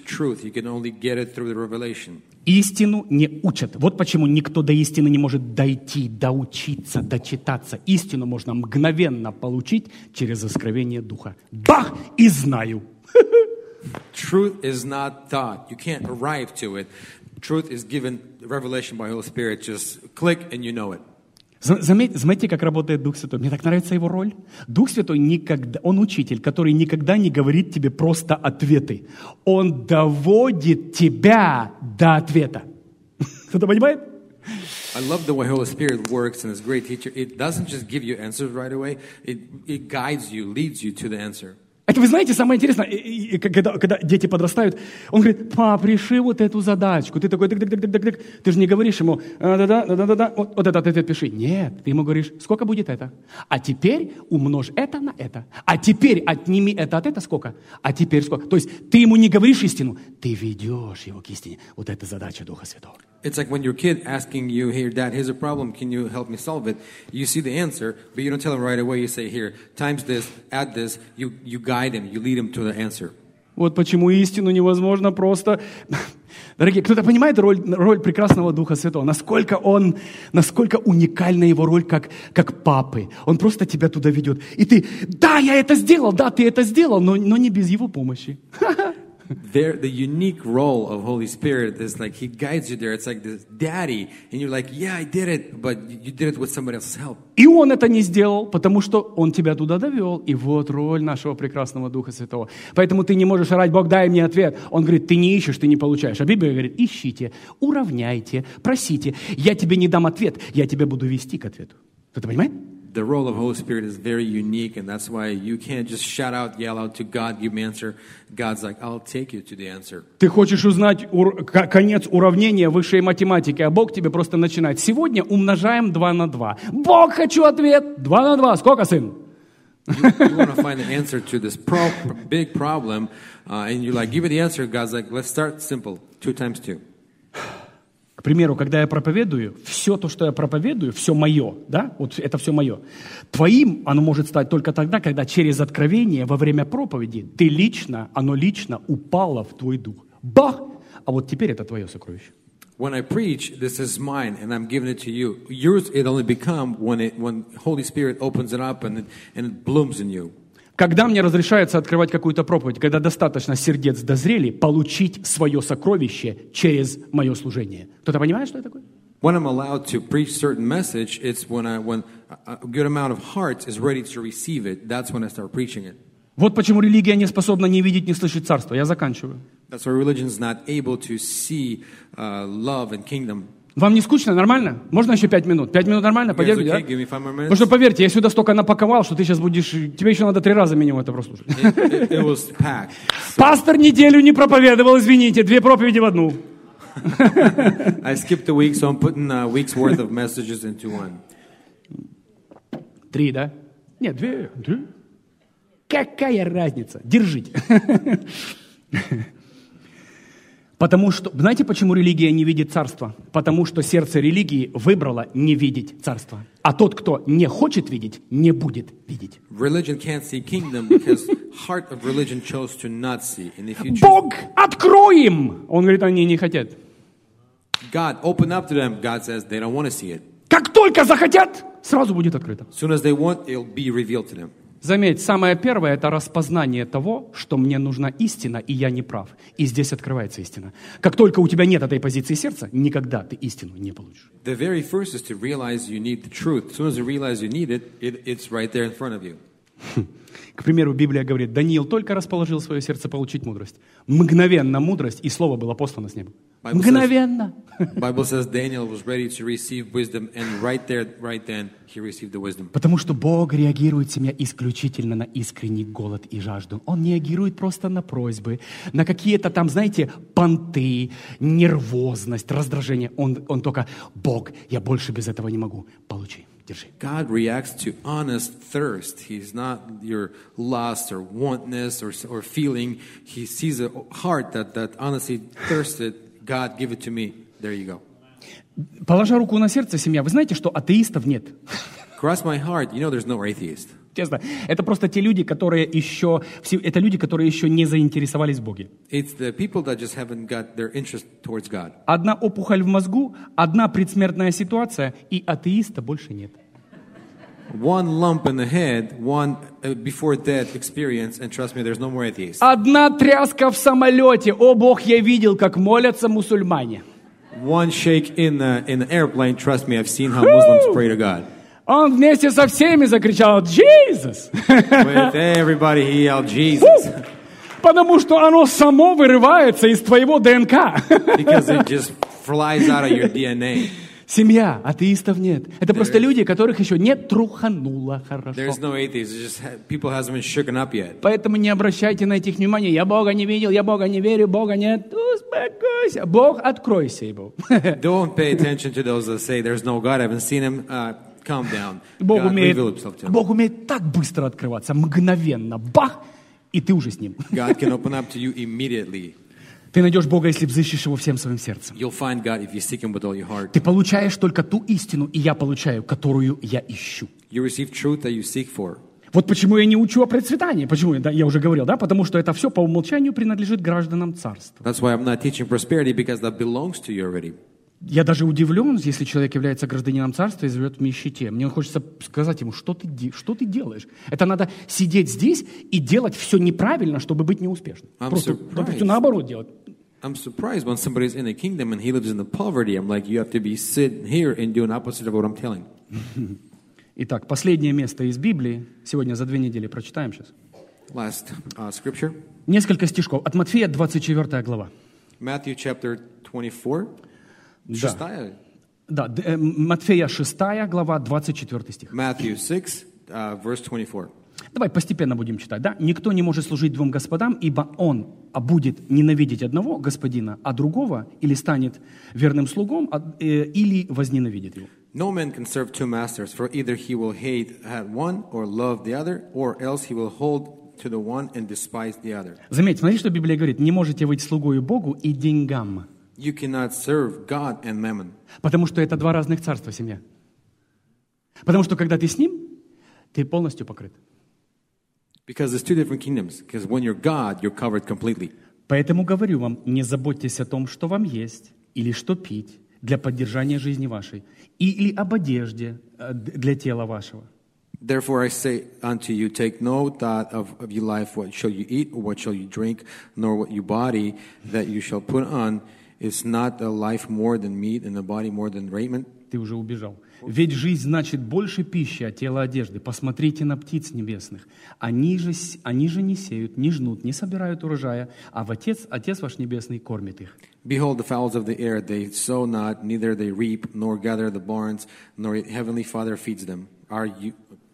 Speaker 1: Истину не учат. Вот почему никто до истины не может дойти, доучиться, дочитаться. Истину можно мгновенно получить через откровение Духа. Бах! И знаю.
Speaker 2: Truth is not taught. You can't arrive to it. Truth is given revelation by Holy Spirit. Just click and you know it.
Speaker 1: Заметьте, заметьте, как работает Дух Святой. Мне так нравится его роль. Дух Святой никогда, он учитель, который никогда не говорит тебе просто ответы. Он доводит тебя до ответа. Кто-то понимает?
Speaker 2: I love the way Holy Spirit works and is a great teacher. It doesn't just give you answers right away. It, it guides you, leads you to the answer.
Speaker 1: Это вы знаете, самое интересное, когда, когда дети подрастают, он говорит, пап, реши вот эту задачку. Ты такой, дык-дык-дык-дык-дык. Ты же не говоришь ему, да-да, да-да-да, вот, вот этот ответ пиши. Нет, ты ему говоришь, сколько будет это? А теперь умножь это на это. А теперь отними это от это сколько? А теперь сколько? То есть ты ему не говоришь истину, ты ведешь его к истине. Вот это задача Духа Святого.
Speaker 2: It's like when your kid asking you, hey, Dad, here's a problem. Can you help me solve it? You see the answer, but you don't tell him right away. You say, here, times this, add this. You, you guide him. You lead him to the answer.
Speaker 1: Вот почему истину невозможно просто... Дорогие, кто-то понимает роль, роль прекрасного Духа Святого? Насколько он, насколько уникальна его роль как, как папы. Он просто тебя туда ведет. И ты, да, я это сделал, да, ты это сделал, но, но не без его помощи.
Speaker 2: There, the unique role of Holy Spirit is like He guides you there. It's like this daddy, and you're like, yeah, I did it, but you did it with somebody else's help.
Speaker 1: И он это не сделал, потому что он тебя туда довел. И вот роль нашего прекрасного Духа Святого. Поэтому ты не можешь орать, Бог, дай мне ответ. Он говорит, ты не ищешь, ты не получаешь. А Библия говорит, ищите, уравняйте, просите. Я тебе не дам ответ, я тебя буду вести к ответу. Кто-то понимает?
Speaker 2: The role of Holy Spirit is very unique, and that's why you can't just shout out, yell out to God, give me answer. God's like, I'll take you to the answer.
Speaker 1: Ты хочешь узнать ур- конец уравнения высшей математики, а Бог тебе просто начинает. Сегодня умножаем два на два. Бог, хочу ответ. два на два. Сколько, сын?
Speaker 2: You, you want to find the answer to this pro- big problem, uh, and you're like, give me the answer. God's like, let's start simple. Two times two.
Speaker 1: К примеру, когда я проповедую, все то, что я проповедую, все мое, да, вот это все мое. Твоим оно может стать только тогда, когда через откровение во время проповеди ты лично, оно лично упало в твой дух. Бах! А вот теперь это твое сокровище.
Speaker 2: When I preach, this is mine, and I'm giving it to you. Yours, it only become when it when Holy Spirit opens it up and it, and it blooms in you.
Speaker 1: Когда мне разрешается открывать какую-то проповедь, когда достаточно сердец дозрели, получить свое сокровище через мое служение. Кто-то понимает, что это такое?
Speaker 2: When I'm allowed to preach certain message, it's when I when a good amount of hearts is ready to receive it. That's when I start preaching it.
Speaker 1: Вот почему религия не способна ни видеть, ни слышать царство. Я заканчиваю.
Speaker 2: That's why religion is not able to see uh, love and kingdom.
Speaker 1: Вам не скучно? Нормально? Можно еще пять минут? Пять минут нормально? Подержите,
Speaker 2: okay?
Speaker 1: да?
Speaker 2: Give me five more minutes.
Speaker 1: Потому что, поверьте, я сюда столько напаковал, что ты сейчас будешь... Тебе еще надо три раза минимум это прослушать.
Speaker 2: It, it, it was packed. So
Speaker 1: Пастор неделю не проповедовал, извините, две проповеди в одну.
Speaker 2: I skipped the week, so I'm putting a week's worth of messages into one.
Speaker 1: Три, да? Нет, две. две. Какая разница? Держите. Потому что, знаете, почему религия не видит царства? Потому что сердце религии выбрало не видеть царство. А тот, кто не хочет видеть, не будет видеть.
Speaker 2: Religion can't see kingdom because heart of religion chose to not see. And if you choose,
Speaker 1: Бог, открой им! Он говорит, они не хотят.
Speaker 2: God, open up to them. God says they don't want to see it.
Speaker 1: Как только захотят, сразу будет открыто.
Speaker 2: As soon as they want, it'll be revealed to them.
Speaker 1: Заметь, самое первое – это распознание того, что мне нужна истина, и я не прав. И здесь открывается истина. Как только у тебя нет этой позиции сердца, никогда ты истину не получишь.
Speaker 2: The very first is to realize you need the truth. As soon as you realize you need it, it it's right there in front of you.
Speaker 1: К примеру, Библия говорит, Даниил только расположил свое сердце получить мудрость. Мгновенно мудрость, и слово было послано с неба. Мгновенно.
Speaker 2: Bible says Daniel was ready to receive wisdom, and right there, right then, he received the wisdom.
Speaker 1: Потому что Бог реагирует семья исключительно на искренний голод и жажду. Он не реагирует просто на просьбы, на какие-то там, знаете, понты, нервозность, раздражение. Он, он только, Бог, я больше без этого не могу. Получи.
Speaker 2: God reacts to honest thirst. He's not your lust or wantness or, or feeling. He sees a heart that, that honestly thirsted. God, give it to me. There you go.
Speaker 1: Положа руку на сердце, семья, вы знаете, что атеистов нет?
Speaker 2: Cross my heart. You know there's no atheist.
Speaker 1: Честно, это просто те люди, которые еще, это люди, которые еще не заинтересовались в Боге.
Speaker 2: It's the people that just haven't got their interest towards God.
Speaker 1: Одна опухоль в мозгу, одна предсмертная ситуация, и атеиста больше нет.
Speaker 2: One lump in the head, one uh, before death experience, and trust me, there's no more atheists.
Speaker 1: Одна тряска в самолете. О, Бог, я видел, как молятся мусульмане.
Speaker 2: One shake in the in the airplane. Trust me, I've seen how Muslims pray to God.
Speaker 1: Он вместе со всеми закричал «Jesus!»
Speaker 2: With everybody, he yelled Jesus.
Speaker 1: Потому что оно само вырывается из твоего ДНК.
Speaker 2: Because it just flies out of your ди эн эй.
Speaker 1: Семья, атеистов нет. Это просто люди, которых еще не трухануло хорошо.
Speaker 2: There's no atheists. It's just people hasn't been shooken up yet.
Speaker 1: Поэтому не обращайте на этих внимания. Я Бога не видел, я Бога не верю, Бога нет. Успокойся. Бог, откройся ему.
Speaker 2: Don't pay attention to those that say there's no God. I haven't seen him. Uh, calm down.
Speaker 1: Бог
Speaker 2: God
Speaker 1: умеет,
Speaker 2: revealed himself to him.
Speaker 1: Бог умеет так быстро открываться, мгновенно. Бах! И ты уже с ним.
Speaker 2: God can open up to you immediately.
Speaker 1: Ты найдешь Бога, если взыщешь Его всем своим сердцем.
Speaker 2: You'll find God if you seek Him with all your heart.
Speaker 1: Ты получаешь только ту истину, и я получаю, которую я ищу.
Speaker 2: You receive truth that you seek for.
Speaker 1: Вот почему я не учу о процветании. Почему? Да, я уже говорил, да? Потому что это все по умолчанию принадлежит гражданам царства.
Speaker 2: That's why I'm not teaching prosperity, because that belongs to you already.
Speaker 1: Я даже удивлен, если человек является гражданином царства и живет в нищете. Мне хочется сказать ему, что ты, что ты делаешь? Это надо сидеть здесь и делать все неправильно, чтобы быть неуспешным.
Speaker 2: I'm
Speaker 1: Просто
Speaker 2: surprised.
Speaker 1: допустим, наоборот делать.
Speaker 2: I'm surprised when somebody's in the kingdom and he lives in the poverty. I'm like, you have to be sitting here and doing opposite of what I'm telling.
Speaker 1: Итак, последнее место из Библии. Сегодня за две недели прочитаем сейчас.
Speaker 2: Last uh, scripture.
Speaker 1: Несколько стишков. От Матфея, двадцать четвёртая глава.
Speaker 2: Matthew chapter twenty-four.
Speaker 1: Да.
Speaker 2: Шестая.
Speaker 1: Да, д- э, Матфея шестая глава, двадцать четвёртый стих.
Speaker 2: Matthew six, uh, verse twenty-four.
Speaker 1: Давай постепенно будем читать. Да? «Никто не может служить двум господам, ибо он а будет ненавидеть одного господина, а другого, или станет верным слугом, а, э, или возненавидит его».
Speaker 2: No man can serve two masters, for either he will hate one or love the other, or else he will hold to the one and despise the other.
Speaker 1: Заметьте, смотри, что Библия говорит. Не можете быть слугою Богу и деньгам.
Speaker 2: You cannot serve God and mammon.
Speaker 1: Потому что это два разных царства, семья. Потому что когда ты с Ним, ты полностью покрыт.
Speaker 2: Because there's two different kingdoms. Because when you're God, you're covered completely.
Speaker 1: Поэтому говорю вам, не заботьтесь о том, что вам есть или что пить для поддержания жизни вашей, или об одежде э, для тела вашего.
Speaker 2: Therefore I say unto you, take no thought of, of your life, what shall you eat, or what shall you drink, nor what your body that you shall put on. Is not a life more than meat, and the body more than raiment?
Speaker 1: Ты уже убежал. Ведь жизнь значит больше пищи, а тело одежды. Посмотрите на птиц небесных. Они же, они же не сеют, не жнут, не собирают урожая, а в Отец, Отец ваш Небесный кормит их.
Speaker 2: Behold the fowls of the air, they sow not, neither they reap, nor gather the barns, nor your heavenly Father feeds them. Are you...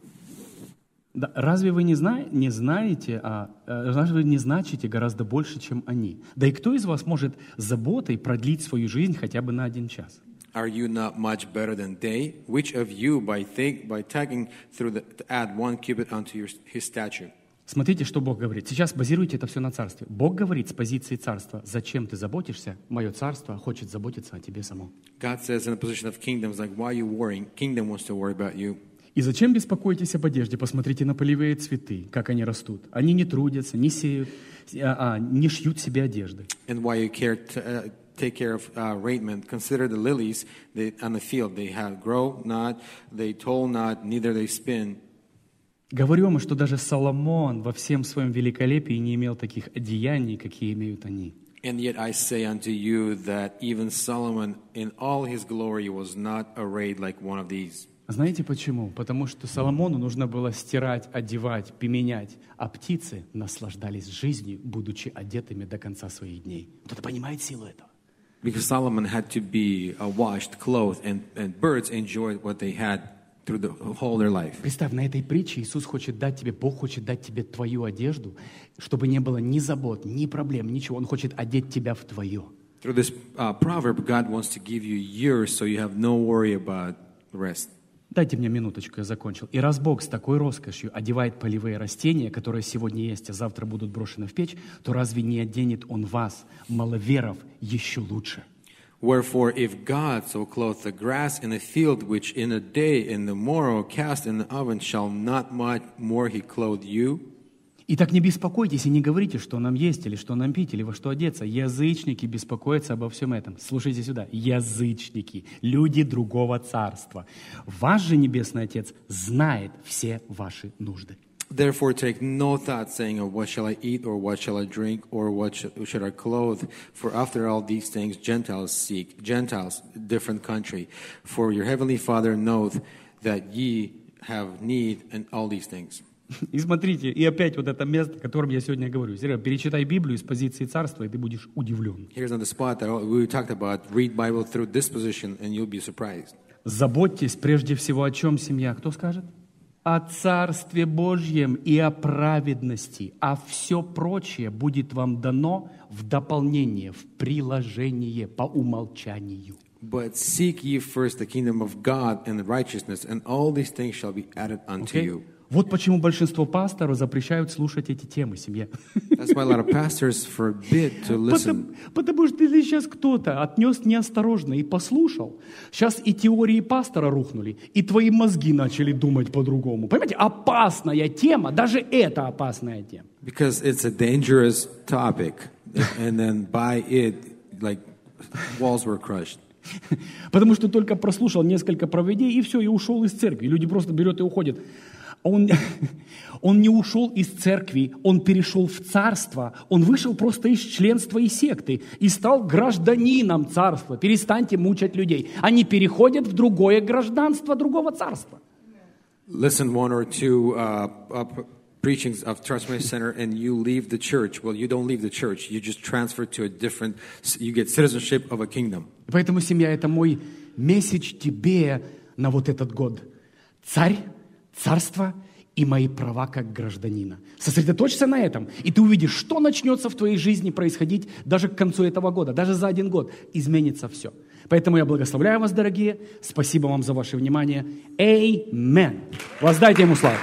Speaker 1: Да, разве вы не, зна, не знаете, а, разве вы не значите гораздо больше, чем они? Да и кто из вас может заботой продлить свою жизнь хотя бы на один час?
Speaker 2: Are you not much better than they? Which of you, by, think, by tagging through the, to add one cubit unto your, his stature?
Speaker 1: Смотрите, что Бог говорит. Сейчас базируйте это все на царстве. Бог говорит с позиции царства. Зачем ты заботишься? Мое царство хочет заботиться о тебе самом.
Speaker 2: God says in a position of kingdoms, like, why are you worrying? Kingdom wants to worry about you.
Speaker 1: И зачем беспокойтесь об одежде? Посмотрите на полевые цветы, как они растут. Они не трудятся, не сеют, а, а, не шьют себе одежды.
Speaker 2: And why you care to, uh, take care of uh, raiment? Consider the lilies they, on the field. They have grow not, they toil not, neither they spin.
Speaker 1: Говорю вам, что даже Соломон во всем своем великолепии не имел таких одеяний, какие имеют они.
Speaker 2: And yet I say unto you that even Solomon in all his glory was not arrayed like one of these.
Speaker 1: Знаете почему? Потому что Соломону нужно было стирать, одевать, поменять, а птицы наслаждались жизнью, будучи одетыми до конца своих дней. Кто-то понимает силу этого?
Speaker 2: Because Solomon had to be uh, washed, clothed, and, and birds enjoyed what they had through the whole their life.
Speaker 1: Представь, на этой притче Иисус хочет дать тебе, Бог хочет дать тебе твою одежду, чтобы не было ни забот, ни проблем, ничего. Он хочет одеть тебя в твое.
Speaker 2: Through this uh, proverb, God wants to give you yours so you have no worry about the rest.
Speaker 1: Дайте мне минуточку, я закончил. И раз Бог с такой роскошью одевает полевые растения, которые сегодня есть, а завтра будут брошены в печь, то разве не оденет Он вас, маловеров, еще лучше?
Speaker 2: Wherefore, if God so clothe the grass in the field, which in a day in the morrow cast in the oven, shall not much more He clothe you?
Speaker 1: Итак, не беспокойтесь и не говорите, что нам есть, или что нам пить, или во что одеться. Язычники беспокоятся обо всем этом. Слушайте сюда. Язычники, люди другого царства. Ваш же Небесный Отец знает все ваши нужды.
Speaker 2: Therefore take no thought, saying, "Oh, what shall I eat, or what shall I drink, or what sh- should I clothe? For after all these things Gentiles seek, Gentiles, different country. For your heavenly Father knoweth that ye have need in all these things."
Speaker 1: И смотрите, и опять вот это место, о котором я сегодня говорю. Серега, перечитай Библию с позиции царства, и ты будешь удивлен.
Speaker 2: Here's another spot that we talked about. Read Bible through this position, and you'll be surprised.
Speaker 1: Заботьтесь прежде всего о чем, семья? Кто скажет? О Царстве Божьем и о праведности, а все прочее будет вам дано в дополнение, в приложение, по умолчанию.
Speaker 2: But seek ye first the kingdom of God and righteousness, and all these things shall be added unto
Speaker 1: Okay?
Speaker 2: you.
Speaker 1: Вот почему большинство пасторов запрещают слушать эти темы в семье.
Speaker 2: That's why a lot of pastors forbid to listen.
Speaker 1: Потому, потому что если сейчас кто-то отнес неосторожно и послушал, сейчас и теории пастора рухнули, и твои мозги начали думать по-другому. Понимаете, опасная тема, даже это опасная тема.
Speaker 2: Because it's a dangerous topic, and then by it, like, walls were crushed.
Speaker 1: Потому что только прослушал несколько проповедей, и все, и ушел из церкви. Люди просто берут и уходят. Он, он не ушел из церкви, он перешел в царство, он вышел просто из членства и секты и стал гражданином царства. Перестаньте мучать людей. Они переходят в другое гражданство другого царства.
Speaker 2: Listen one or two uh, uh, preachings of Transformation Center and you leave the church. Well, you don't leave the church. You just transfer to a different, you get citizenship of a kingdom.
Speaker 1: Поэтому, семья, это мой месседж тебе на вот этот год. Царь, царство и мои права как гражданина. Сосредоточься на этом, и ты увидишь, что начнется в твоей жизни происходить даже к концу этого года, даже за один год. Изменится все. Поэтому я благословляю вас, дорогие. Спасибо вам за ваше внимание. Amen. Воздайте ему славу.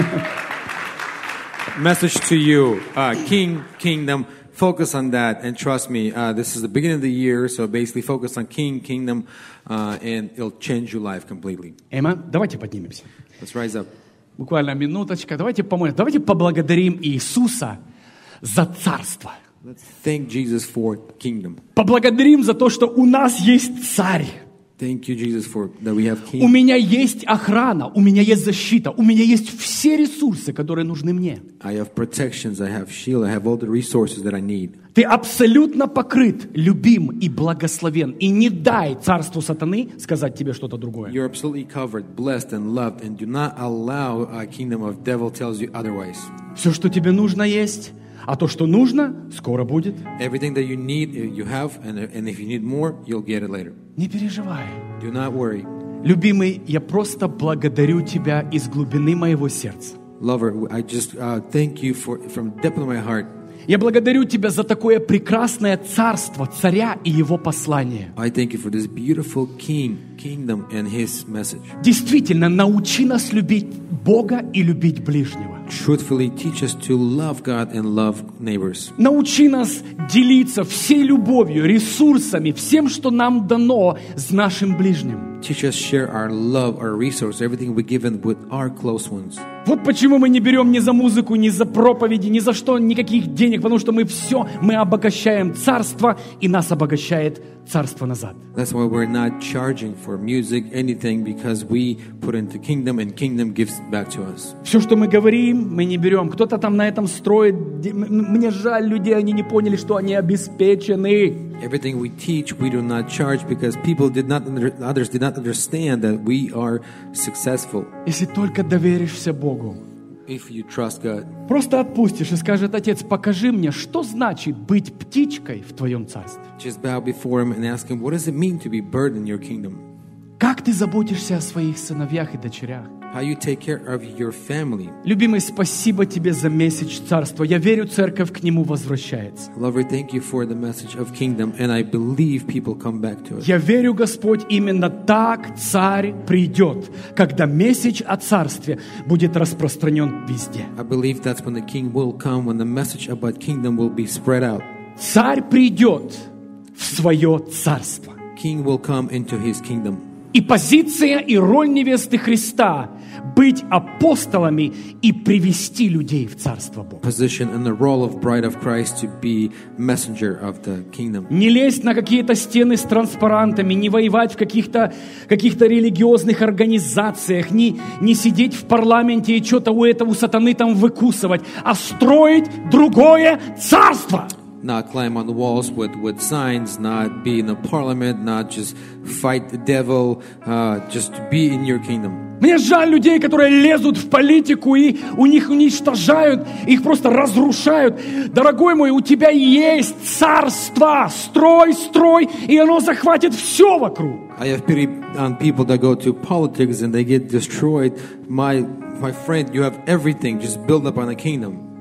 Speaker 2: Message to you, uh, King, Kingdom. Focus on that and trust me. Uh, this is the beginning of the year, so basically focus on King, Kingdom, uh, and it'll change your life completely.
Speaker 1: Amen. Давайте поднимемся.
Speaker 2: Let's rise up.
Speaker 1: Буквально минуточка. Давайте помолимся. Давайте поблагодарим Иисуса за царство.
Speaker 2: Let's thank Jesus for kingdom.
Speaker 1: Поблагодарим за то, что у нас есть царь.
Speaker 2: Thank you, Jesus, for that we have king.
Speaker 1: У меня есть охрана, у меня есть защита, у меня есть все ресурсы, которые нужны мне.
Speaker 2: I have protections, I have shield, I have all the resources that I need.
Speaker 1: Ты абсолютно покрыт, любим и благословен. И не дай царству сатаны сказать тебе что-то другое.
Speaker 2: You're absolutely covered, blessed, and loved, and do not allow a kingdom of devil tells you otherwise.
Speaker 1: Все, что тебе нужно, есть. А то, что нужно, скоро будет.
Speaker 2: Everything that you need, you have, and, and if you need more, you'll get it later.
Speaker 1: Не переживай.
Speaker 2: Do not worry.
Speaker 1: Любимый, я просто благодарю тебя из глубины моего сердца.
Speaker 2: Lover, I just uh, thank you for from the depth of my heart.
Speaker 1: Я благодарю тебя за такое прекрасное царство, царя и его послание.
Speaker 2: I thank you for this beautiful king, kingdom, and his message.
Speaker 1: Действительно, научи нас любить Бога и любить ближнего.
Speaker 2: Truthfully teach us to love God and love neighbors.
Speaker 1: Научи нас делиться всей любовью, ресурсами, всем, что нам дано, с нашим ближним.
Speaker 2: Teach us share our love, our resource, everything we're given with our close ones.
Speaker 1: Вот почему мы не берем ни за музыку, ни за проповеди, ни за что, никаких денег, потому что мы все, мы обогащаем царство, и нас обогащает царство назад.
Speaker 2: That's why we're not charging for music, anything, because we put into kingdom and kingdom gives back to us.
Speaker 1: Все, что мы говорим, мы не берем. Кто-то там на этом строит. Мне жаль людей, они не поняли, что они обеспечены.
Speaker 2: Everything we teach, we do not charge because people did not, others did not understand that we are successful.
Speaker 1: Если только доверишься Богу.
Speaker 2: If you trust God.
Speaker 1: Просто отпустишь и скажет: Отец, покажи мне, что значит быть птичкой в Твоем царстве.
Speaker 2: Just bow before Him and ask Him, what does it mean to be bird in your kingdom?
Speaker 1: Как ты заботишься о своих сыновьях и дочерях?
Speaker 2: How you take care of your family.
Speaker 1: Любимый, спасибо тебе за месседж царства. Я верю, церковь к нему возвращается.
Speaker 2: Lover, thank you for the message of kingdom, and I believe people come back to it.
Speaker 1: Я верю, Господь, именно так царь придет, когда месседж о царстве будет распространен везде.
Speaker 2: I believe that's when the king will come, when the message about kingdom will be spread out.
Speaker 1: Царь придет в свое царство.
Speaker 2: King will come into his kingdom.
Speaker 1: И позиция и роль невесты Христа — быть апостолами и привести людей в Царство Бога.
Speaker 2: Position and the role of bride of Christ to be messenger of the kingdom.
Speaker 1: Не лезть на какие-то стены с транспарантами, не воевать в каких-то, каких-то религиозных организациях, не, не сидеть в парламенте и что-то у этого у сатаны там выкусывать, а строить другое царство.
Speaker 2: Not climb on the walls with, with signs, not be in the parliament, not just fight the devil, uh, just to be in your kingdom.
Speaker 1: Мне жаль людей, которые лезут в политику и у них уничтожают, их просто разрушают. Дорогой мой, у тебя есть царство. Строй, строй, и оно захватит все вокруг.
Speaker 2: I have pity on people that go to politics and they get destroyed. My, my friend, you have everything. Just build up on the kingdom.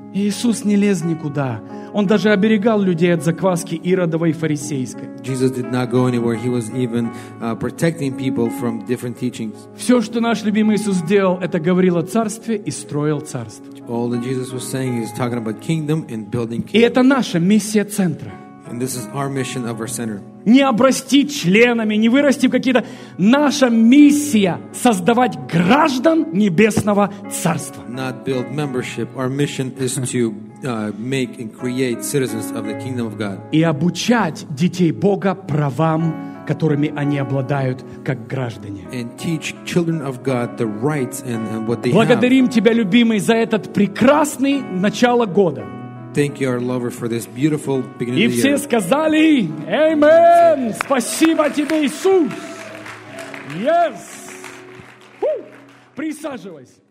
Speaker 1: И Иисус не лез никуда. Он даже оберегал людей от закваски иродовой и фарисейской.
Speaker 2: Jesus did not go anywhere. He was even uh, protecting people from different teachings.
Speaker 1: Все, что наш любимый Иисус сделал, это говорил о царстве и строил царство.
Speaker 2: All that Jesus was saying is talking about kingdom and building
Speaker 1: И
Speaker 2: kingdom.
Speaker 1: это наша миссия центра.
Speaker 2: And this is our mission of our center.
Speaker 1: Не обрасти членами, не вырасти в какие-то... Наша миссия — создавать граждан Небесного Царства.
Speaker 2: Not build membership. Our mission is to uh, make and create citizens of the kingdom of God.
Speaker 1: И обучать детей Бога правам, которыми они обладают как граждане.
Speaker 2: And teach children of God the rights and, and what they have.
Speaker 1: Благодарим Тебя, любимый, за этот прекрасный начало года.
Speaker 2: Thank you, our lover, for this beautiful beginning
Speaker 1: И
Speaker 2: of the
Speaker 1: все
Speaker 2: year.
Speaker 1: сказали: Amen! Спасибо Тебе, Иисус! Yes! Фу! Присаживайся.